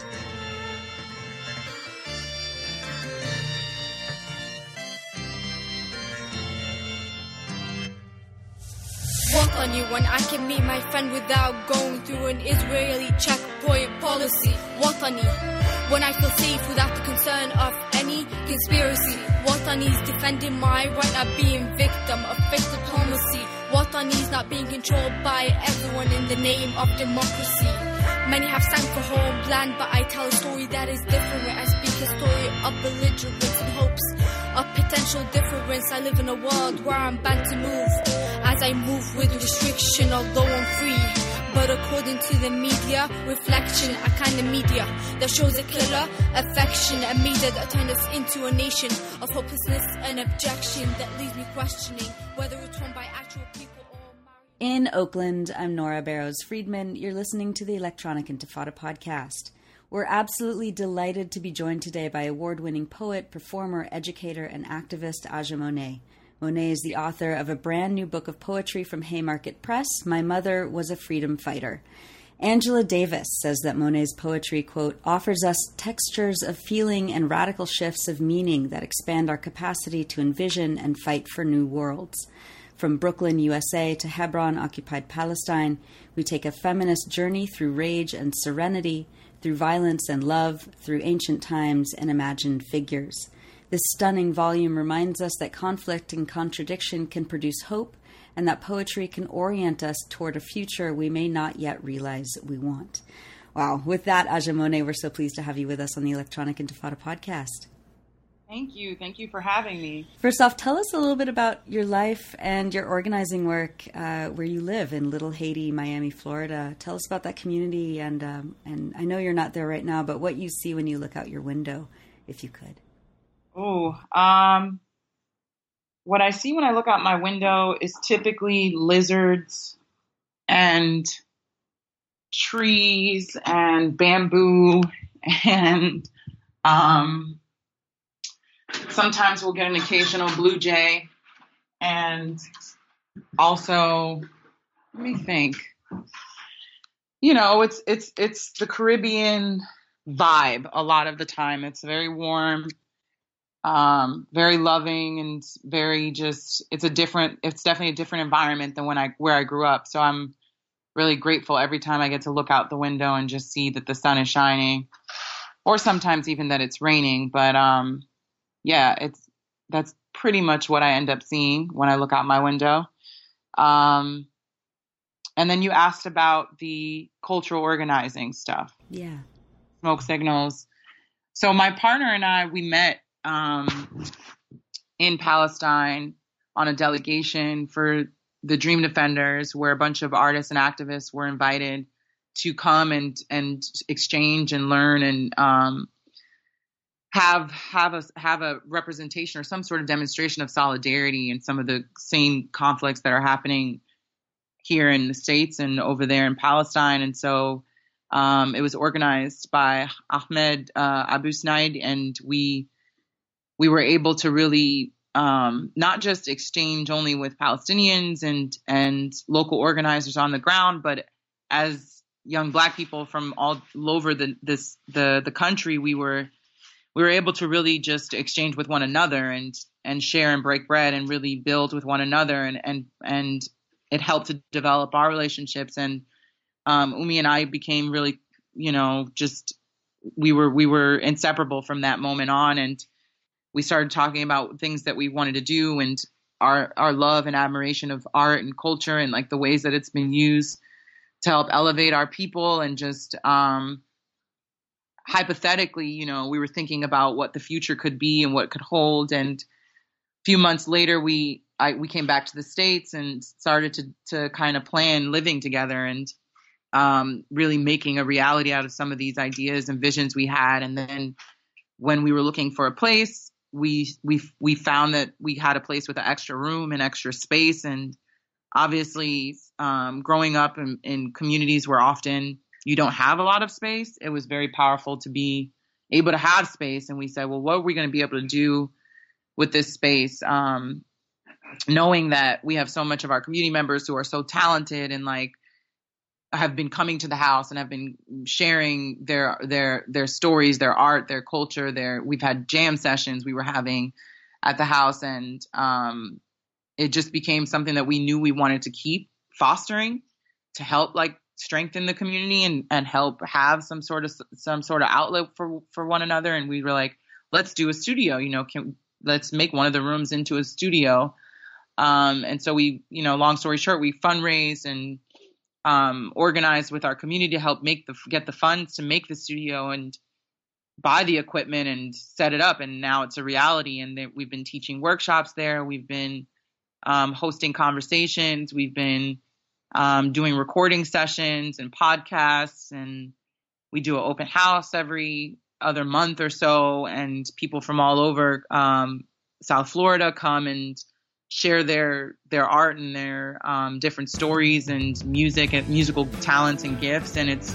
Walk on you when I can meet my friend without going through an Israeli checkpoint policy. Walk on you when I feel safe without the concern of any conspiracy. Watani's defending my right, not being victim of fake diplomacy. Watani's not being controlled by everyone in the name of democracy. Many have sang for homeland, but I tell a story that is different. I speak a story of belligerence and hopes of potential difference. I live in a world where I'm bound to move, as I move with restriction, although I'm free. But according to the media, reflection, a kind of media that shows a killer affection, a media that turned us into a nation of hopelessness and objection that leaves me questioning whether it's run by actual people or... In Oakland, I'm Nora Barrows-Friedman. You're listening to the Electronic Intifada podcast. We're absolutely delighted to be joined today by award-winning poet, performer, educator, and activist Aja Monet. Monet is the author of a brand new book of poetry from Haymarket Press, My Mother Was a Freedom Fighter. Angela Davis says that Monet's poetry, quote, offers us textures of feeling and radical shifts of meaning that expand our capacity to envision and fight for new worlds. From Brooklyn, USA to Hebron, occupied Palestine, we take a feminist journey through rage and serenity, through violence and love, through ancient times and imagined figures. This stunning volume reminds us that conflict and contradiction can produce hope, and that poetry can orient us toward a future we may not yet realize we want. Wow. With that, Aja Monet, we're so pleased to have you with us on the Electronic Intifada podcast. Thank you. Thank you for having me. First off, tell us a little bit about your life and your organizing work where you live in Little Haiti, Miami, Florida. Tell us about that community, and I know you're not there right now, but what you see when you look out your window, if you could. Oh, what I see when I look out my window is typically lizards and trees and bamboo, and sometimes we'll get an occasional blue jay, and also, let me think, it's the Caribbean vibe a lot of the time. It's very warm, very loving, and very it's definitely a different environment than where I grew up. So I'm really grateful every time I get to look out the window and just see that the sun is shining, or sometimes even that it's raining. But that's pretty much what I end up seeing when I look out my window. And then you asked about the cultural organizing stuff. Yeah. Smoke signals. So my partner and I, we met in Palestine on a delegation for the Dream Defenders, where a bunch of artists and activists were invited to come and exchange and learn and have a representation or some sort of demonstration of solidarity in some of the same conflicts that are happening here in the States and over there in Palestine. And so it was organized by Ahmed Abu Sneid, and we were able to really not just exchange only with Palestinians and local organizers on the ground, but as young Black people from all over the country, we were able to really just exchange with one another and share and break bread and really build with one another, and it helped to develop our relationships. And Umi and I became really, we were inseparable from that moment on, and we started talking about things that we wanted to do and our love and admiration of art and culture and like the ways that it's been used to help elevate our people. And just hypothetically, we were thinking about what the future could be and what it could hold. And a few months later, we came back to the States and started to kind of plan living together and really making a reality out of some of these ideas and visions we had. And then when we were looking for a place, we found that we had a place with an extra room and extra space. And obviously, growing up in communities where often you don't have a lot of space, it was very powerful to be able to have space. And we said, well, what are we going to be able to do with this space? Knowing that we have so much of our community members who are so talented and like have been coming to the house and have been sharing their stories, their art, their culture. We've had jam sessions we were having at the house, and it just became something that we knew we wanted to keep fostering to help like strengthen the community and help have some sort of outlet for one another. And we were like, let's do a studio. Let's make one of the rooms into a studio. And so we, long story short, we fundraised and organized with our community to help get the funds to make the studio and buy the equipment and set it up. And now it's a reality. And we've been teaching workshops there. We've been hosting conversations. We've been doing recording sessions and podcasts. And we do an open house every other month or so. And people from all over South Florida come and share their art and their different stories and music and musical talents and gifts. And it's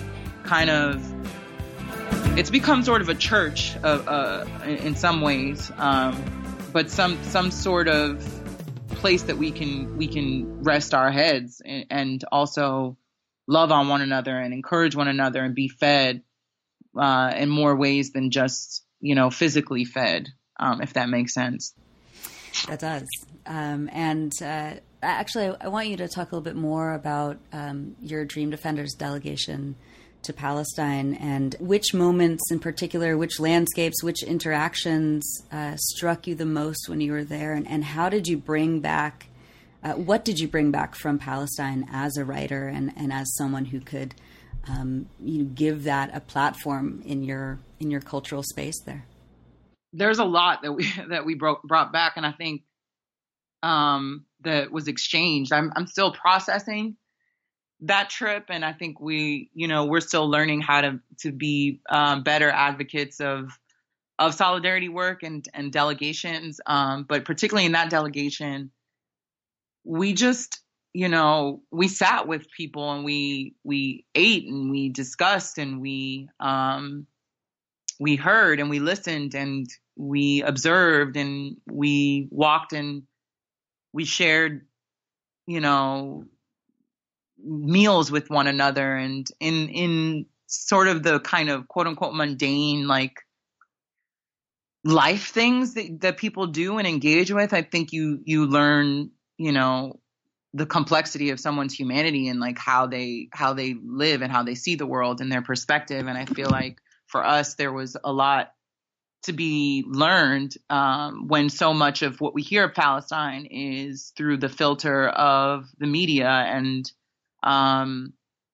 become sort of a church in some ways, but some sort of place that we can rest our heads and also love on one another and encourage one another and be fed in more ways than just physically fed, if that makes sense. That does. Actually, I want you to talk a little bit more about your Dream Defenders delegation to Palestine and which moments in particular, which landscapes, which interactions struck you the most when you were there, and how did you bring back, what did you bring back from Palestine as a writer and as someone who could give that a platform in your cultural space there? There's a lot that we brought back, and I think that was exchanged. I'm still processing that trip, and I think we're still learning how to be better advocates of solidarity work and delegations. But particularly in that delegation, we just, we sat with people and we ate and we discussed and we heard and we listened and we observed and we walked and we shared, meals with one another, and in sort of the kind of quote unquote mundane, like, life things that people do and engage with. I think you learn, the complexity of someone's humanity and like how they live and how they see the world and their perspective. And I feel like for us, there was a lot to be learned when so much of what we hear of Palestine is through the filter of the media and, and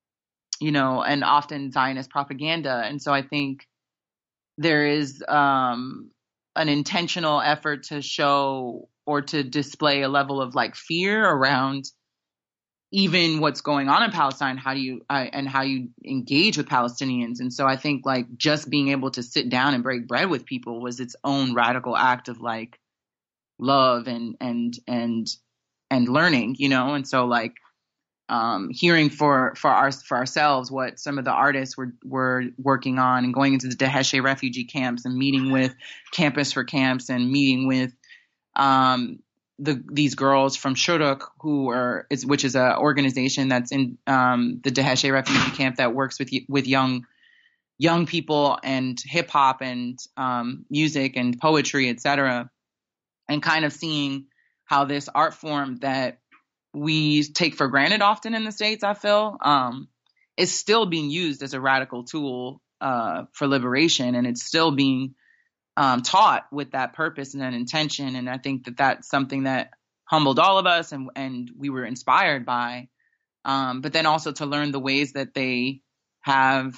often Zionist propaganda. And so I think there is an intentional effort to show or to display a level of like fear around even what's going on in Palestine, how you engage with Palestinians. And so I think like just being able to sit down and break bread with people was its own radical act of like love and learning, and so like hearing for ourselves what some of the artists were working on and going into the Deheshe refugee camps and meeting with Campus for Camps and meeting with these girls from Shuruk which is an organization that's in the Deheshe refugee camp that works with young people and hip hop and music and poetry, etc. And kind of seeing how this art form that we take for granted often in the States, I feel, is still being used as a radical tool for liberation, and it's still being taught with that purpose and that intention. And I think that that's something that humbled all of us and we were inspired by. But then also to learn the ways that they have,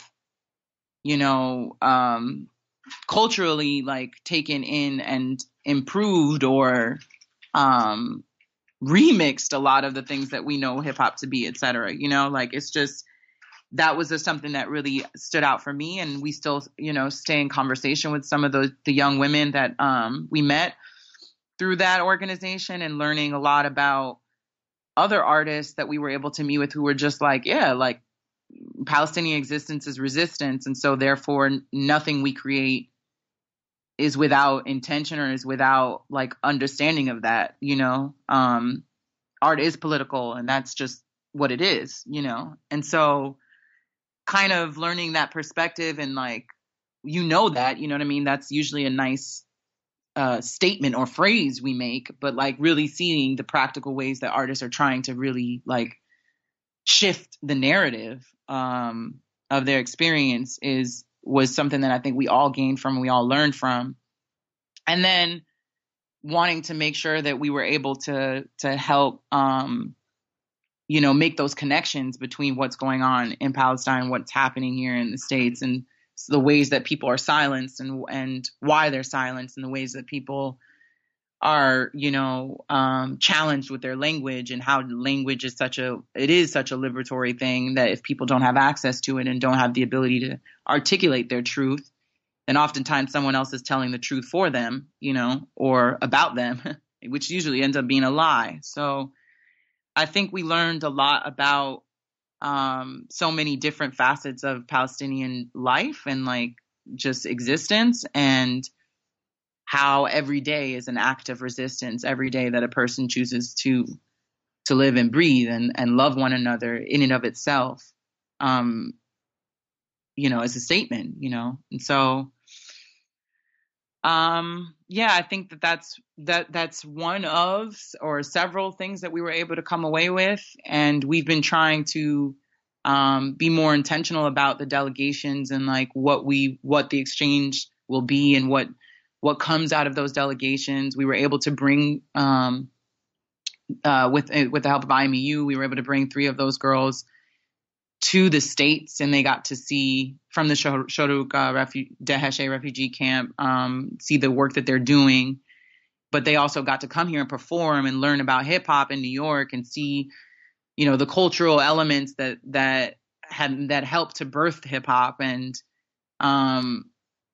culturally like taken in and improved or remixed a lot of the things that we know hip hop to be, et cetera. Like it's just, that was just something that really stood out for me. And we still, stay in conversation with some of the young women that we met through that organization, and learning a lot about other artists that we were able to meet with who were just like, yeah, like Palestinian existence is resistance. And so therefore nothing we create is without intention or is without like understanding of that, art is political and that's just what it is, And so kind of learning that perspective and like, that, what I mean? That's usually a nice statement or phrase we make, but like really seeing the practical ways that artists are trying to really like shift the narrative of their experience was something that I think we all gained from, we all learned from. And then wanting to make sure that we were able to help, make those connections between what's going on in Palestine, what's happening here in the States, and the ways that people are silenced and why they're silenced, and the ways that people are, challenged with their language, and how language is such a liberatory thing that if people don't have access to it and don't have the ability to articulate their truth, then oftentimes someone else is telling the truth for them, or about them, which usually ends up being a lie. So I think we learned a lot about so many different facets of Palestinian life and like just existence, and how every day is an act of resistance, every day that a person chooses to live and breathe and love one another in and of itself, as a statement, and so, I think that's one of, or several things that we were able to come away with. And we've been trying to, be more intentional about the delegations and like what the exchange will be and what comes out of those delegations. We were able to bring, with the help of IMEU, we were able to bring 3 of those girls to the States, and they got to see from the Shuruk Deheshe refugee camp, see the work that they're doing. But they also got to come here and perform and learn about hip hop in New York and see, the cultural elements that helped to birth hip hop, and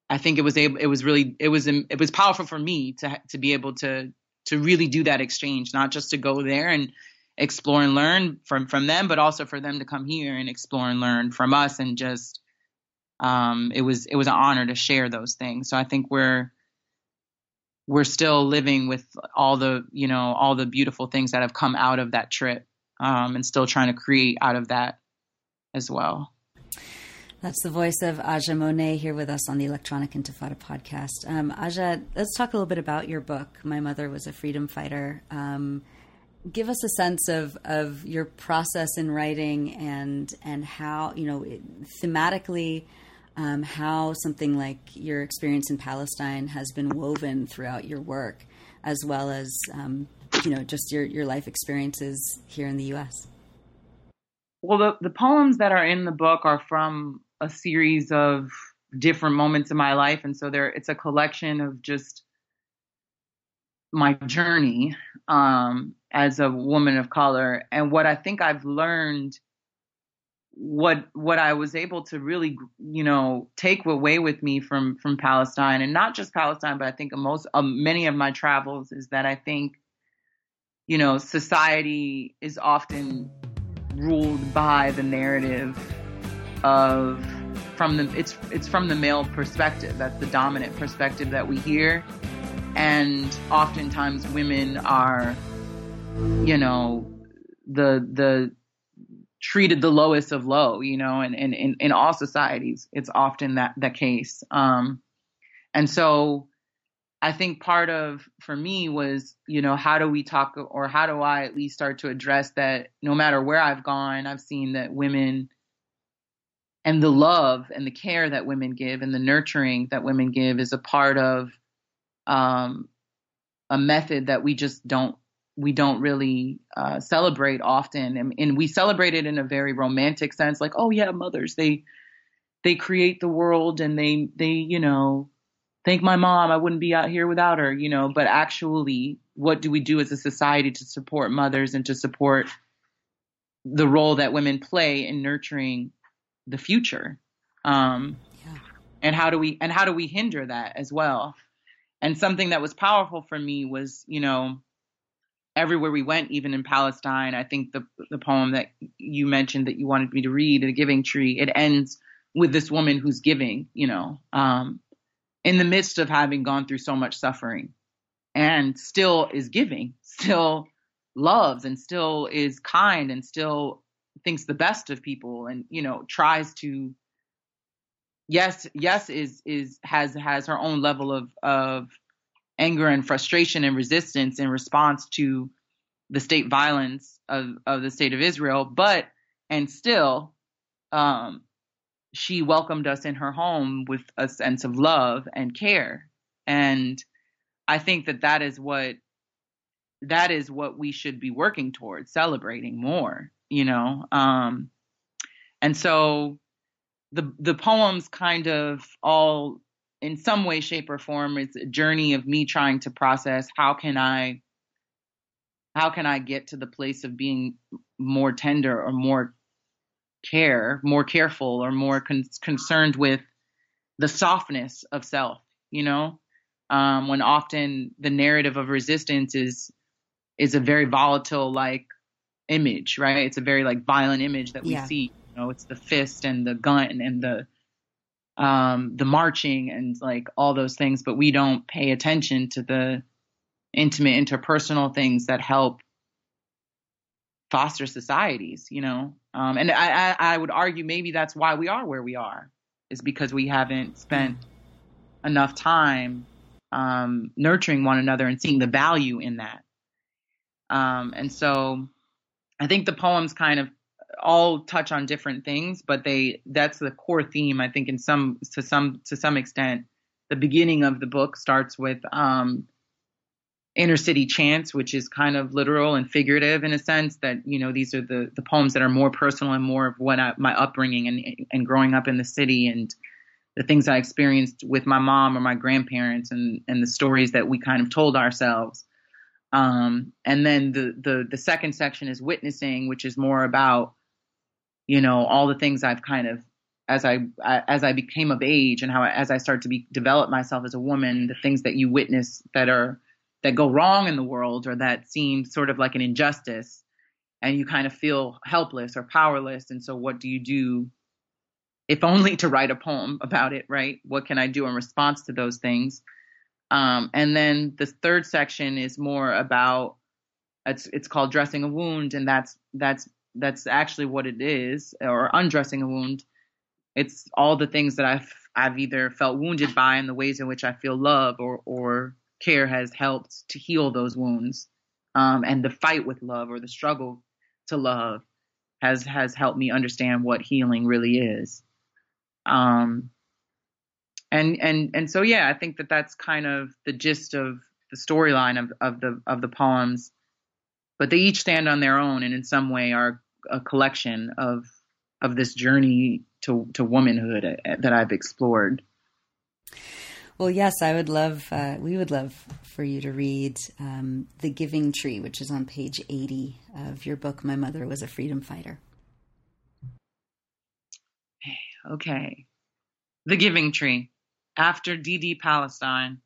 I think it was powerful for me to be able to really do that exchange, not just to go there and explore and learn from them, but also for them to come here and explore and learn from us. And just, it was an honor to share those things. So I think we're still living with all the beautiful things that have come out of that trip, and still trying to create out of that as well. That's the voice of Aja Monet here with us on the Electronic Intifada podcast. Aja, let's talk a little bit about your book, My Mother Was a Freedom Fighter. Give us a sense of your process in writing and how, thematically, how something like your experience in Palestine has been woven throughout your work, as well as, just your life experiences here in the U.S. Well, the poems that are in the book are from a series of different moments in my life. And so it's a collection of just my journey as a woman of color. And what I think I've learned, what I was able to really, take away with me from Palestine, and not just Palestine, but I think many of my travels, is that I think, society is often ruled by the narrative it's from the male perspective. That's the dominant perspective that we hear. And oftentimes women are, the treated the lowest of low, and in all societies, it's often the case. And so I think part of, for me, was, how do we talk, or how do I at least start to address that? No matter where I've gone, I've seen that women, and the love and the care that women give and the nurturing that women give, is a part of a method that we don't really celebrate often. And we celebrate it in a very romantic sense, like, oh yeah, mothers, they create the world, and they thank my mom, I wouldn't be out here without her, but actually, what do we do as a society to support mothers and to support the role that women play in nurturing the future? And how do we hinder that as well? And something that was powerful for me was, everywhere we went, even in Palestine, I think the poem that you mentioned that you wanted me to read, The Giving Tree, it ends with this woman who's giving, in the midst of having gone through so much suffering, and still is giving, still loves, and still is kind, and still thinks the best of people, and tries to has her own level of anger and frustration and resistance in response to the state violence of the state of Israel, and still she welcomed us in her home with a sense of love and care. And I think that is what we should be working towards, celebrating more, and so the poems kind of all, in some way, shape, or form, it's a journey of me trying to process how can I get to the place of being more tender, or more careful, or more concerned with the softness of self, when often the narrative of resistance is a very volatile, image, right? It's a very violent image that we see. It's the fist and the gun and the marching and all those things, but we don't pay attention to the intimate, interpersonal things that help foster societies, and I would argue maybe that's why we are where we are, is because we haven't spent enough time nurturing one another and seeing the value in that. And so I think the poems kind of all touch on different things, but that's the core theme. I think to some extent, the beginning of the book starts with inner city chants, which is kind of literal and figurative in a sense that, these are the poems that are more personal and more of what my upbringing and growing up in the city, and the things I experienced with my mom or my grandparents, and the stories that we kind of told ourselves. And then the second section is witnessing, which is more about, all the things I've kind of as I became of age, and as I started to develop myself as a woman, the things that you witness that go wrong in the world, or that seem sort of like an injustice, and you kind of feel helpless or powerless. And so what do you do? If only to write a poem about it, right? What can I do in response to those things? And then the third section is more about, it's called Dressing a Wound, and that's actually what it is, or undressing a wound. It's all the things that I've either felt wounded by, and the ways in which I feel love or care has helped to heal those wounds. And the fight with love, or the struggle to love, has helped me understand what healing really is. And so, yeah, I think that's kind of the gist of the storyline of the poems, but they each stand on their own, and in some way are a collection of this journey to womanhood that I've explored. Well, yes, we would love for you to read The Giving Tree, which is on page 80 of your book, My Mother Was a Freedom Fighter. Okay. The Giving Tree, after DD Palestine.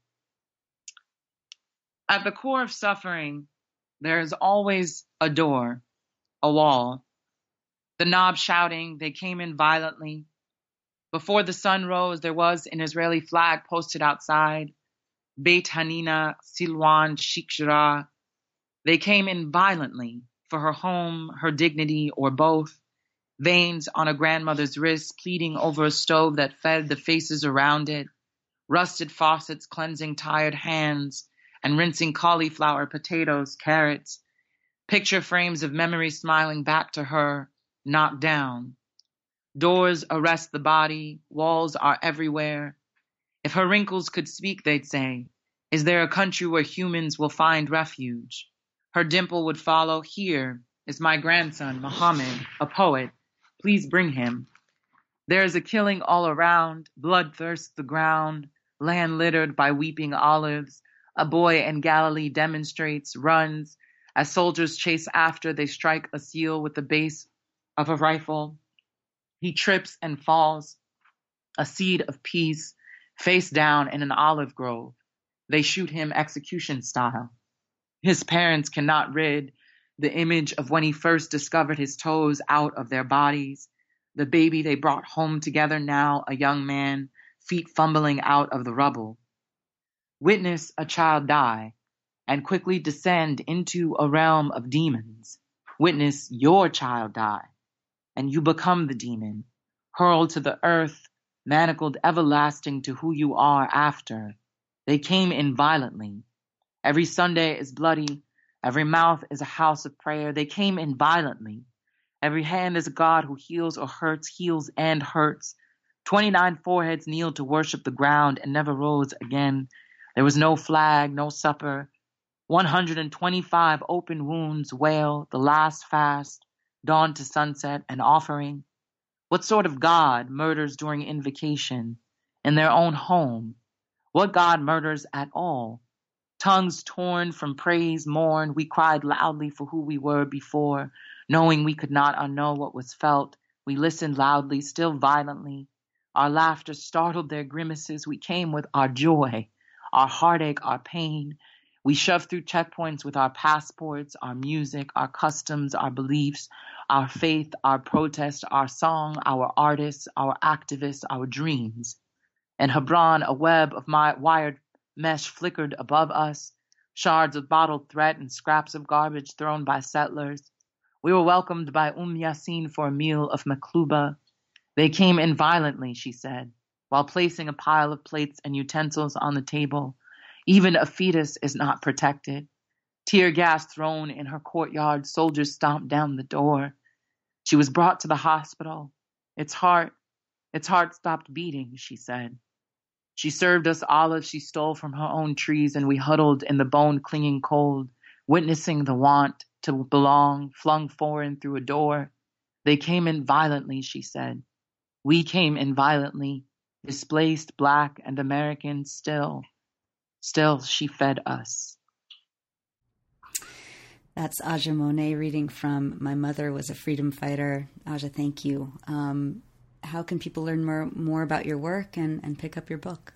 At the core of suffering, there is always a door, a wall. The knob shouting, they came in violently. Before the sun rose, there was an Israeli flag posted outside. Beit Hanina, Silwan, Sheikh Jarrah. They came in violently for her home, her dignity, or both. Veins on a grandmother's wrist, pleading over a stove that fed the faces around it. Rusted faucets cleansing tired hands and rinsing cauliflower, potatoes, carrots. Picture frames of memory smiling back to her, knocked down. Doors arrest the body, walls are everywhere. If her wrinkles could speak, they'd say, is there a country where humans will find refuge? Her dimple would follow, here is my grandson, Muhammad, a poet. Please bring him. There is a killing all around, blood thirsts the ground, land littered by weeping olives. A boy in Galilee demonstrates, runs. As soldiers chase after, they strike a seal with the base of a rifle. He trips and falls, a seed of peace, face down in an olive grove. They shoot him execution style. His parents cannot rid the image of when he first discovered his toes out of their bodies. The baby they brought home together, now a young man, feet fumbling out of the rubble. Witness a child die and quickly descend into a realm of demons. Witness your child die and you become the demon, hurled to the earth, manacled everlasting to who you are after. They came in violently. Every Sunday is bloody. Every mouth is a house of prayer. They came in violently. Every hand is a God who heals or hurts, heals and hurts. 29 foreheads kneeled to worship the ground and never rose again. There was no flag, no supper. 125 open wounds wail, the last fast, dawn to sunset, an offering. What sort of God murders during invocation in their own home? What God murders at all? Tongues torn from praise, mourn. We cried loudly for who we were before, knowing we could not unknow what was felt. We listened loudly, still violently. Our laughter startled their grimaces. We came with our joy, our heartache, our pain. We shoved through checkpoints with our passports, our music, our customs, our beliefs, our faith, our protest, our song, our artists, our activists, our dreams. In Hebron, a web of wired mesh flickered above us, shards of bottled threat and scraps of garbage thrown by settlers. We were welcomed by Yassin for a meal of makluba. They came in violently, she said, while placing a pile of plates and utensils on the table. Even a fetus is not protected. Tear gas thrown in her courtyard, soldiers stomped down the door. She was brought to the hospital. Its heart stopped beating, she said. She served us olives she stole from her own trees, and we huddled in the bone-clinging cold, witnessing the want to belong, flung foreign through a door. They came in violently, she said. We came in violently, displaced, Black and American still. Still, she fed us. That's Aja Monet reading from My Mother Was a Freedom Fighter. Aja, thank you. how can people learn more about your work and pick up your book?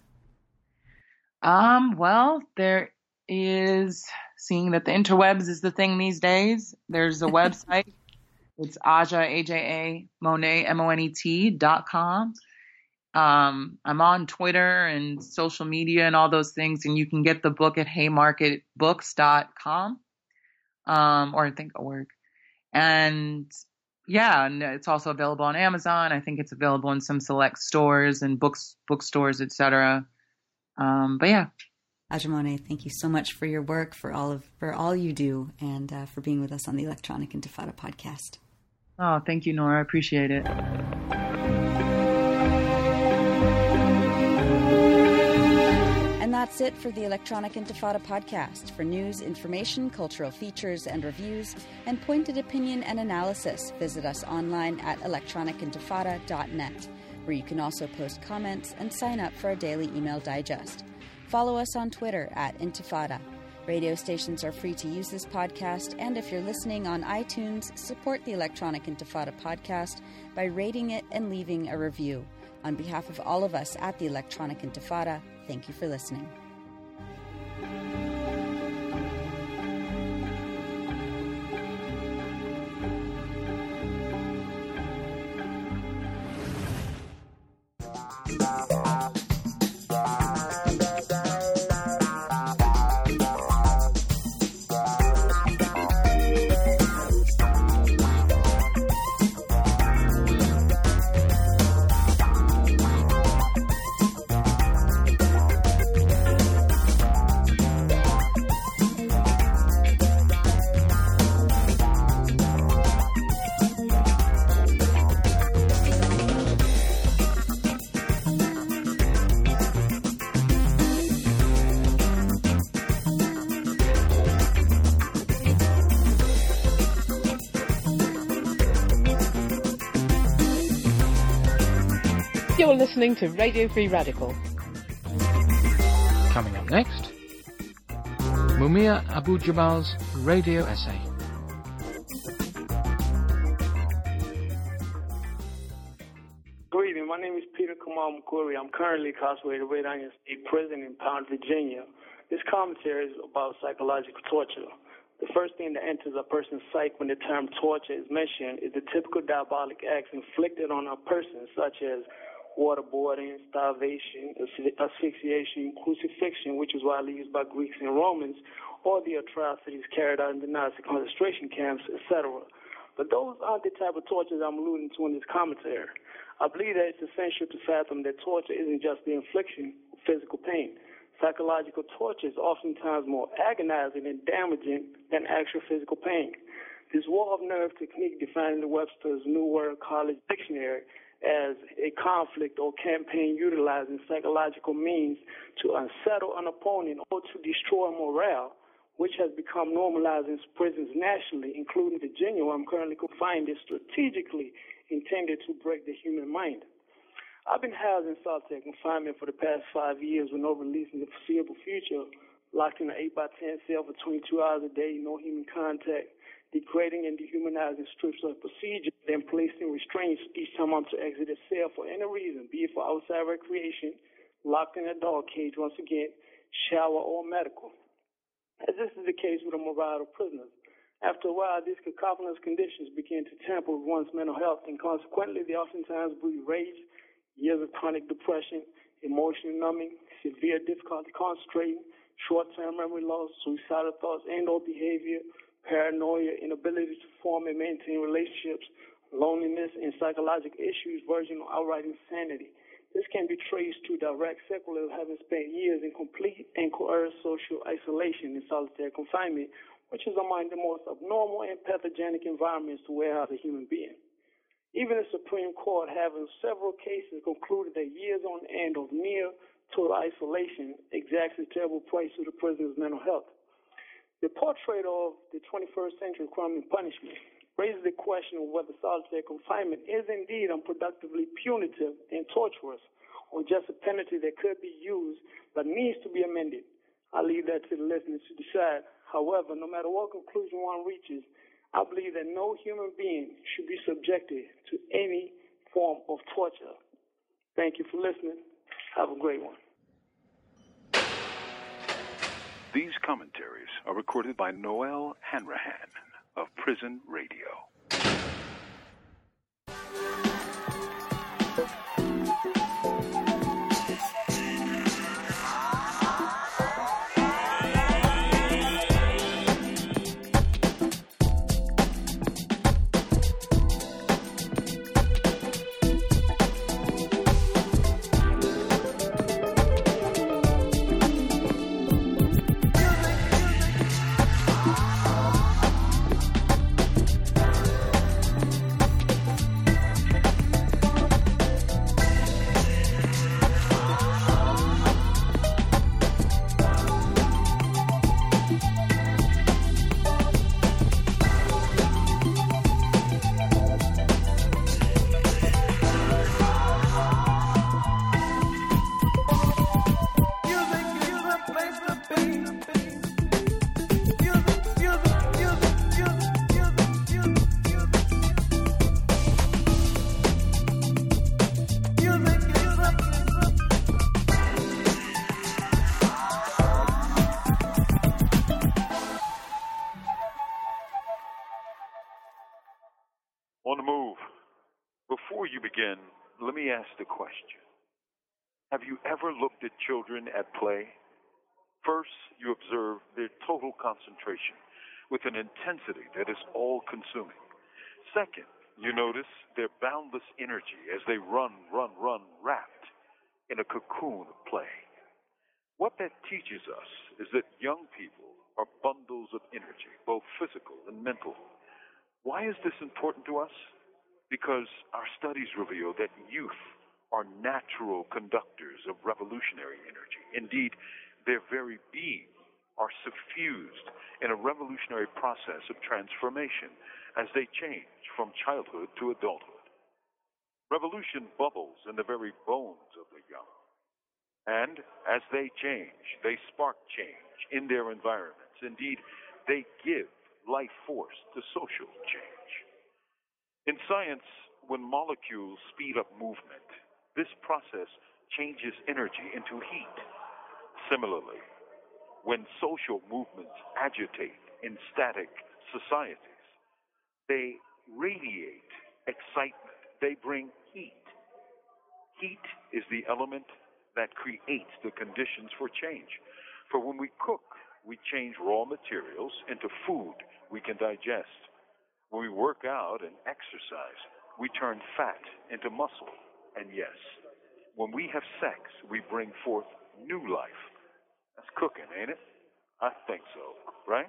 Well, there is, seeing that the interwebs is the thing these days, there's a website. It's Aja, A-J-A, Monet, MONET.com. I'm on Twitter and social media and all those things, and you can get the book at haymarketbooks.com, or I think .org. And yeah, and it's also available on Amazon. I think it's available in some select stores and bookstores, etc. But yeah. Aja Monet, thank you so much for your work, for all you do, and for being with us on the Electronic Intifada podcast. Oh, thank you, Nora. I appreciate it. And that's it for the Electronic Intifada podcast. For news, information, cultural features and reviews, and pointed opinion and analysis, visit us online at electronicintifada.net, where you can also post comments and sign up for our daily email digest. Follow us on Twitter at Intifada. Radio stations are free to use this podcast, and if you're listening on iTunes, support the Electronic Intifada podcast by rating it and leaving a review. On behalf of all of us at the Electronic Intifada, thank you for listening. You're listening to Radio Free Radical. Coming up next, Mumia Abu Jamal's radio essay. Good evening. My name is Peter Kamal Mukuri. I'm currently incarcerated at Red Onion State Prison in Pound, Virginia. This commentary is about psychological torture. The first thing that enters a person's psyche when the term torture is mentioned is the typical diabolic acts inflicted on a person, such as waterboarding, starvation, asphyxiation, crucifixion, which is widely used by Greeks and Romans, or the atrocities carried out in the Nazi concentration camps, etc. But those aren't the type of tortures I'm alluding to in this commentary. I believe that it's essential to fathom that torture isn't just the infliction of physical pain. Psychological torture is oftentimes more agonizing and damaging than actual physical pain. This war of nerve technique, defined in Webster's New World College Dictionary as a conflict or campaign utilizing psychological means to unsettle an opponent or to destroy morale, which has become normalized in prisons nationally, including Virginia, where I'm currently confined, is strategically intended to break the human mind. I've been housed in solitary confinement for the past 5 years with no release in the foreseeable future, locked in an 8x10 cell for 22 hours a day, no human contact, degrading and dehumanizing strips of procedure, then placing restraints each time I'm to exit a cell for any reason, be it for outside recreation, locked in a dog cage once again, shower, or medical. As this is the case with a myriad of prisoners. After a while, these cacophonous conditions begin to tamper with one's mental health, and consequently, they oftentimes breed rage, years of chronic depression, emotional numbing, severe difficulty concentrating, short-term memory loss, suicidal thoughts and/or behavior, paranoia, inability to form and maintain relationships, loneliness, and psychological issues verging on outright insanity. This can be traced to direct sequelae of having spent years in complete and coerced social isolation in solitary confinement, which is among the most abnormal and pathogenic environments to warehouse a human being. Even the Supreme Court, having several cases, concluded that years on end of near total isolation exacts a terrible price to the prisoner's mental health. The portrait of the 21st century crime and punishment raises the question of whether solitary confinement is indeed unproductively punitive and torturous, or just a penalty that could be used but needs to be amended. I leave that to the listeners to decide. However, no matter what conclusion one reaches, I believe that no human being should be subjected to any form of torture. Thank you for listening. Have a great one. These commentaries are recorded by Noel Hanrahan of Prison Radio. On the move. Before you begin, let me ask the question. Have you ever looked at children at play? First, you observe their total concentration with an intensity that is all-consuming. Second, you notice their boundless energy as they run, wrapped in a cocoon of play. What that teaches us is that young people are bundles of energy, both physical and mental. Why is this important to us? Because our studies reveal that youth are natural conductors of revolutionary energy. Indeed, their very being are suffused in a revolutionary process of transformation as they change from childhood to adulthood. Revolution bubbles in the very bones of the young. And as they change, they spark change in their environments. Indeed, they give life force to social change. In science, when molecules speed up movement, this process changes energy into heat. Similarly, when social movements agitate in static societies, they radiate excitement. They bring heat. Heat is the element that creates the conditions for change. For when we cook, we change raw materials into food we can digest. When we work out and exercise, we turn fat into muscle. And yes, when we have sex, we bring forth new life. That's cooking, ain't it? I think so, right?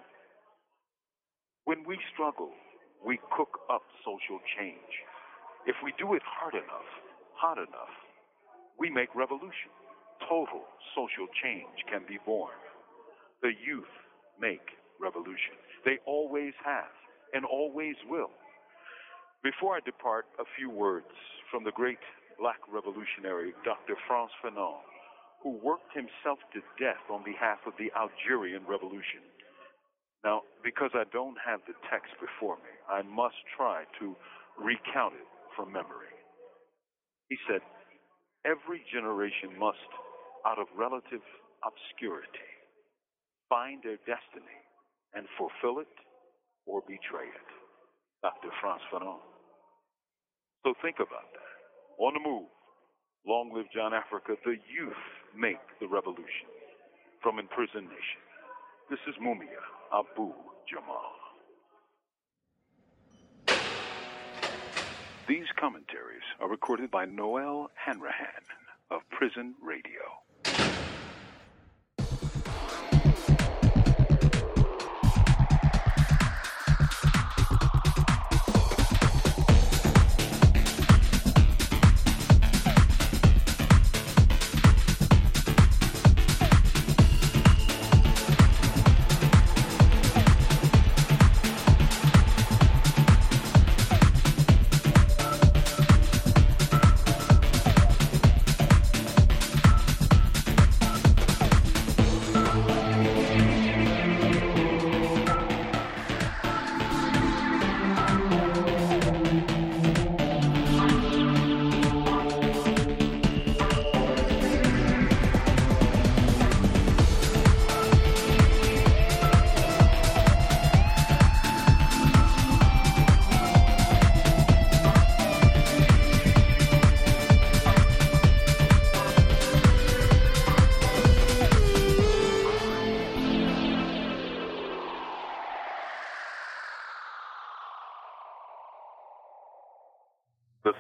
When we struggle, we cook up social change. If we do it hard enough, hot enough, we make revolution. Total social change can be born. The youth make revolution. They always have and always will. Before I depart, a few words from the great black revolutionary Dr. Frantz Fanon, who worked himself to death on behalf of the Algerian Revolution. Now, because I don't have the text before me, I must try to recount it from memory. He said, every generation must, out of relative obscurity, find their destiny and fulfill it or betray it. Dr. Frantz Fanon. So think about that. On the move. Long live John Africa. The youth make the revolution. From Imprisoned Nation. This is Mumia Abu Jamal. These commentaries are recorded by Noel Hanrahan of Prison Radio.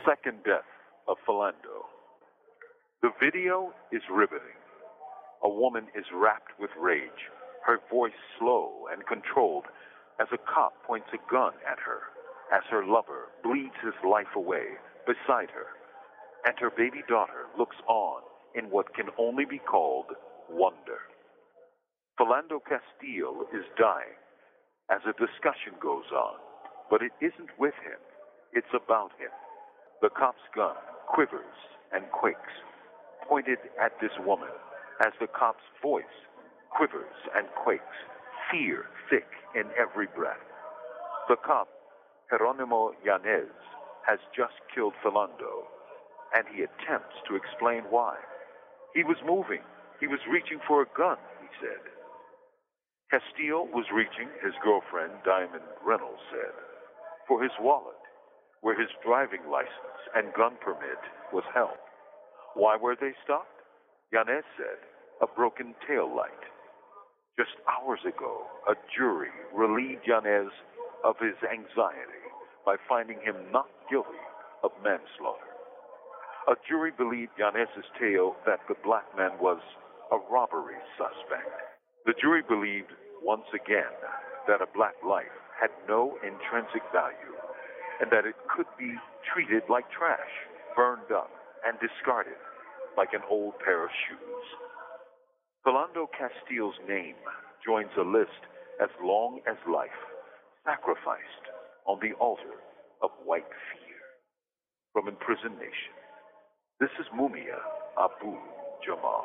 second death of Philando. The video is riveting. A woman is wrapped with rage, her voice slow and controlled as a cop points a gun at her, as her lover bleeds his life away beside her, and her baby daughter looks on in what can only be called wonder. Philando Castile is dying as a discussion goes on, but it isn't with him, it's about him. The cop's gun quivers and quakes, pointed at this woman, as the cop's voice quivers and quakes, fear thick in every breath. The cop, Geronimo Yanez, has just killed Philando, and he attempts to explain why. He was moving. He was reaching for a gun, he said. Castile was reaching, his girlfriend, Diamond Reynolds said, for his wallet, where his driving license and gun permit was held. Why were they stopped? Yanez said, a broken tail light. Just hours ago, a jury relieved Yanez of his anxiety by finding him not guilty of manslaughter. A jury believed Yanez's tale that the black man was a robbery suspect. The jury believed, once again, that a black life had no intrinsic value and that it could be treated like trash, burned up, and discarded like an old pair of shoes. Philando Castile's name joins a list as long as life, sacrificed on the altar of white fear. From Imprisoned Nation, this is Mumia Abu-Jamal.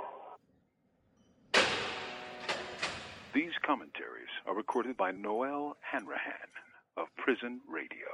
These commentaries are recorded by Noel Hanrahan of Prison Radio.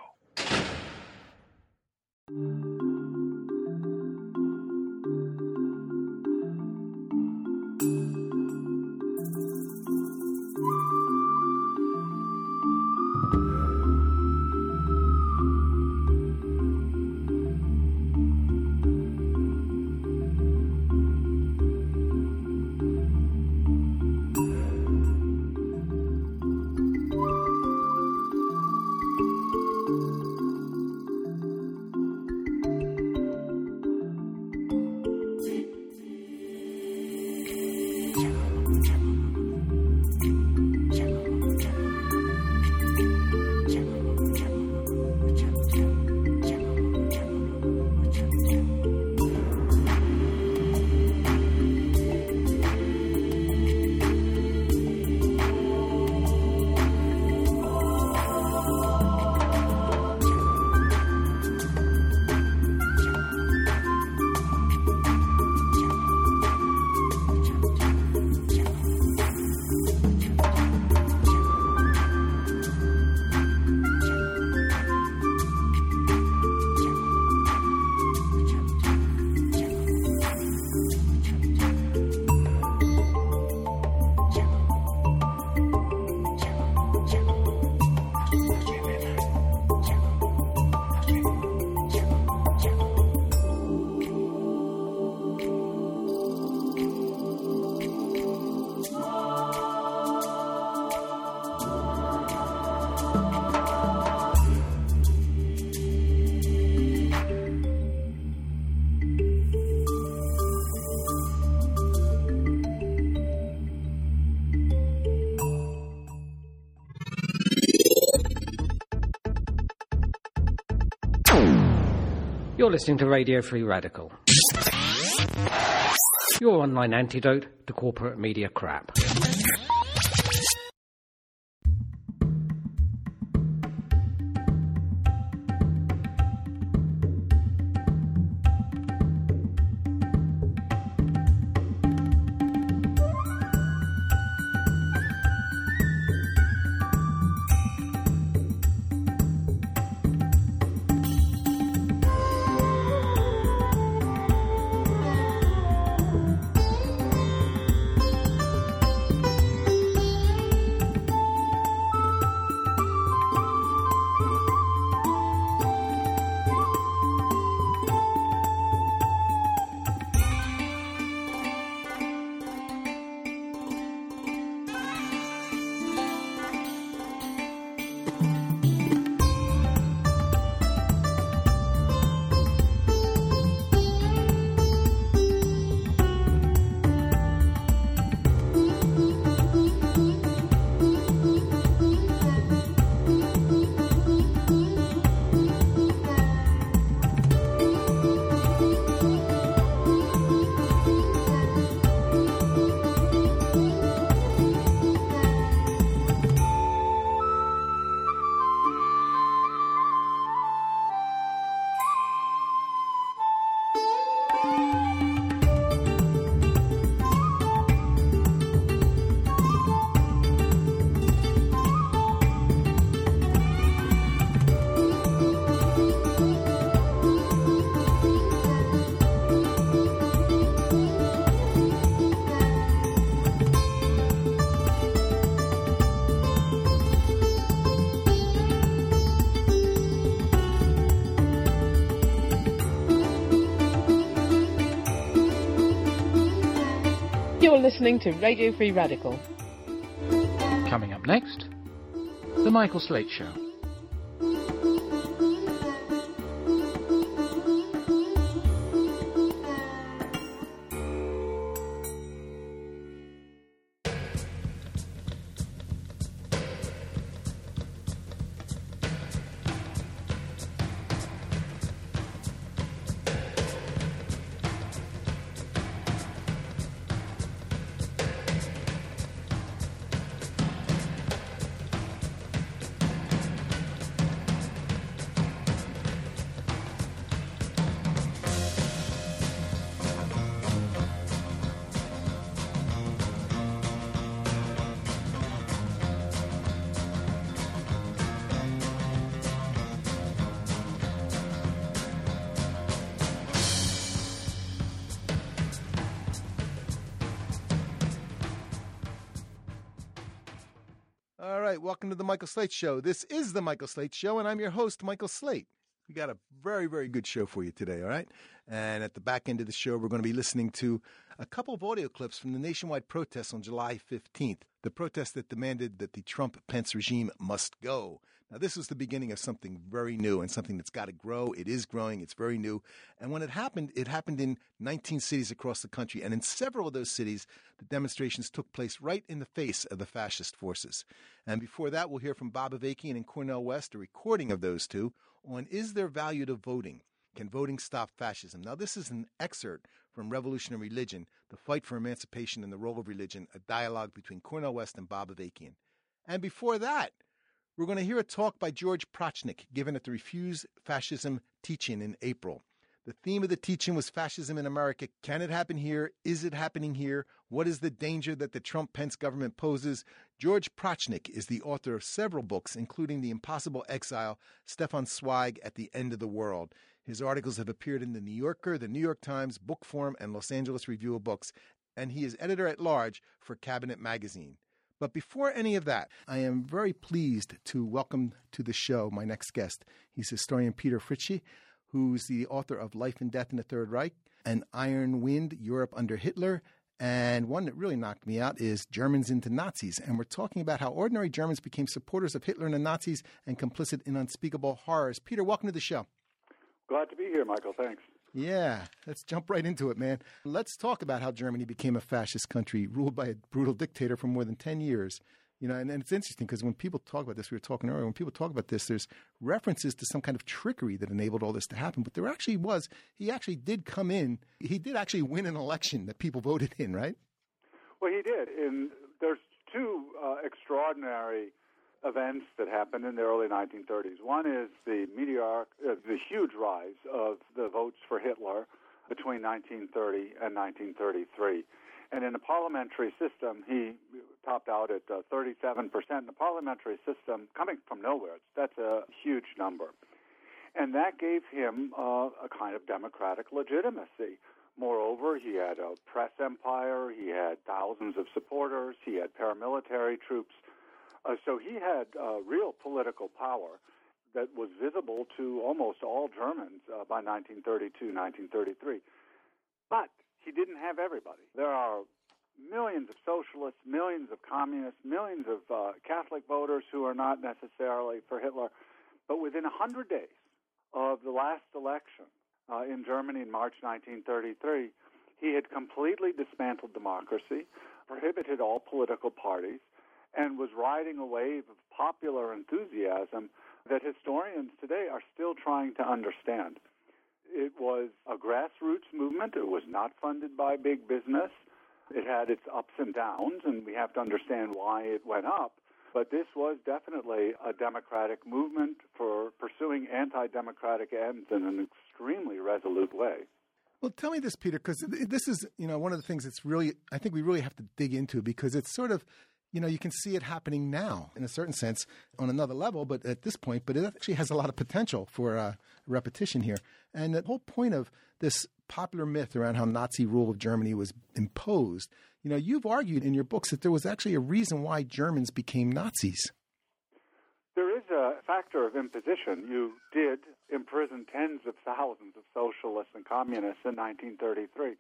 You're listening to Radio Free Radical, your online antidote to corporate media crap. listening to Radio Free Radical. Coming up next, The Michael Slate Show. All right, welcome to the Michael Slate Show. This is the Michael Slate Show, and I'm your host, Michael Slate. We got a very, very good show for you today, all right? And at the back end of the show, we're going to be listening to a couple of audio clips from the nationwide protests on July 15th, the protest that demanded that the Trump-Pence regime must go. Now, this was the beginning of something very new and something that's got to grow. It is growing. It's very new. And when it happened in 19 cities across the country. And in several of those cities, the demonstrations took place right in the face of the fascist forces. And before that, we'll hear from Bob Avakian and Cornel West, a recording of those two, on Is There Value to Voting? Can Voting Stop Fascism? Now, this is an excerpt from Revolutionary Religion, The Fight for Emancipation and the Role of Religion, a dialogue between Cornel West and Bob Avakian. And before that, we're going to hear a talk by George Prochnik given at the Refuse Fascism teach-in in April. The theme of the teach-in was fascism in America. Can it happen here? Is it happening here? What is the danger that the Trump-Pence government poses? George Prochnik is the author of several books, including The Impossible Exile, Stefan Zweig at the End of the World. His articles have appeared in The New Yorker, The New York Times, Book Forum, and Los Angeles Review of Books, and he is editor-at-large for Cabinet Magazine. But before any of that, I am very pleased to welcome to the show my next guest. He's historian Peter Fritzsche, who's the author of Life and Death in the Third Reich and Iron Wind, Europe Under Hitler. And one that really knocked me out is Germans into Nazis. And we're talking about how ordinary Germans became supporters of Hitler and the Nazis and complicit in unspeakable horrors. Peter, welcome to the show. Glad to be here, Michael. Thanks. Yeah, let's jump right into it, man. Let's talk about how Germany became a fascist country ruled by a brutal dictator for more than 10 years. You know, and it's interesting because when people talk about this, we were talking earlier, when people talk about this, there's references to some kind of trickery that enabled all this to happen. But there actually was, he actually did come in, he did actually win an election that people voted in, right? Well, he did. There's two extraordinary events that happened in the early 1930s. One is the huge rise of the votes for Hitler between 1930 and 1933. And in the parliamentary system, he topped out at 37%. The parliamentary system, coming from nowhere, that's a huge number. And that gave him a kind of democratic legitimacy. Moreover, he had a press empire, he had thousands of supporters, he had paramilitary troops. So he had real political power that was visible to almost all Germans by 1932, 1933. But he didn't have everybody. There are millions of socialists, millions of communists, millions of Catholic voters who are not necessarily for Hitler. But within 100 days of the last election in Germany in March 1933, he had completely dismantled democracy, prohibited all political parties, and was riding a wave of popular enthusiasm that historians today are still trying to understand. It was a grassroots movement. It was not funded by big business. It had its ups and downs, and we have to understand why it went up. But this was definitely a democratic movement for pursuing anti-democratic ends in an extremely resolute way. Well, tell me this, Peter, because this is, one of the things that's really, I think we really have to dig into because it's sort of, you can see it happening now in a certain sense on another level, but at this point, but it actually has a lot of potential for repetition here. And the whole point of this popular myth around how Nazi rule of Germany was imposed, you've argued in your books that there was actually a reason why Germans became Nazis. There is a factor of imposition. You did imprison tens of thousands of socialists and communists in 1933.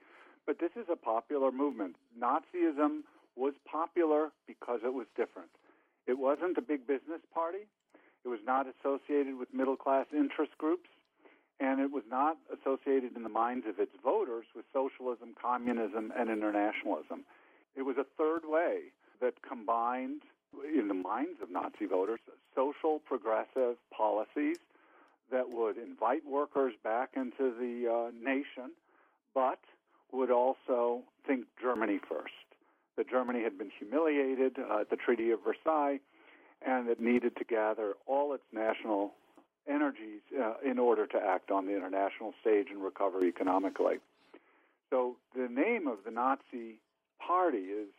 But this is a popular movement. Nazism was popular because it was different. It wasn't a big business party. It was not associated with middle-class interest groups. And it was not associated in the minds of its voters with socialism, communism, and internationalism. It was a third way that combined, in the minds of Nazi voters, social progressive policies that would invite workers back into the nation, but would also think Germany first. That Germany had been humiliated at the Treaty of Versailles, and it needed to gather all its national energies in order to act on the international stage and recover economically. So the name of the Nazi party is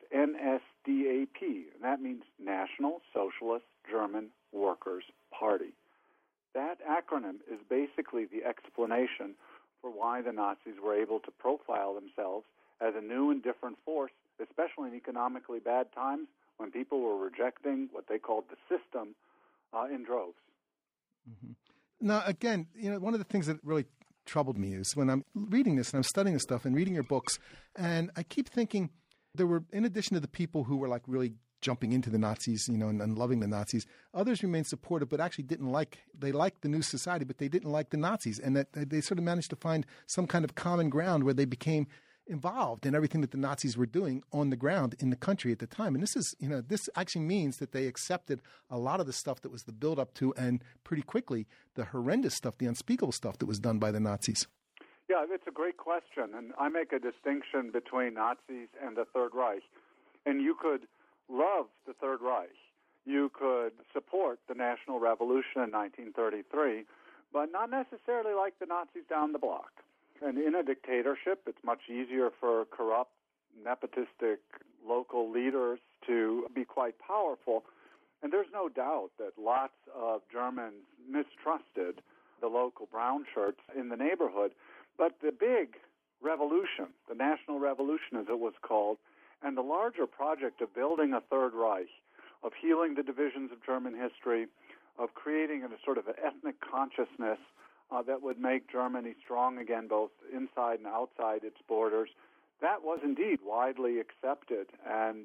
NSDAP, and that means National Socialist German Workers' Party. That acronym is basically the explanation for why the Nazis were able to profile themselves as a new and different force, especially in economically bad times when people were rejecting what they called the system in droves. Mm-hmm. Now, again, one of the things that really troubled me is when I'm reading this and I'm studying this stuff and reading your books, and I keep thinking there were, in addition to the people who were like really jumping into the Nazis, and loving the Nazis, others remained supportive, but actually they liked the new society, but they didn't like the Nazis, and that they sort of managed to find some kind of common ground where they became involved in everything that the Nazis were doing on the ground in the country at the time. And this is, this actually means that they accepted a lot of the stuff that was the build-up to, and pretty quickly, the horrendous stuff, the unspeakable stuff that was done by the Nazis. Yeah, it's a great question, and I make a distinction between Nazis and the Third Reich. And you could love the Third Reich. You could support the National Revolution in 1933, but not necessarily like the Nazis down the block. And in a dictatorship, it's much easier for corrupt, nepotistic local leaders to be quite powerful. And there's no doubt that lots of Germans mistrusted the local brown shirts in the neighborhood. But the big revolution, the National Revolution as it was called, and the larger project of building a Third Reich, of healing the divisions of German history, of creating a sort of an ethnic consciousness that would make Germany strong again, both inside and outside its borders, that was indeed widely accepted and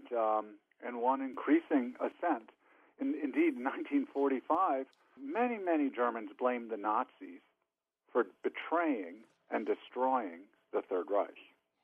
won increasing assent. Indeed, in 1945, many, many Germans blamed the Nazis for betraying and destroying the Third Reich.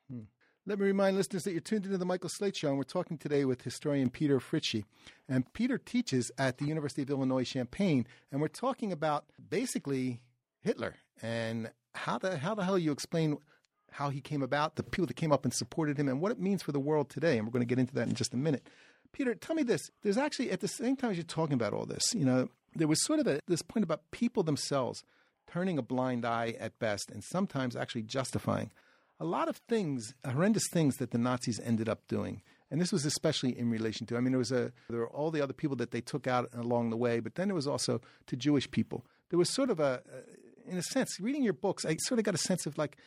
Let me remind listeners that you're tuned into the Michael Slate Show, and we're talking today with historian Peter Fritsche. And Peter teaches at the University of Illinois Champaign, and we're talking about basically Hitler and how the hell you explain how he came about, the people that came up and supported him, and what it means for the world today. And we're going to get into that in just a minute. Peter, tell me this. There's actually, at the same time as you're talking about all this, there was sort of this point about people themselves turning a blind eye at best and sometimes actually justifying a lot of things, horrendous things that the Nazis ended up doing. And this was especially in relation to, there were all the other people that they took out along the way, but then there was also to Jewish people. There was sort of in a sense, reading your books, I sort of got a sense of like,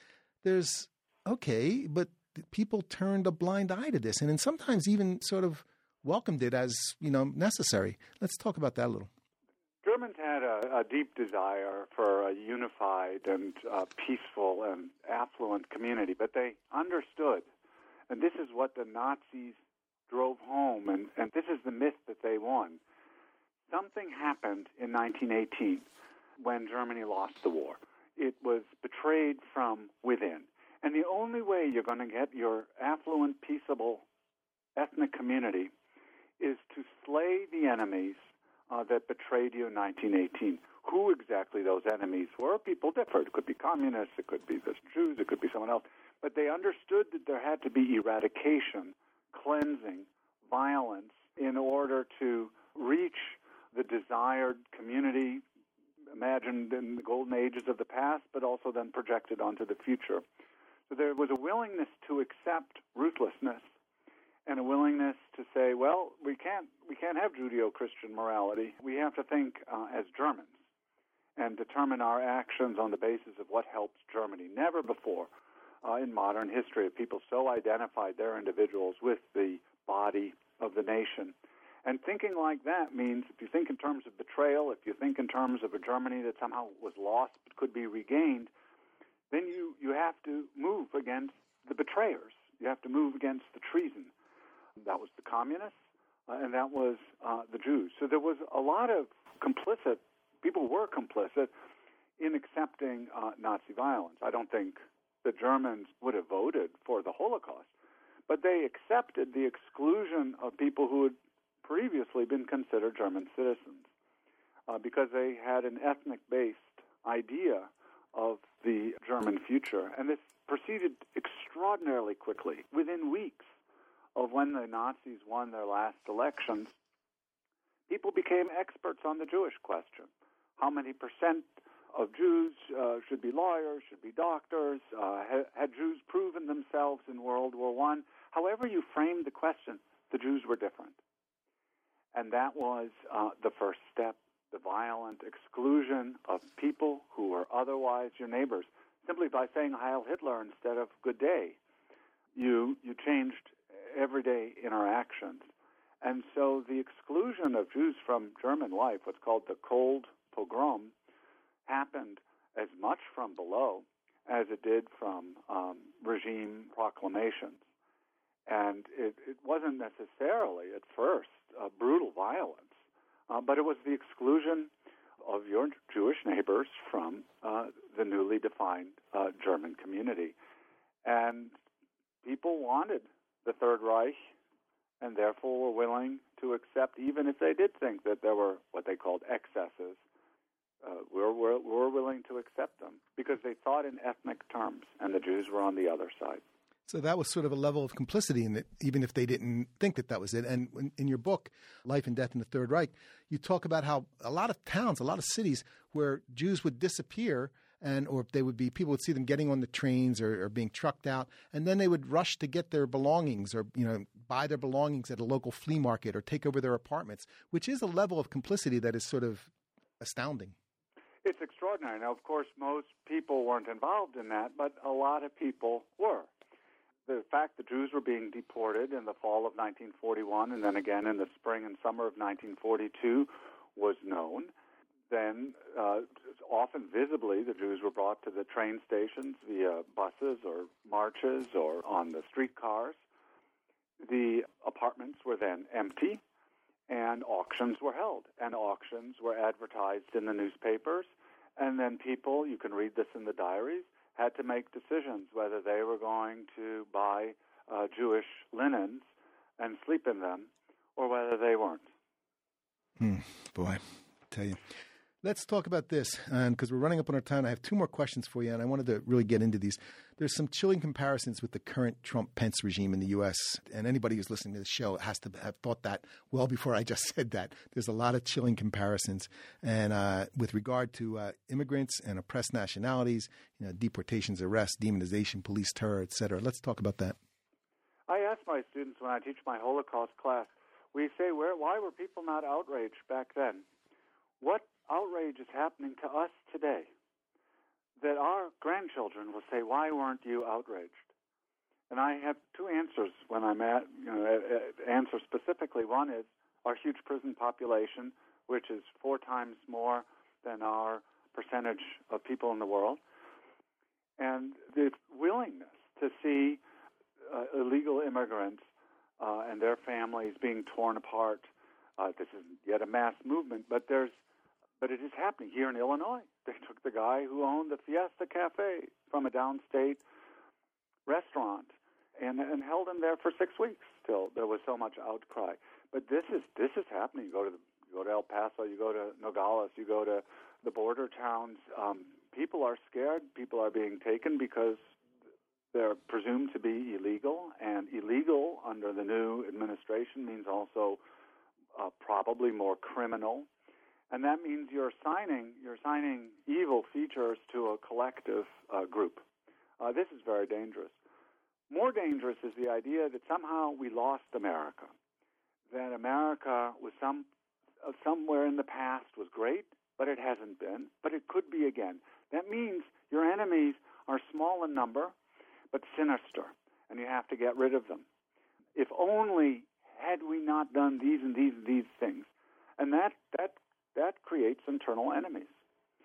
but people turned a blind eye to this, and then sometimes even sort of welcomed it as, necessary. Let's talk about that a little. Germans had a deep desire for a unified and peaceful and affluent community, but they understood, and this is what the Nazis drove home, and this is the myth that they won. Something happened in 1918 when Germany lost the war. It was betrayed from within. And the only way you're going to get your affluent, peaceable ethnic community is to slay the enemies that betrayed you in 1918. Who exactly those enemies were, people differed. It could be communists, it could be the Jews, it could be someone else. But they understood that there had to be eradication, cleansing, violence in order to reach the desired community imagined in the golden ages of the past, but also then projected onto the future. So there was a willingness to accept ruthlessness and a willingness to say, well, we can't have Judeo-Christian morality. We have to think as Germans and determine our actions on the basis of what helps Germany. Never before in modern history have people so identified their individuals with the body of the nation. And thinking like that means if you think in terms of betrayal, if you think in terms of a Germany that somehow was lost but could be regained, then you have to move against the betrayers. You have to move against the treason. That was the communists, and that was the Jews. So there was a lot of people were complicit in accepting Nazi violence. I don't think the Germans would have voted for the Holocaust, but they accepted the exclusion of people who had previously been considered German citizens because they had an ethnic-based idea of the German future. And this proceeded extraordinarily quickly. Within weeks of when the Nazis won their last elections, people became experts on the Jewish question. How many percent of Jews should be lawyers, should be doctors? Had Jews proven themselves in World War I? However you framed the question, the Jews were different. And that was the first step, the violent exclusion of people who were otherwise your neighbors. Simply by saying Heil Hitler instead of Good Day, you changed everyday interactions. And so the exclusion of Jews from German life, what's called the Cold Pogrom, happened as much from below as it did from regime proclamations. And it wasn't necessarily, at first, brutal violence, but it was the exclusion of your Jewish neighbors from the newly defined German community. And people wanted the Third Reich and therefore were willing to accept, even if they did think that there were what they called excesses, we're willing to accept them because they thought in ethnic terms, and the Jews were on the other side. So that was sort of a level of complicity in it, even if they didn't think that was it. And in your book, Life and Death in the Third Reich, you talk about how a lot of towns, a lot of cities where Jews would disappear, or they would be, people would see them getting on the trains or being trucked out, and then they would rush to get their belongings or buy their belongings at a local flea market or take over their apartments, which is a level of complicity that is sort of astounding. It's extraordinary. Now, of course, most people weren't involved in that, but a lot of people were. The fact that Jews were being deported in the fall of 1941 and then again in the spring and summer of 1942 was known. Then, often visibly, the Jews were brought to the train stations via buses or marches or on the streetcars. The apartments were then empty, and auctions were held. And auctions were advertised in the newspapers. And then people, you can read this in the diaries, had to make decisions whether they were going to buy Jewish linens and sleep in them or whether they weren't. Boy, I tell you. Let's talk about this, because we're running up on our time. I have two more questions for you, and I wanted to really get into these. There's some chilling comparisons with the current Trump-Pence regime in the U.S., and anybody who's listening to the show has to have thought that well before I just said that. There's a lot of chilling comparisons, and with regard to immigrants and oppressed nationalities, deportations, arrests, demonization, police terror, et cetera. Let's talk about that. I ask my students when I teach my Holocaust class, we say, why were people not outraged back then? What outrage is happening to us today that our grandchildren will say, why weren't you outraged? And I have two answers when I'm answer specifically. One is our huge prison population, which is 4 times more than our percentage of people in the world, and the willingness to see illegal immigrants and their families being torn apart. This isn't yet a mass movement, but it is happening here in Illinois. They took the guy who owned the Fiesta Cafe from a downstate restaurant and held him there for 6 weeks till there was so much outcry. But this is happening. You go to El Paso, you go to Nogales, you go to the border towns. People are scared. People are being taken because they're presumed to be illegal, and illegal under the new administration means also probably more criminal. And that means you're assigning evil features to a collective group. This is very dangerous. More dangerous is the idea that somehow we lost America, that America was somewhere in the past was great, but it hasn't been, but it could be again. That means your enemies are small in number, but sinister, and you have to get rid of them. If only had we not done these and these and these things, and that creates internal enemies.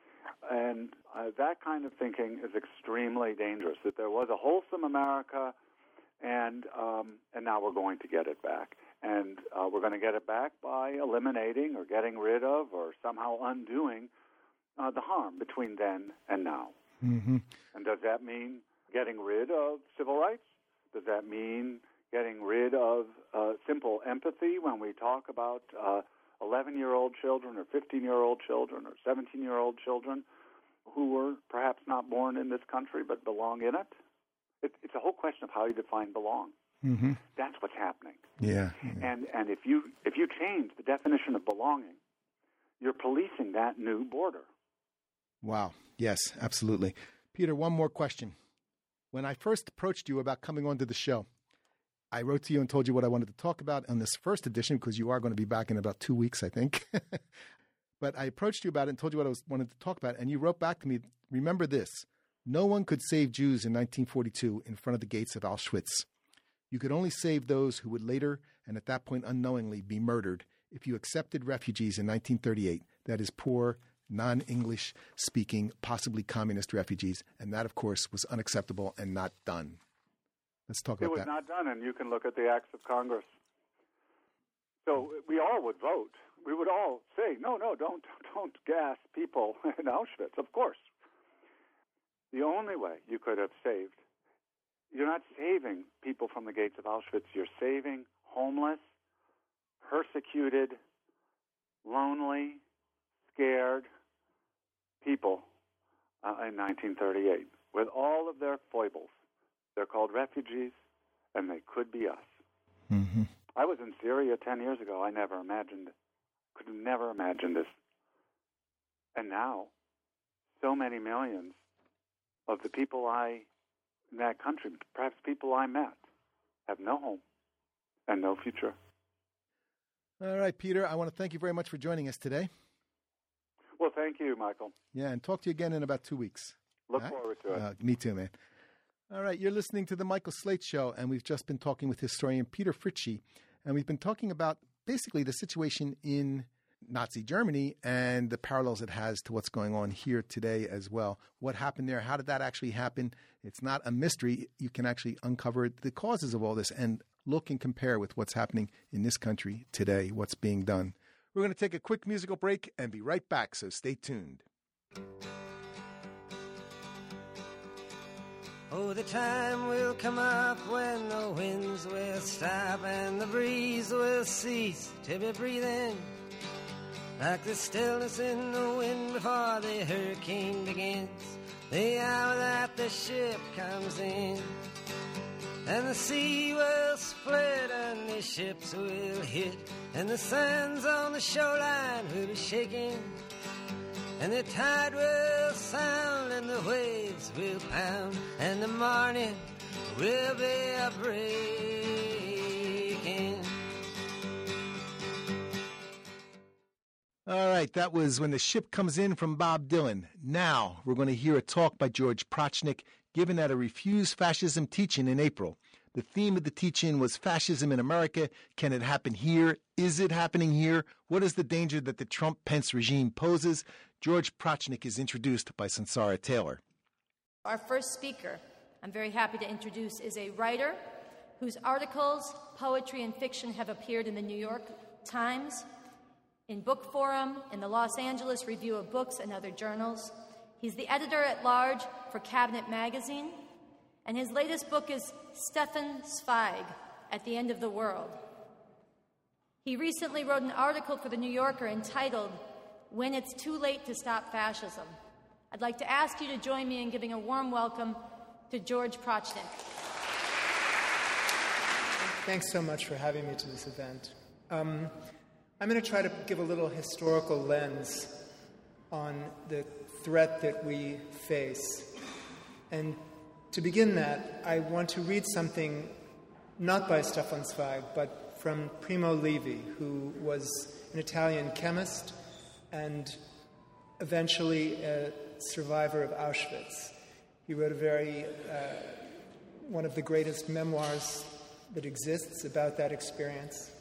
And that kind of thinking is extremely dangerous, that there was a wholesome America, and now we're going to get it back. And we're going to get it back by eliminating or getting rid of or somehow undoing the harm between then and now. Mm-hmm. And does that mean getting rid of civil rights? Does that mean getting rid of simple empathy when we talk about 11-year-old children or 15-year-old children or 17-year-old children who were perhaps not born in this country but belong in it? It's a whole question of how you define belong. Mm-hmm. That's what's happening. Yeah. And if you change the definition of belonging, you're policing that new border. Wow. Yes, absolutely. Peter, one more question. When I first approached you about coming onto the show, I wrote to you and told you what I wanted to talk about on this first edition, because you are going to be back in about 2 weeks, I think. But I approached you about it and told you what I wanted to talk about, and you wrote back to me, remember this, no one could save Jews in 1942 in front of the gates of Auschwitz. You could only save those who would later, and at that point unknowingly, be murdered if you accepted refugees in 1938, that is poor, non-English speaking, possibly communist refugees. And that, of course, was unacceptable and not done. Let's talk about that. It was not done, and you can look at the acts of Congress. So we all would vote. We would all say, no, don't gas people in Auschwitz, of course. The only way you could have saved, you're not saving people from the gates of Auschwitz, you're saving homeless, persecuted, lonely, scared people in 1938 with all of their foibles. They're called refugees, and they could be us. Mm-hmm. I was in Syria 10 years ago. I could have never imagined this. And now, so many millions of the people in that country, perhaps people I met, have no home and no future. All right, Peter, I want to thank you very much for joining us today. Well, thank you, Michael. Yeah, and talk to you again in about 2 weeks. Look forward to it. Me too, man. All right, you're listening to The Michael Slate Show, and we've just been talking with historian Peter Fritschy, and we've been talking about basically the situation in Nazi Germany and the parallels it has to what's going on here today as well. What happened there? How did that actually happen? It's not a mystery. You can actually uncover the causes of all this and look and compare with what's happening in this country today, what's being done. We're going to take a quick musical break and be right back, so stay tuned. Oh, the time will come up when the winds will stop and the breeze will cease to be breathing, like the stillness in the wind before the hurricane begins, the hour that the ship comes in. And the sea will split and the ships will hit, and the sands on the shoreline will be shaking, and the tide will sound and the waves will pound, and the morning will be a breaking. All right, that was When the Ship Comes In from Bob Dylan. Now we're going to hear a talk by George Prochnick given at a Refuse Fascism teach-in in April. The theme of the teach-in was Fascism in America. Can it happen here? Is it happening here? What is the danger that the Trump-Pence regime poses? George Prochnick is introduced by Sansara Taylor. Our first speaker, I'm very happy to introduce, is a writer whose articles, poetry, and fiction have appeared in the New York Times, in Book Forum, in the Los Angeles Review of Books, and other journals. He's the editor-at-large for Cabinet Magazine, and his latest book is Stefan Zweig, At the End of the World. He recently wrote an article for The New Yorker entitled, When It's Too Late to Stop Fascism. I'd like to ask you to join me in giving a warm welcome to George Prochnick. Thanks so much for having me to this event. I'm going to try to give a little historical lens on the threat that we face. And to begin that, I want to read something not by Stefan Zweig, but from Primo Levi, who was an Italian chemist and eventually a survivor of Auschwitz. He wrote one of the greatest memoirs that exists about that experience.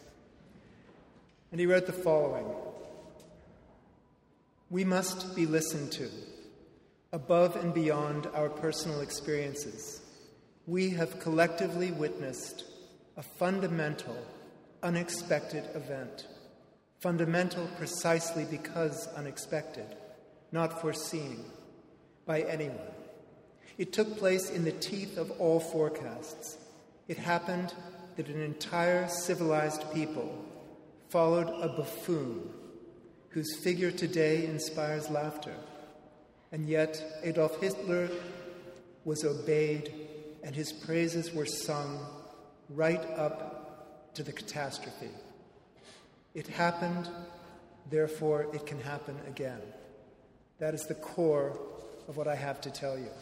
And he wrote the following: "We must be listened to. above and beyond our personal experiences, we have collectively witnessed a fundamental, unexpected event. Fundamental precisely because unexpected, not foreseen by anyone. It took place in the teeth of all forecasts. It happened that an entire civilized people followed a buffoon whose figure today inspires laughter. And yet Adolf Hitler was obeyed and his praises were sung right up to the catastrophe. It happened, therefore it can happen again. That is the core of what I have to tell you.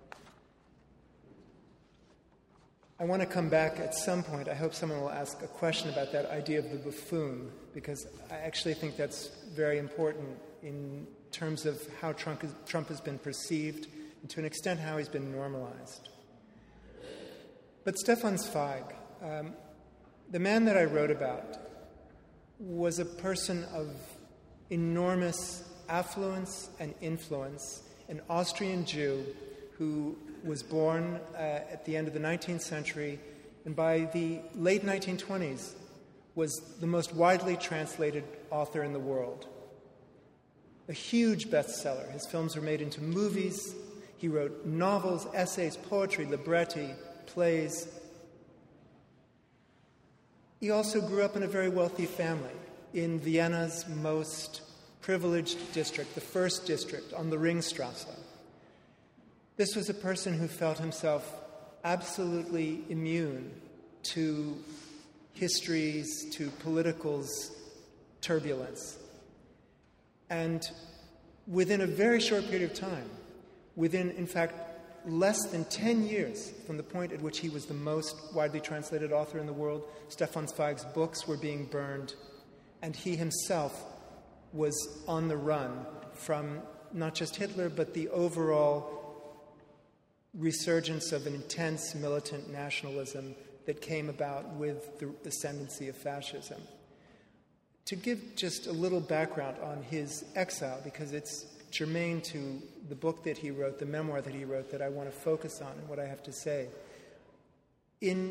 I want to come back at some point. I hope someone will ask a question about that idea of the buffoon, because I actually think that's very important in terms of how Trump has been perceived, and to an extent how he's been normalized. But Stefan Zweig, the man that I wrote about, was a person of enormous affluence and influence, an Austrian Jew who was born at the end of the 19th century, and by the late 1920s was the most widely translated author in the world. A huge bestseller. His films were made into movies. He wrote novels, essays, poetry, libretti, plays. He also grew up in a very wealthy family in Vienna's most privileged district, the first district on the Ringstrasse. This was a person who felt himself absolutely immune to history's, to political's turbulence. And within a very short period of time, within, in fact, less than 10 years from the point at which he was the most widely translated author in the world, Stefan Zweig's books were being burned, and he himself was on the run from not just Hitler, but the overall resurgence of an intense militant nationalism that came about with the ascendancy of fascism. To give just a little background on his exile, because it's germane to the book that he wrote, the memoir that he wrote, that I want to focus on and what I have to say. In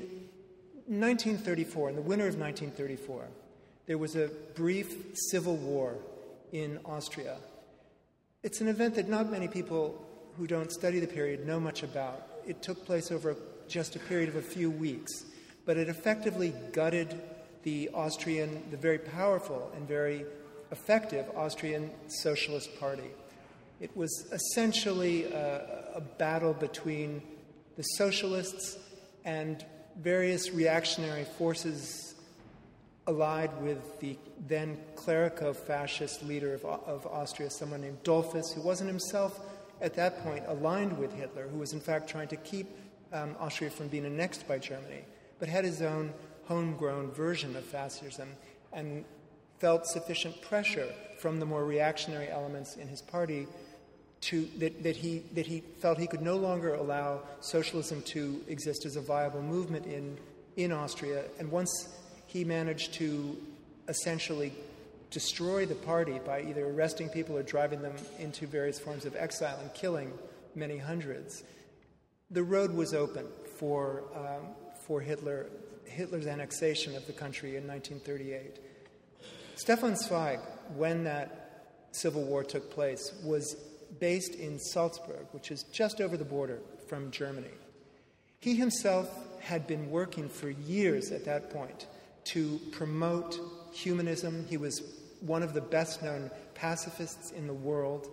1934, in the winter of 1934, there was a brief civil war in Austria. It's an event that not many people who don't study the period know much about. It took place over just a period of a few weeks, but it effectively gutted the very powerful and very effective Austrian Socialist Party. It was essentially a battle between the socialists and various reactionary forces allied with the then clerico-fascist leader of Austria, someone named Dollfuss, who wasn't himself at that point aligned with Hitler, who was in fact trying to keep Austria from being annexed by Germany, but had his own homegrown version of fascism and felt sufficient pressure from the more reactionary elements in his party that he felt he could no longer allow socialism to exist as a viable movement in Austria. And once he managed to essentially destroy the party by either arresting people or driving them into various forms of exile and killing many hundreds, the road was open for Hitler's annexation of the country in 1938. Stefan Zweig, when that civil war took place, was based in Salzburg, which is just over the border from Germany. He himself had been working for years at that point to promote humanism. He was one of the best-known pacifists in the world.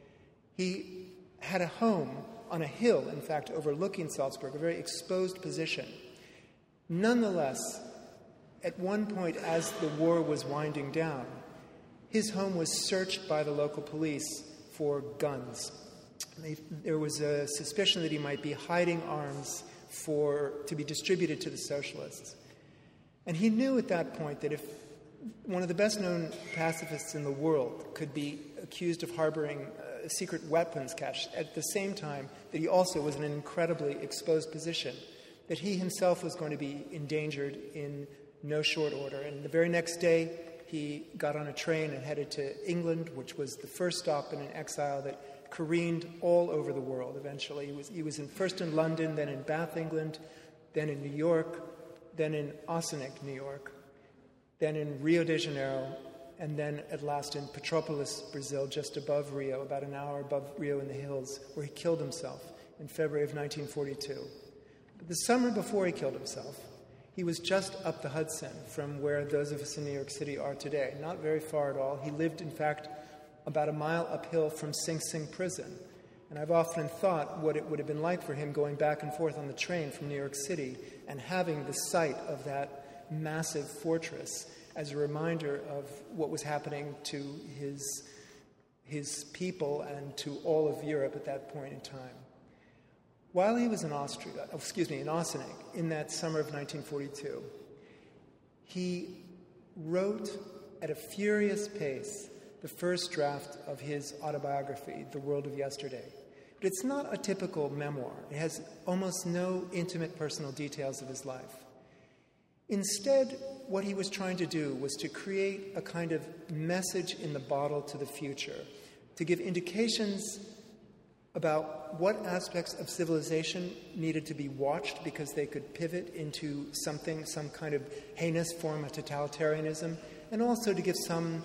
He had a home on a hill, in fact, overlooking Salzburg, a very exposed position. Nonetheless, at one point as the war was winding down, his home was searched by the local police for guns. There was a suspicion that he might be hiding arms to be distributed to the socialists. And he knew at that point that if one of the best-known pacifists in the world could be accused of harboring a secret weapons cache at the same time that he also was in an incredibly exposed position, that he himself was going to be endangered in no short order. And the very next day, he got on a train and headed to England, which was the first stop in an exile that careened all over the world eventually. He was first in London, then in Bath, England, then in New York, then in Ossining, New York, then in Rio de Janeiro, and then at last in Petrópolis, Brazil, just above Rio, about an hour above Rio in the hills, where he killed himself in February of 1942. But the summer before he killed himself, he was just up the Hudson from where those of us in New York City are today, not very far at all. He lived, in fact, about a mile uphill from Sing Sing prison. And I've often thought what it would have been like for him going back and forth on the train from New York City and having the sight of that massive fortress as a reminder of what was happening to his people and to all of Europe at that point in time. While he was in Ossining, in that summer of 1942, he wrote at a furious pace the first draft of his autobiography, The World of Yesterday. But it's not a typical memoir. It has almost no intimate personal details of his life. Instead, what he was trying to do was to create a kind of message in the bottle to the future, to give indications about what aspects of civilization needed to be watched because they could pivot into something, some kind of heinous form of totalitarianism, and also to give some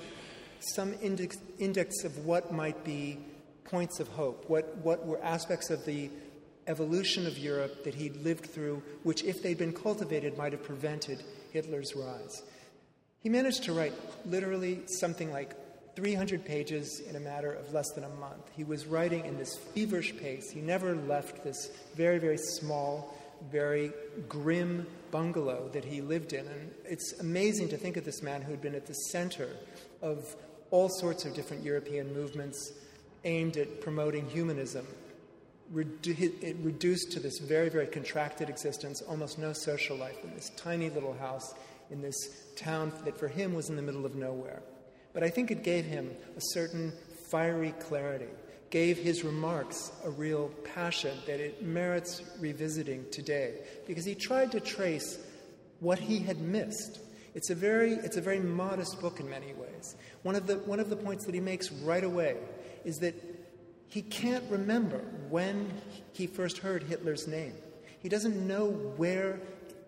index of what might be points of hope, what were aspects of the evolution of Europe that he'd lived through, which, if they'd been cultivated, might have prevented Hitler's rise. He managed to write literally something like 300 pages in a matter of less than a month. He was writing in this feverish pace. He never left this very, very small, very grim bungalow that he lived in. And it's amazing to think of this man who had been at the center of all sorts of different European movements aimed at promoting humanism, reduced to this very, very contracted existence, almost no social life in this tiny little house in this town that for him was in the middle of nowhere. But I think it gave him a certain fiery clarity, gave his remarks a real passion that it merits revisiting today, because he tried to trace what he had missed. It's a very modest book in many ways. One of the points that he makes right away is that he can't remember when he first heard Hitler's name. He doesn't know where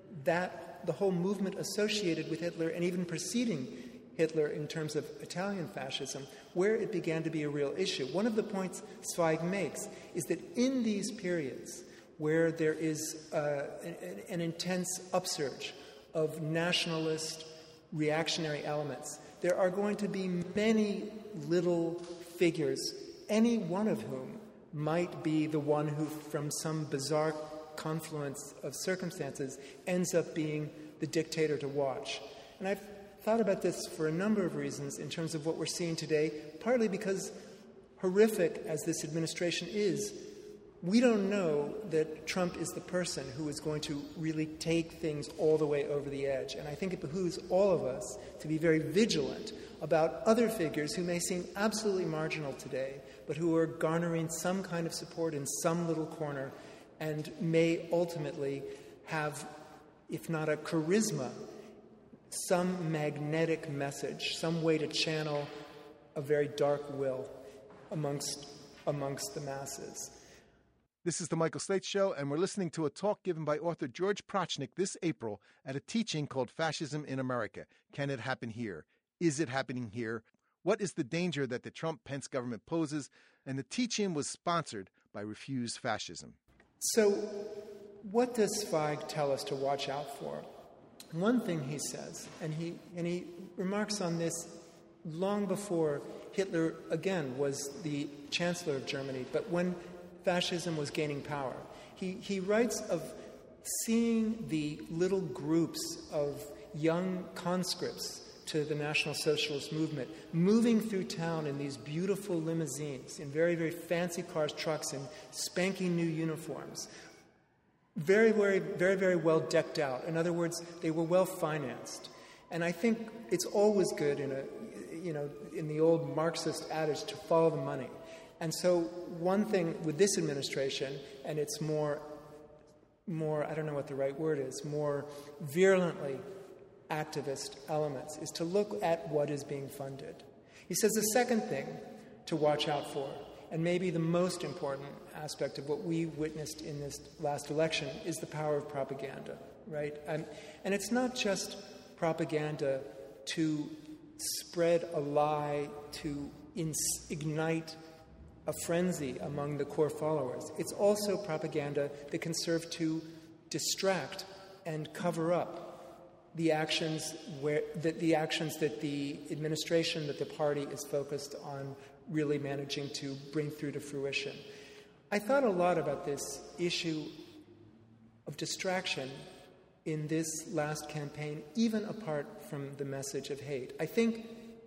the whole movement associated with Hitler and even preceding Hitler in terms of Italian fascism, where it began to be a real issue. One of the points Zweig makes is that in these periods where there is an intense upsurge of nationalist, reactionary elements, there are going to be many little figures, any one of whom might be the one who, from some bizarre confluence of circumstances, ends up being the dictator to watch. And I've thought about this for a number of reasons in terms of what we're seeing today, partly because, horrific as this administration is, we don't know that Trump is the person who is going to really take things all the way over the edge. And I think it behooves all of us to be very vigilant about other figures who may seem absolutely marginal today, but who are garnering some kind of support in some little corner and may ultimately have, if not a charisma, some magnetic message, some way to channel a very dark will amongst the masses. This is the Michael Slate Show, and we're listening to a talk given by author George Prochnik this April at a teaching called Fascism in America. Can it happen here? Is it happening here? What is the danger that the Trump-Pence government poses? And the teaching was sponsored by Refuse Fascism. So what does Zweig tell us to watch out for? One thing he says, and he remarks on this long before Hitler, again, was the Chancellor of Germany, but when fascism was gaining power. He writes of seeing the little groups of young conscripts to the National Socialist movement moving through town in these beautiful limousines, in very, very fancy cars, trucks, and spanking new uniforms. Very, very, very, very well decked out. In other words, they were well financed. And I think it's always good in the old Marxist adage to follow the money. And so one thing with this administration, and it's more, I don't know what the right word is, more virulently activist elements, is to look at what is being funded. He says the second thing to watch out for And maybe the most important aspect of what we witnessed in this last election is the power of propaganda, right? And it's not just propaganda to spread a lie, to ignite a frenzy among the core followers. It's also propaganda that can serve to distract and cover up the actions that the administration, that the party is focused on really managing to bring through to fruition. I thought a lot about this issue of distraction in this last campaign, even apart from the message of hate. I think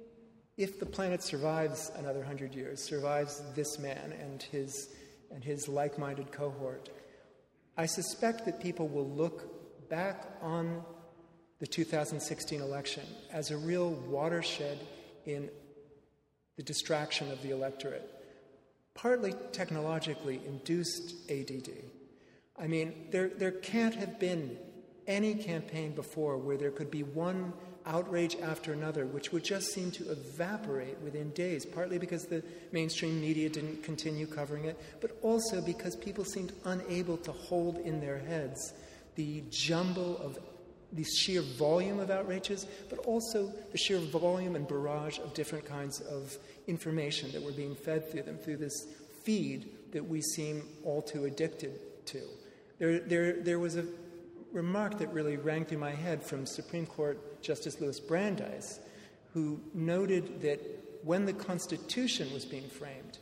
if the planet survives another 100 years, survives this man and his like-minded cohort, I suspect that people will look back on the 2016 election as a real watershed in the distraction of the electorate, partly technologically induced ADD. I mean, there can't have been any campaign before where there could be one outrage after another, which would just seem to evaporate within days, partly because the mainstream media didn't continue covering it, but also because people seemed unable to hold in their heads the jumble of the sheer volume of outrages, but also the sheer volume and barrage of different kinds of information that were being fed through them, through this feed that we seem all too addicted to. There was a remark that really rang through my head from Supreme Court Justice Louis Brandeis, who noted that when the Constitution was being framed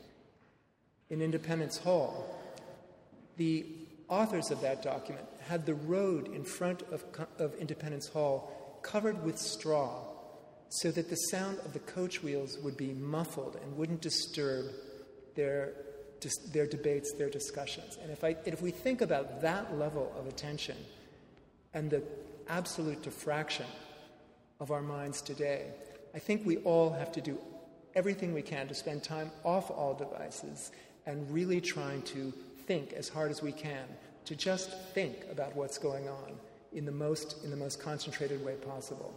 in Independence Hall, the authors of that document had the road in front of Independence Hall covered with straw so that the sound of the coach wheels would be muffled and wouldn't disturb their debates, their discussions. And if we think about that level of attention and the absolute diffraction of our minds today, I think we all have to do everything we can to spend time off all devices and really trying to think as hard as we can, to just think about what's going on in the most concentrated way possible.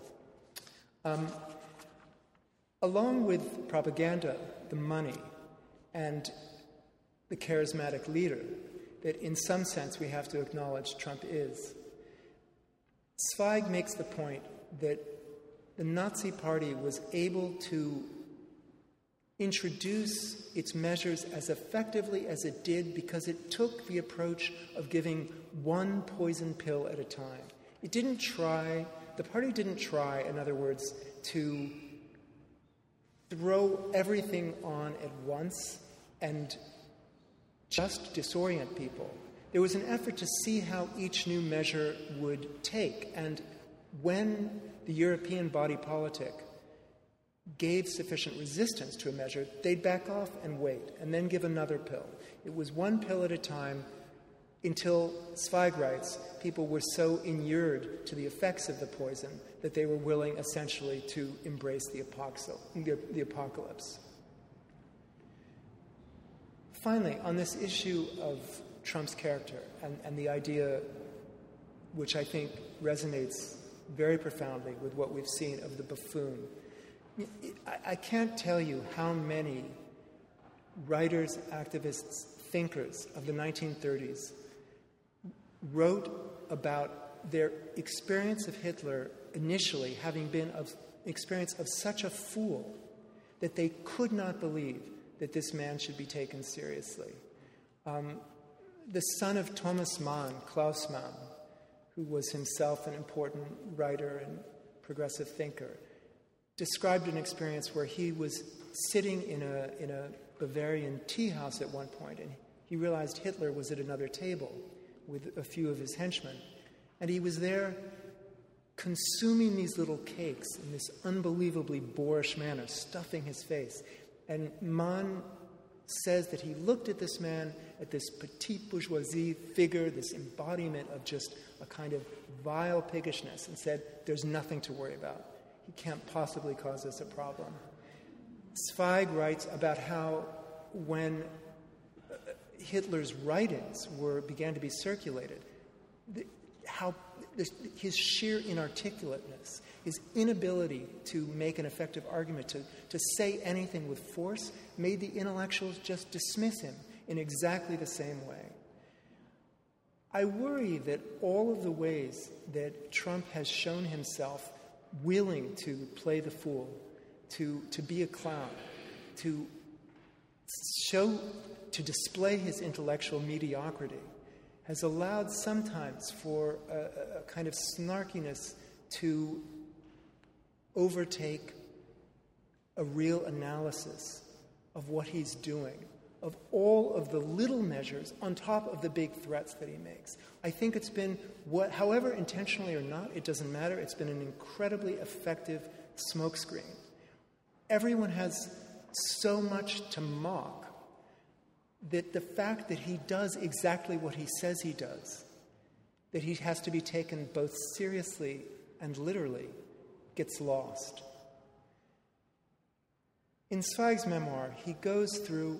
Along with propaganda, the money, and the charismatic leader that in some sense we have to acknowledge Trump is, Zweig makes the point that the Nazi Party was able to introduce its measures as effectively as it did because it took the approach of giving one poison pill at a time. The party didn't try, in other words, to throw everything on at once and just disorient people. There was an effort to see how each new measure would take, and when the European body politic gave sufficient resistance to a measure, they'd back off and wait, and then give another pill. It was one pill at a time until, Zweig writes, people were so inured to the effects of the poison that they were willing essentially to embrace the apocalypse. Finally, on this issue of Trump's character and the idea, which I think resonates very profoundly with what we've seen of the buffoon, I can't tell you how many writers, activists, thinkers of the 1930s wrote about their experience of Hitler initially having been an experience of such a fool that they could not believe that this man should be taken seriously. The son of Thomas Mann, Klaus Mann, who was himself an important writer and progressive thinker, described an experience where he was sitting in a Bavarian tea house at one point, and he realized Hitler was at another table with a few of his henchmen, and he was there consuming these little cakes in this unbelievably boorish manner, stuffing his face. And Mann says that he looked at this man, at this petite bourgeoisie figure, this embodiment of just a kind of vile piggishness, and said, "There's nothing to worry about. He can't possibly cause us a problem." Zweig writes about how when Hitler's writings began to be circulated, his sheer inarticulateness, his inability to make an effective argument, to say anything with force, made the intellectuals just dismiss him in exactly the same way. I worry that all of the ways that Trump has shown himself willing to play the fool, to be a clown, to display his intellectual mediocrity, has allowed sometimes for a kind of snarkiness to overtake a real analysis of what he's doing, of all of the little measures on top of the big threats that he makes. I think it's been, however intentionally or not, it doesn't matter, it's been an incredibly effective smokescreen. Everyone has so much to mock that the fact that he does exactly what he says he does, that he has to be taken both seriously and literally, gets lost. In Zweig's memoir, he goes through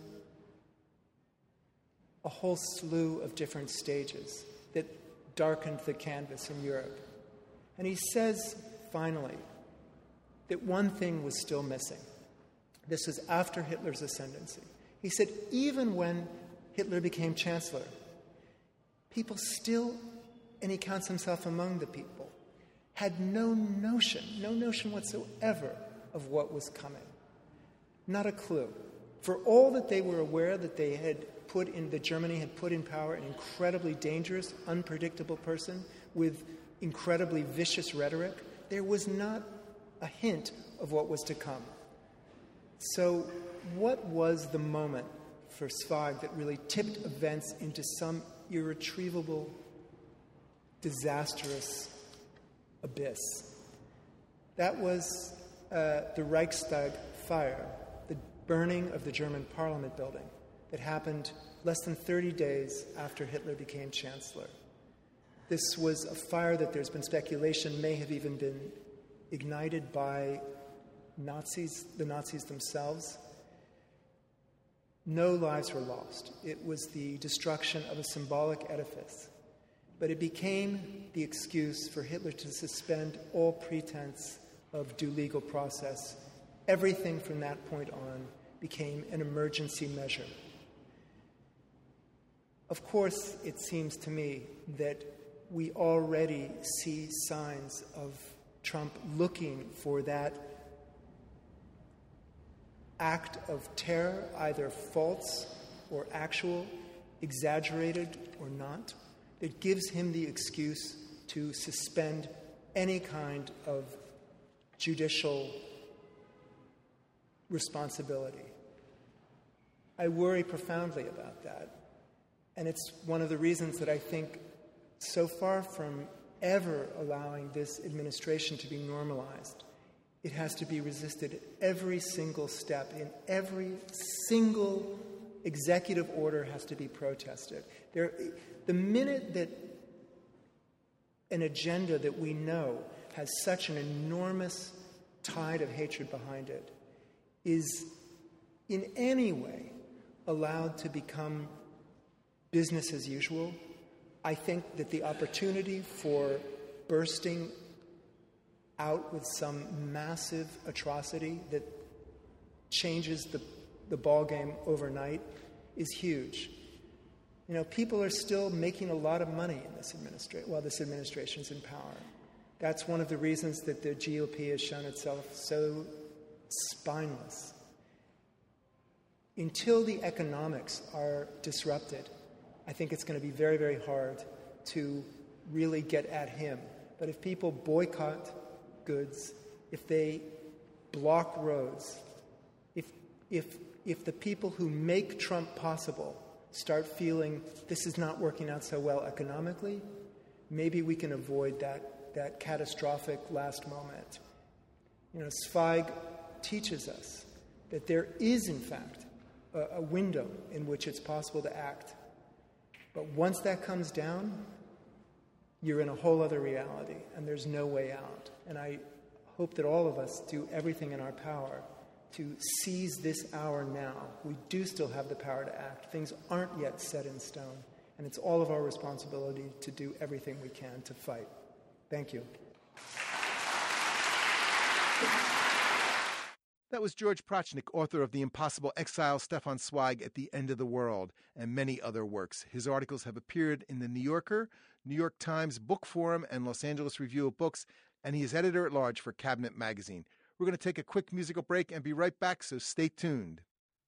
a whole slew of different stages that darkened the canvas in Europe. And he says, finally, that one thing was still missing. This was after Hitler's ascendancy. He said, even when Hitler became chancellor, people still, and he counts himself among the people, had no notion whatsoever of what was coming. Not a clue. For all that they were aware that they had Germany had put in power an incredibly dangerous, unpredictable person with incredibly vicious rhetoric, there was not a hint of what was to come. So what was the moment for Zweig that really tipped events into some irretrievable, disastrous abyss? That was the Reichstag fire, the burning of the German parliament building that happened less than 30 days after Hitler became chancellor. This was a fire that there's been speculation may have even been ignited by the Nazis themselves. No lives were lost. It was the destruction of a symbolic edifice. But it became the excuse for Hitler to suspend all pretense of due legal process. Everything from that point on became an emergency measure. Of course, it seems to me that we already see signs of Trump looking for that act of terror, either false or actual, exaggerated or not, that gives him the excuse to suspend any kind of judicial responsibility. I worry profoundly about that. And it's one of the reasons that I think, so far from ever allowing this administration to be normalized, it has to be resisted at every single step. In every single executive order has to be protested. The minute that an agenda that we know has such an enormous tide of hatred behind it is in any way allowed to become business as usual, I think that the opportunity for bursting out with some massive atrocity that changes the ballgame overnight is huge. You know, people are still making a lot of money in this while this administration's in power. That's one of the reasons that the GOP has shown itself so spineless. Until the economics are disrupted, I think it's going to be very, very hard to really get at him. But if people boycott goods, if they block roads, if the people who make Trump possible start feeling this is not working out so well economically, maybe we can avoid that catastrophic last moment. You know, Zweig teaches us that there is, in fact, a window in which it's possible to act. But once that comes down, you're in a whole other reality, and there's no way out. And I hope that all of us do everything in our power to seize this hour now. We do still have the power to act. Things aren't yet set in stone, and it's all of our responsibility to do everything we can to fight. Thank you. That was George Prochnik, author of The Impossible Exile, Stefan Zweig at the End of the World, and many other works. His articles have appeared in The New Yorker, New York Times, Book Forum, and Los Angeles Review of Books, and he is editor-at-large for Cabinet Magazine. We're going to take a quick musical break and be right back, so stay tuned.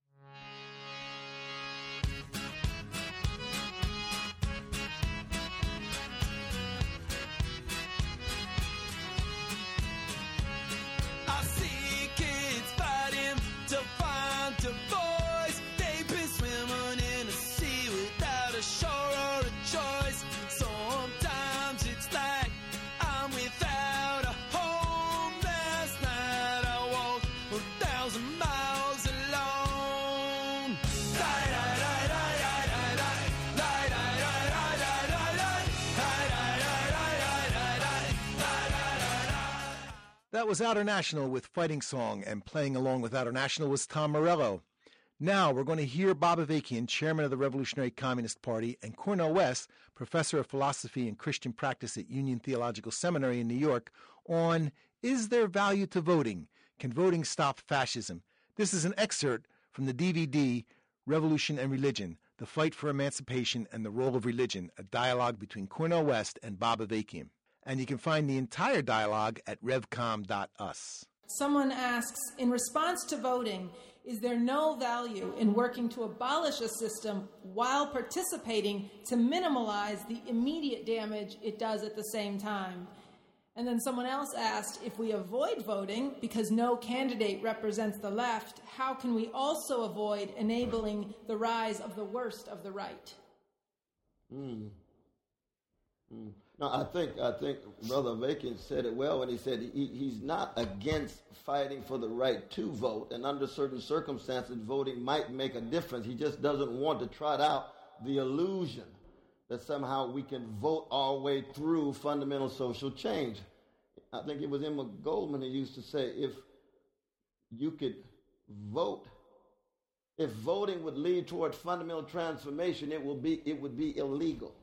That was Outer National with Fighting Song, and playing along with Outer National was Tom Morello. Now we're going to hear Bob Avakian, chairman of the Revolutionary Communist Party, and Cornel West, professor of philosophy and Christian practice at Union Theological Seminary in New York, on Is There Value to Voting? Can Voting Stop Fascism? This is an excerpt from the DVD Revolution and Religion, The Fight for Emancipation and the Role of Religion, a dialogue between Cornel West and Bob Avakian. And you can find the entire dialogue at revcom.us. Someone asks, in response to voting, is there no value in working to abolish a system while participating to minimize the immediate damage it does at the same time? And then someone else asked, if we avoid voting because no candidate represents the left, how can we also avoid enabling the rise of the worst of the right? No, I think Brother Avakian said it well when he said he's not against fighting for the right to vote, and under certain circumstances, voting might make a difference. He just doesn't want to trot out the illusion that somehow we can vote our way through fundamental social change. I think it was Emma Goldman who used to say, if you could vote, if voting would lead toward fundamental transformation, it would be illegal.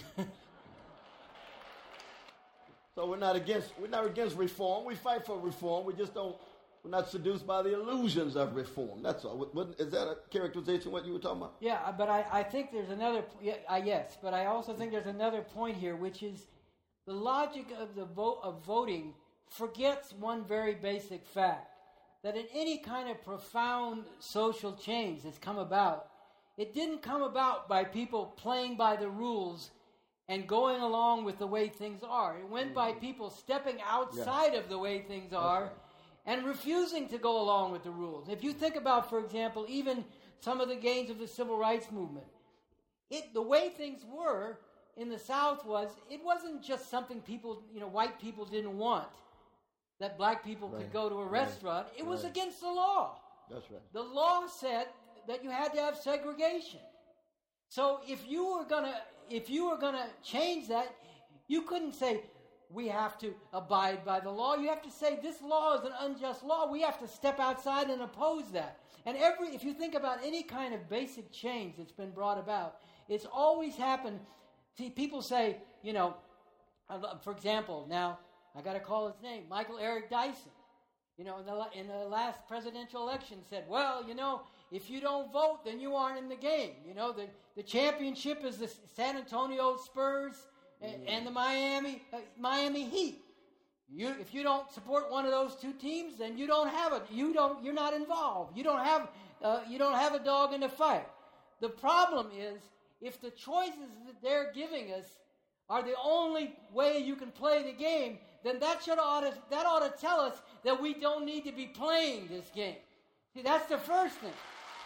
So we're not against reform. We fight for reform. We're not seduced by the illusions of reform. That's all. Is that a characterization of what you were talking about? Yeah, but I think there's another. Yes, but I also think there's another point here, which is the logic of voting forgets one very basic fact: that in any kind of profound social change that's come about, it didn't come about by people playing by the rules and going along with the way things are. It went by people stepping outside of the way things are and refusing to go along with the rules. If you think about, for example, even some of the gains of the civil rights movement, the way things were in the South it wasn't just something people, white people didn't want, that black people could go to a restaurant. It was against the law. That's right. The law said that you had to have segregation. So if you were gonna change that, you couldn't say we have to abide by the law. You have to say this law is an unjust law. We have to step outside and oppose that. And if you think about any kind of basic change that's been brought about, it's always happened. See, people say, for example, now I got to call his name, Michael Eric Dyson. In the last presidential election said, well, if you don't vote, then you aren't in the game. The championship is the San Antonio Spurs and the Miami Heat. If you don't support one of those two teams, then you're not involved. You don't have a dog in the fight. The problem is, if the choices that they're giving us are the only way you can play the game, then that ought to tell us that we don't need to be playing this game. See, that's the first thing.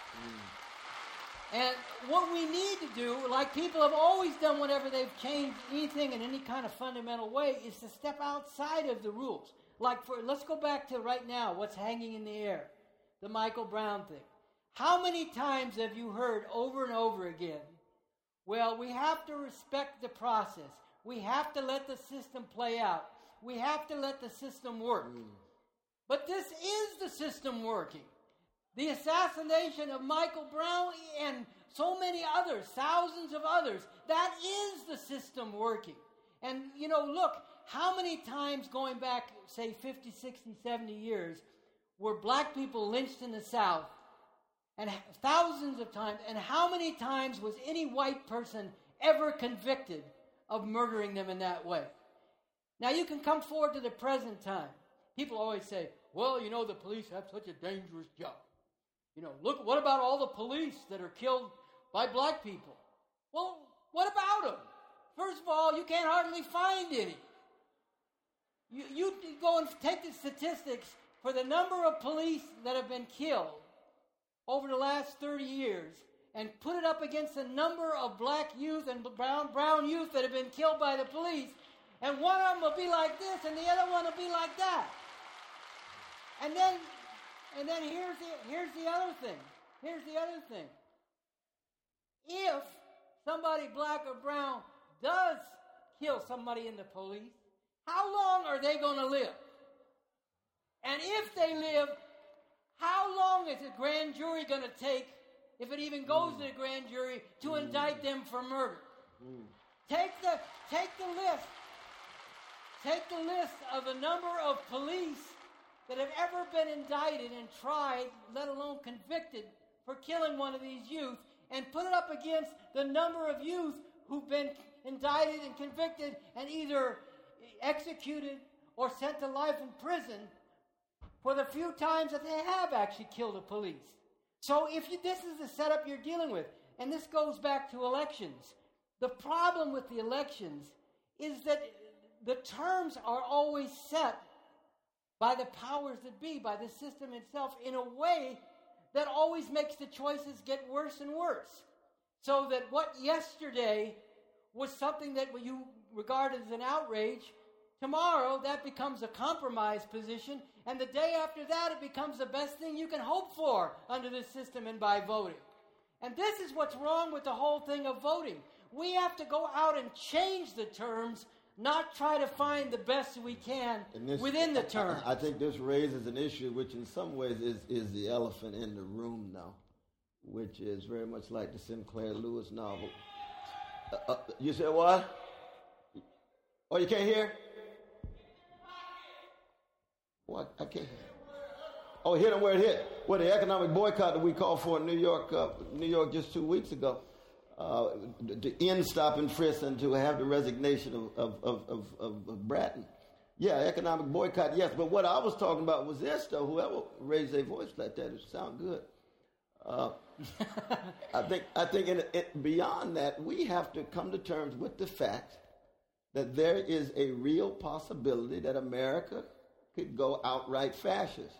And what we need to do, like people have always done whenever they've changed anything in any kind of fundamental way, is to step outside of the rules. Let's go back to right now, what's hanging in the air, the Michael Brown thing. How many times have you heard over and over again, well, we have to respect the process. We have to let the system play out. We have to let the system work. But this is the system working. The assassination of Michael Brown and so many others, thousands of others, that is the system working. And, look, how many times going back, say, 50, 60, 70 years, were black people lynched in the South? And thousands of times. And how many times was any white person ever convicted of murdering them in that way? Now, you can come forward to the present time. People always say, well, you know, the police have such a dangerous job. You know, look, what about all the police that are killed by black people? Well, what about them? First of all, you can't hardly find any. You go and take the statistics for the number of police that have been killed over the last 30 years and put it up against the number of black youth and brown youth that have been killed by the police, and one of them will be like this and the other one will be like that. And then here's the other thing. Here's the other thing. If somebody black or brown does kill somebody in the police, how long are they going to live? And if they live, how long is the grand jury going to take, if it even goes to the grand jury, to indict them for murder? Take the list. Take the list of the number of police that have ever been indicted and tried, let alone convicted, for killing one of these youth, and put it up against the number of youth who've been indicted and convicted and either executed or sent to life in prison for the few times that they have actually killed a police. So this is the setup you're dealing with, and this goes back to elections. The problem with the elections is that the terms are always set by the powers that be, by the system itself, in a way that always makes the choices get worse and worse. So that what yesterday was something that you regarded as an outrage, tomorrow that becomes a compromise position, and the day after that it becomes the best thing you can hope for under this system and by voting. And this is what's wrong with the whole thing of voting. We have to go out and change the terms, not try to find the best we can within the terms. I think this raises an issue which in some ways is the elephant in the room now, which is very much like the Sinclair Lewis novel. You said what? Oh, you can't hear? What? I can't hear. Oh, hit him where it hit. Well, the economic boycott that we called for in New York just 2 weeks ago, to end stop and frisk and to have the resignation of Bratton. Yeah, economic boycott, yes. But what I was talking about was this, though. Whoever raised their voice like that, it sound good. I think beyond that, we have to come to terms with the fact that there is a real possibility that America could go outright fascist.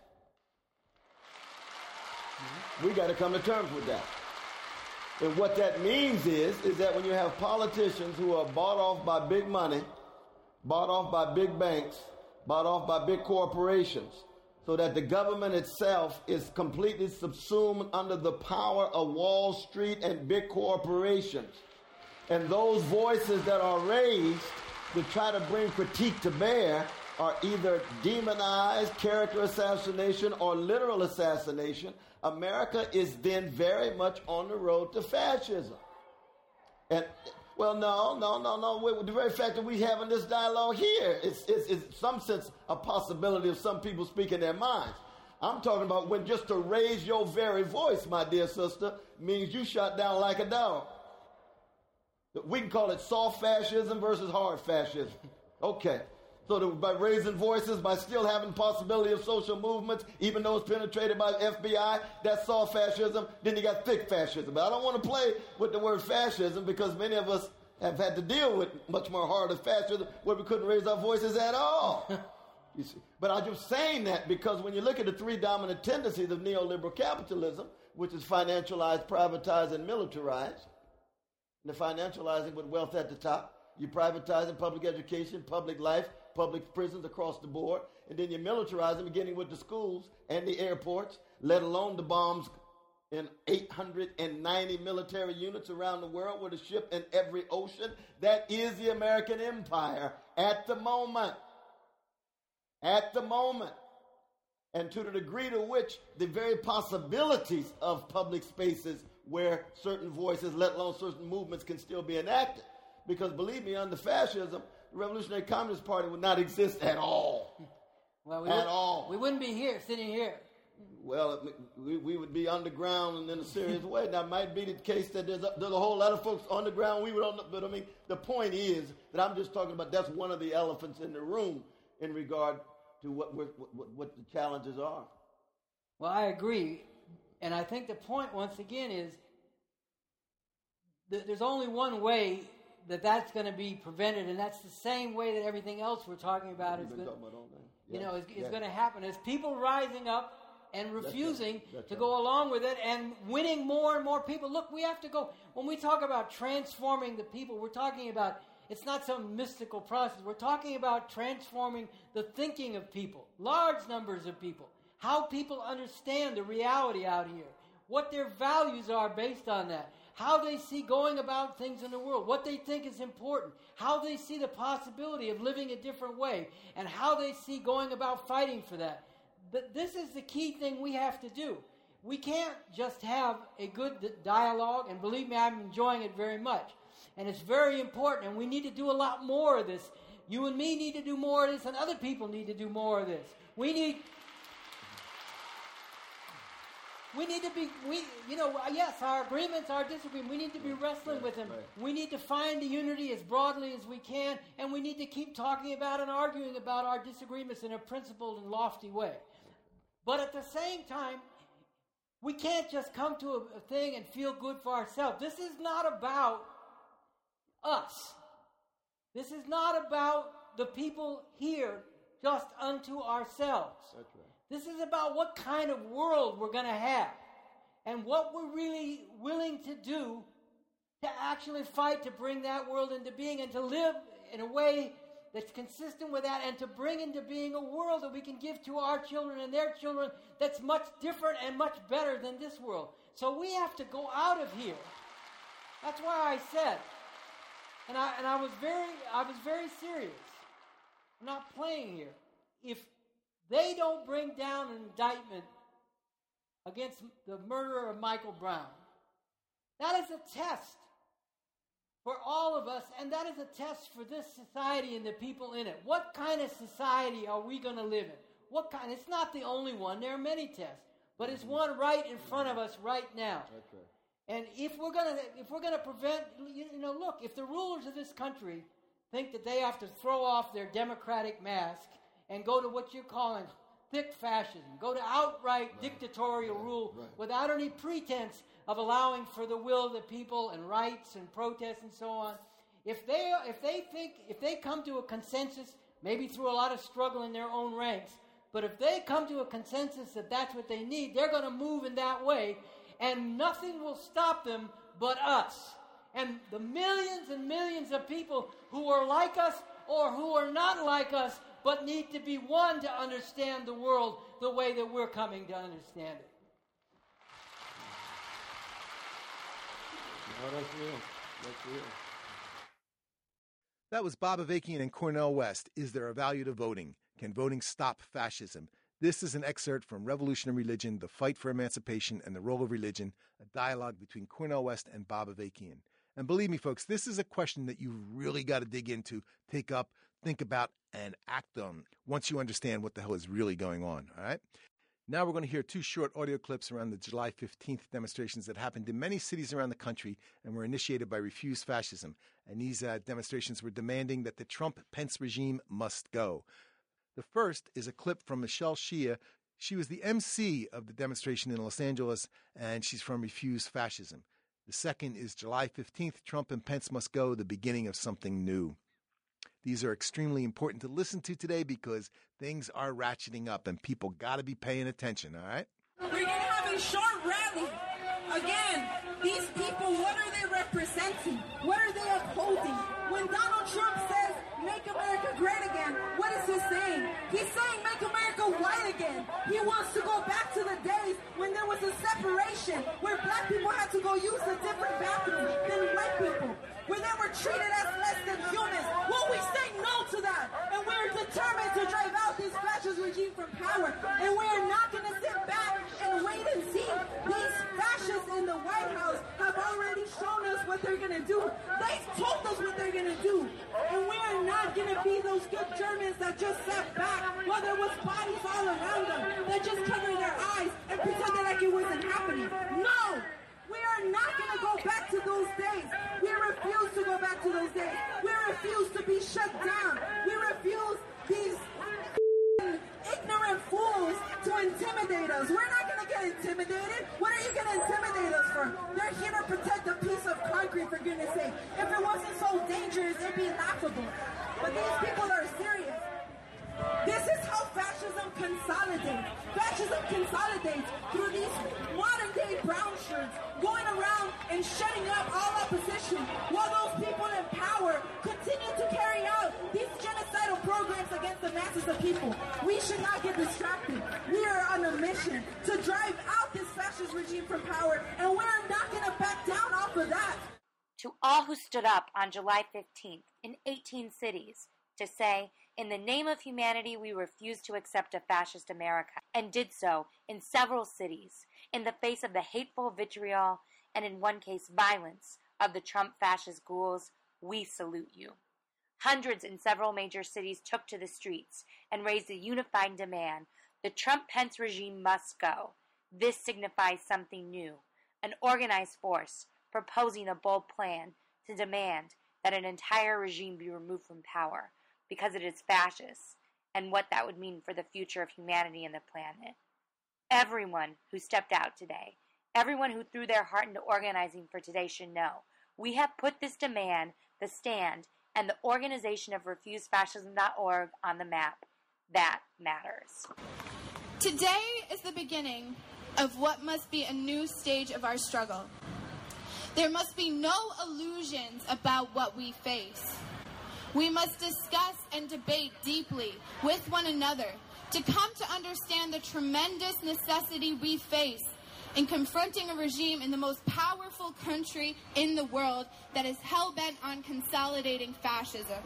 We got to come to terms with that. And what that means is that when you have politicians who are bought off by big money, bought off by big banks, bought off by big corporations, so that the government itself is completely subsumed under the power of Wall Street and big corporations. And those voices that are raised to try to bring critique to bear are either demonized, character assassination, or literal assassination. America is then very much on the road to fascism. And, well, no. The very fact that we're having this dialogue here is in some sense a possibility of some people speaking their minds. I'm talking about when just to raise your very voice, my dear sister, means you shot down like a dog. We can call it soft fascism versus hard fascism. Okay. So by raising voices, by still having possibility of social movements, even though it's penetrated by the FBI, that's soft fascism. Then you got thick fascism. But I don't want to play with the word fascism because many of us have had to deal with much more harder fascism where we couldn't raise our voices at all. You see. But I'm just saying that because when you look at the three dominant tendencies of neoliberal capitalism, which is financialized, privatized, and militarized, the financializing with wealth at the top, you're privatizing public education, public life, public prisons across the board, and then you militarize them, beginning with the schools and the airports, let alone the bombs in 890 military units around the world with a ship in every ocean. That is the American empire at the moment. At the moment. And to the degree to which the very possibilities of public spaces where certain voices, let alone certain movements, can still be enacted. Because believe me, under fascism, the Revolutionary Communist Party would not exist at all. Well, we wouldn't be here, sitting here. Well, we would be underground in a serious way. That might be the case that there's a whole lot of folks underground. We would, but I mean, the point is that I'm just talking about that's one of the elephants in the room in regard to what the challenges are. Well, I agree, and I think the point once again is that there's only one way that that's going to be prevented, and that's the same way that everything else we're talking about is going to happen. As people rising up and refusing to go along with it and winning more and more people. Look, we have to go. When we talk about transforming the people, we're talking about, it's not some mystical process. We're talking about transforming the thinking of people, large numbers of people, how people understand the reality out here, what their values are based on that, how they see going about things in the world, what they think is important, how they see the possibility of living a different way, and how they see going about fighting for that. But this is the key thing we have to do. We can't just have a good dialogue, and believe me, I'm enjoying it very much. And it's very important, and we need to do a lot more of this. You and me need to do more of this, and other people need to do more of this. We need to be, yes, our agreements, our disagreements, we need to be wrestling with them. Right. We need to find the unity as broadly as we can, and we need to keep talking about and arguing about our disagreements in a principled and lofty way. But at the same time, we can't just come to a thing and feel good for ourselves. This is not about us. This is not about the people here just unto ourselves. That's right. This is about what kind of world we're going to have and what we're really willing to do to actually fight to bring that world into being and to live in a way that's consistent with that and to bring into being a world that we can give to our children and their children that's much different and much better than this world. So we have to go out of here. That's why I said, and I was very serious. I'm not playing here. If they don't bring down an indictment against the murderer of Michael Brown, that is a test for all of us, and that is a test for this society and the people in it. What kind of society are we going to live in? What kind? It's not the only one. There are many tests, but it's one right in front of us right now. That's right. And if we're going to prevent, look, if the rulers of this country think that they have to throw off their democratic mask and go to what you're calling thick fascism, go to outright dictatorial rule without any pretense of allowing for the will of the people and rights and protests and so on. If they come to a consensus, maybe through a lot of struggle in their own ranks, but if they come to a consensus that that's what they need, they're going to move in that way, and nothing will stop them but us. And the millions and millions of people who are like us or who are not like us, but need to be one to understand the world the way that we're coming to understand it. No, that's real. That's real. That was Bob Avakian and Cornel West. Is there a value to voting? Can voting stop fascism? This is an excerpt from Revolutionary Religion, The Fight for Emancipation and the Role of Religion, a dialogue between Cornel West and Bob Avakian. And believe me, folks, this is a question that you've really got to dig into, take up, think about, and act on once you understand what the hell is really going on, all right? Now we're going to hear two short audio clips around the July 15th demonstrations that happened in many cities around the country and were initiated by Refuse Fascism. And these demonstrations were demanding that the Trump-Pence regime must go. The first is a clip from Michelle Shia. She was the MC of the demonstration in Los Angeles, and she's from Refuse Fascism. The second is July 15th, Trump and Pence must go, the beginning of something new. These are extremely important to listen to today because things are ratcheting up and people got to be paying attention, all right? We're going to have a short rally. Again, these people, what are they representing? What are they upholding? When Donald Trump says, make America great again, what is he saying? He's saying, make America white again. He wants to go back to the days when there was a separation, where black people had to go use a different bathroom than white people, where they were treated as less than humans. Well, we say no to that, and we're determined to drive out this fascist regime from power, and we're not going to sit back and wait and see. These fascists in the White House have already shown us what they're going to do. They've told us what they're going to do, and we are not going those good Germans that just sat back while there was bodies all around them, that just covered their eyes and pretended like it wasn't happening. No! We are not going to go back to those days. We refuse to go back to those days. We refuse to be shut down. We refuse these ignorant fools to intimidate us. We're not going to get intimidated. What are you going to intimidate us for? They're here to protect a piece of concrete, for goodness sake. If it wasn't so dangerous, it'd be laughable. But these people are serious. This is how fascism consolidates. Fascism consolidates through these modern-day brown shirts going around and shutting up all opposition while those people in power continue to carry out these genocidal programs against the masses of people. We should not get distracted. We are on a mission to drive out this fascist regime from power, and we're not going to back down off of that. To all who stood up on July 15th in 18 cities to say, in the name of humanity, we refuse to accept a fascist America, and did so in several cities, in the face of the hateful vitriol and, in one case, violence of the Trump fascist ghouls, we salute you. Hundreds in several major cities took to the streets and raised a unified demand. The Trump-Pence regime must go. This signifies something new, an organized force proposing a bold plan to demand that an entire regime be removed from power, because it is fascist, and what that would mean for the future of humanity and the planet. Everyone who stepped out today, everyone who threw their heart into organizing for today should know, we have put this demand, the stand, and the organization of RefuseFascism.org on the map. That matters. Today is the beginning of what must be a new stage of our struggle. There must be no illusions about what we face. We must discuss and debate deeply with one another to come to understand the tremendous necessity we face in confronting a regime in the most powerful country in the world that is hell-bent on consolidating fascism.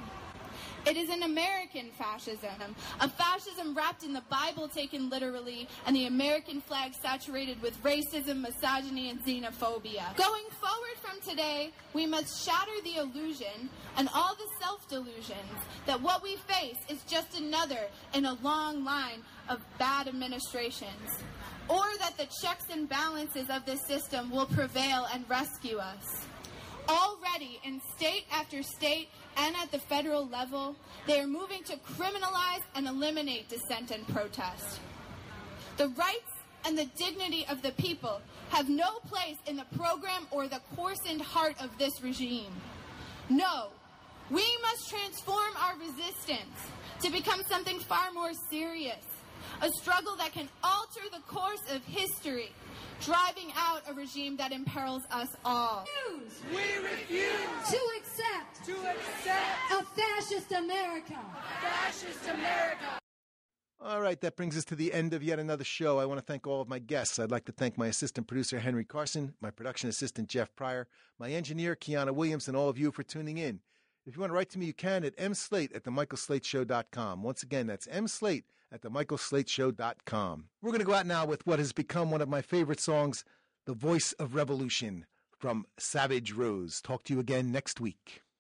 It is an American fascism, a fascism wrapped in the Bible taken literally and the American flag saturated with racism, misogyny, and xenophobia. Going forward from today, we must shatter the illusion and all the self-delusions that what we face is just another in a long line of bad administrations, or that the checks and balances of this system will prevail and rescue us. Already in state after state and at the federal level, they are moving to criminalize and eliminate dissent and protest. The rights and the dignity of the people have no place in the program or the coarsened heart of this regime. No, we must transform our resistance to become something far more serious, a struggle that can alter the course of history, driving out a regime that imperils us all. We refuse to accept a fascist America. Fascist America. All right, that brings us to the end of yet another show. I want to thank all of my guests. I'd like to thank my assistant producer, Henry Carson, my production assistant, Jeff Pryor, my engineer, Kiana Williams, and all of you for tuning in. If you want to write to me, you can at mslate@themichaelslateshow.com. Once again, that's mslate@themichaelslateshow.com. We're going to go out now with what has become one of my favorite songs, The Voice of Revolution from Savage Rose. Talk to you again next week.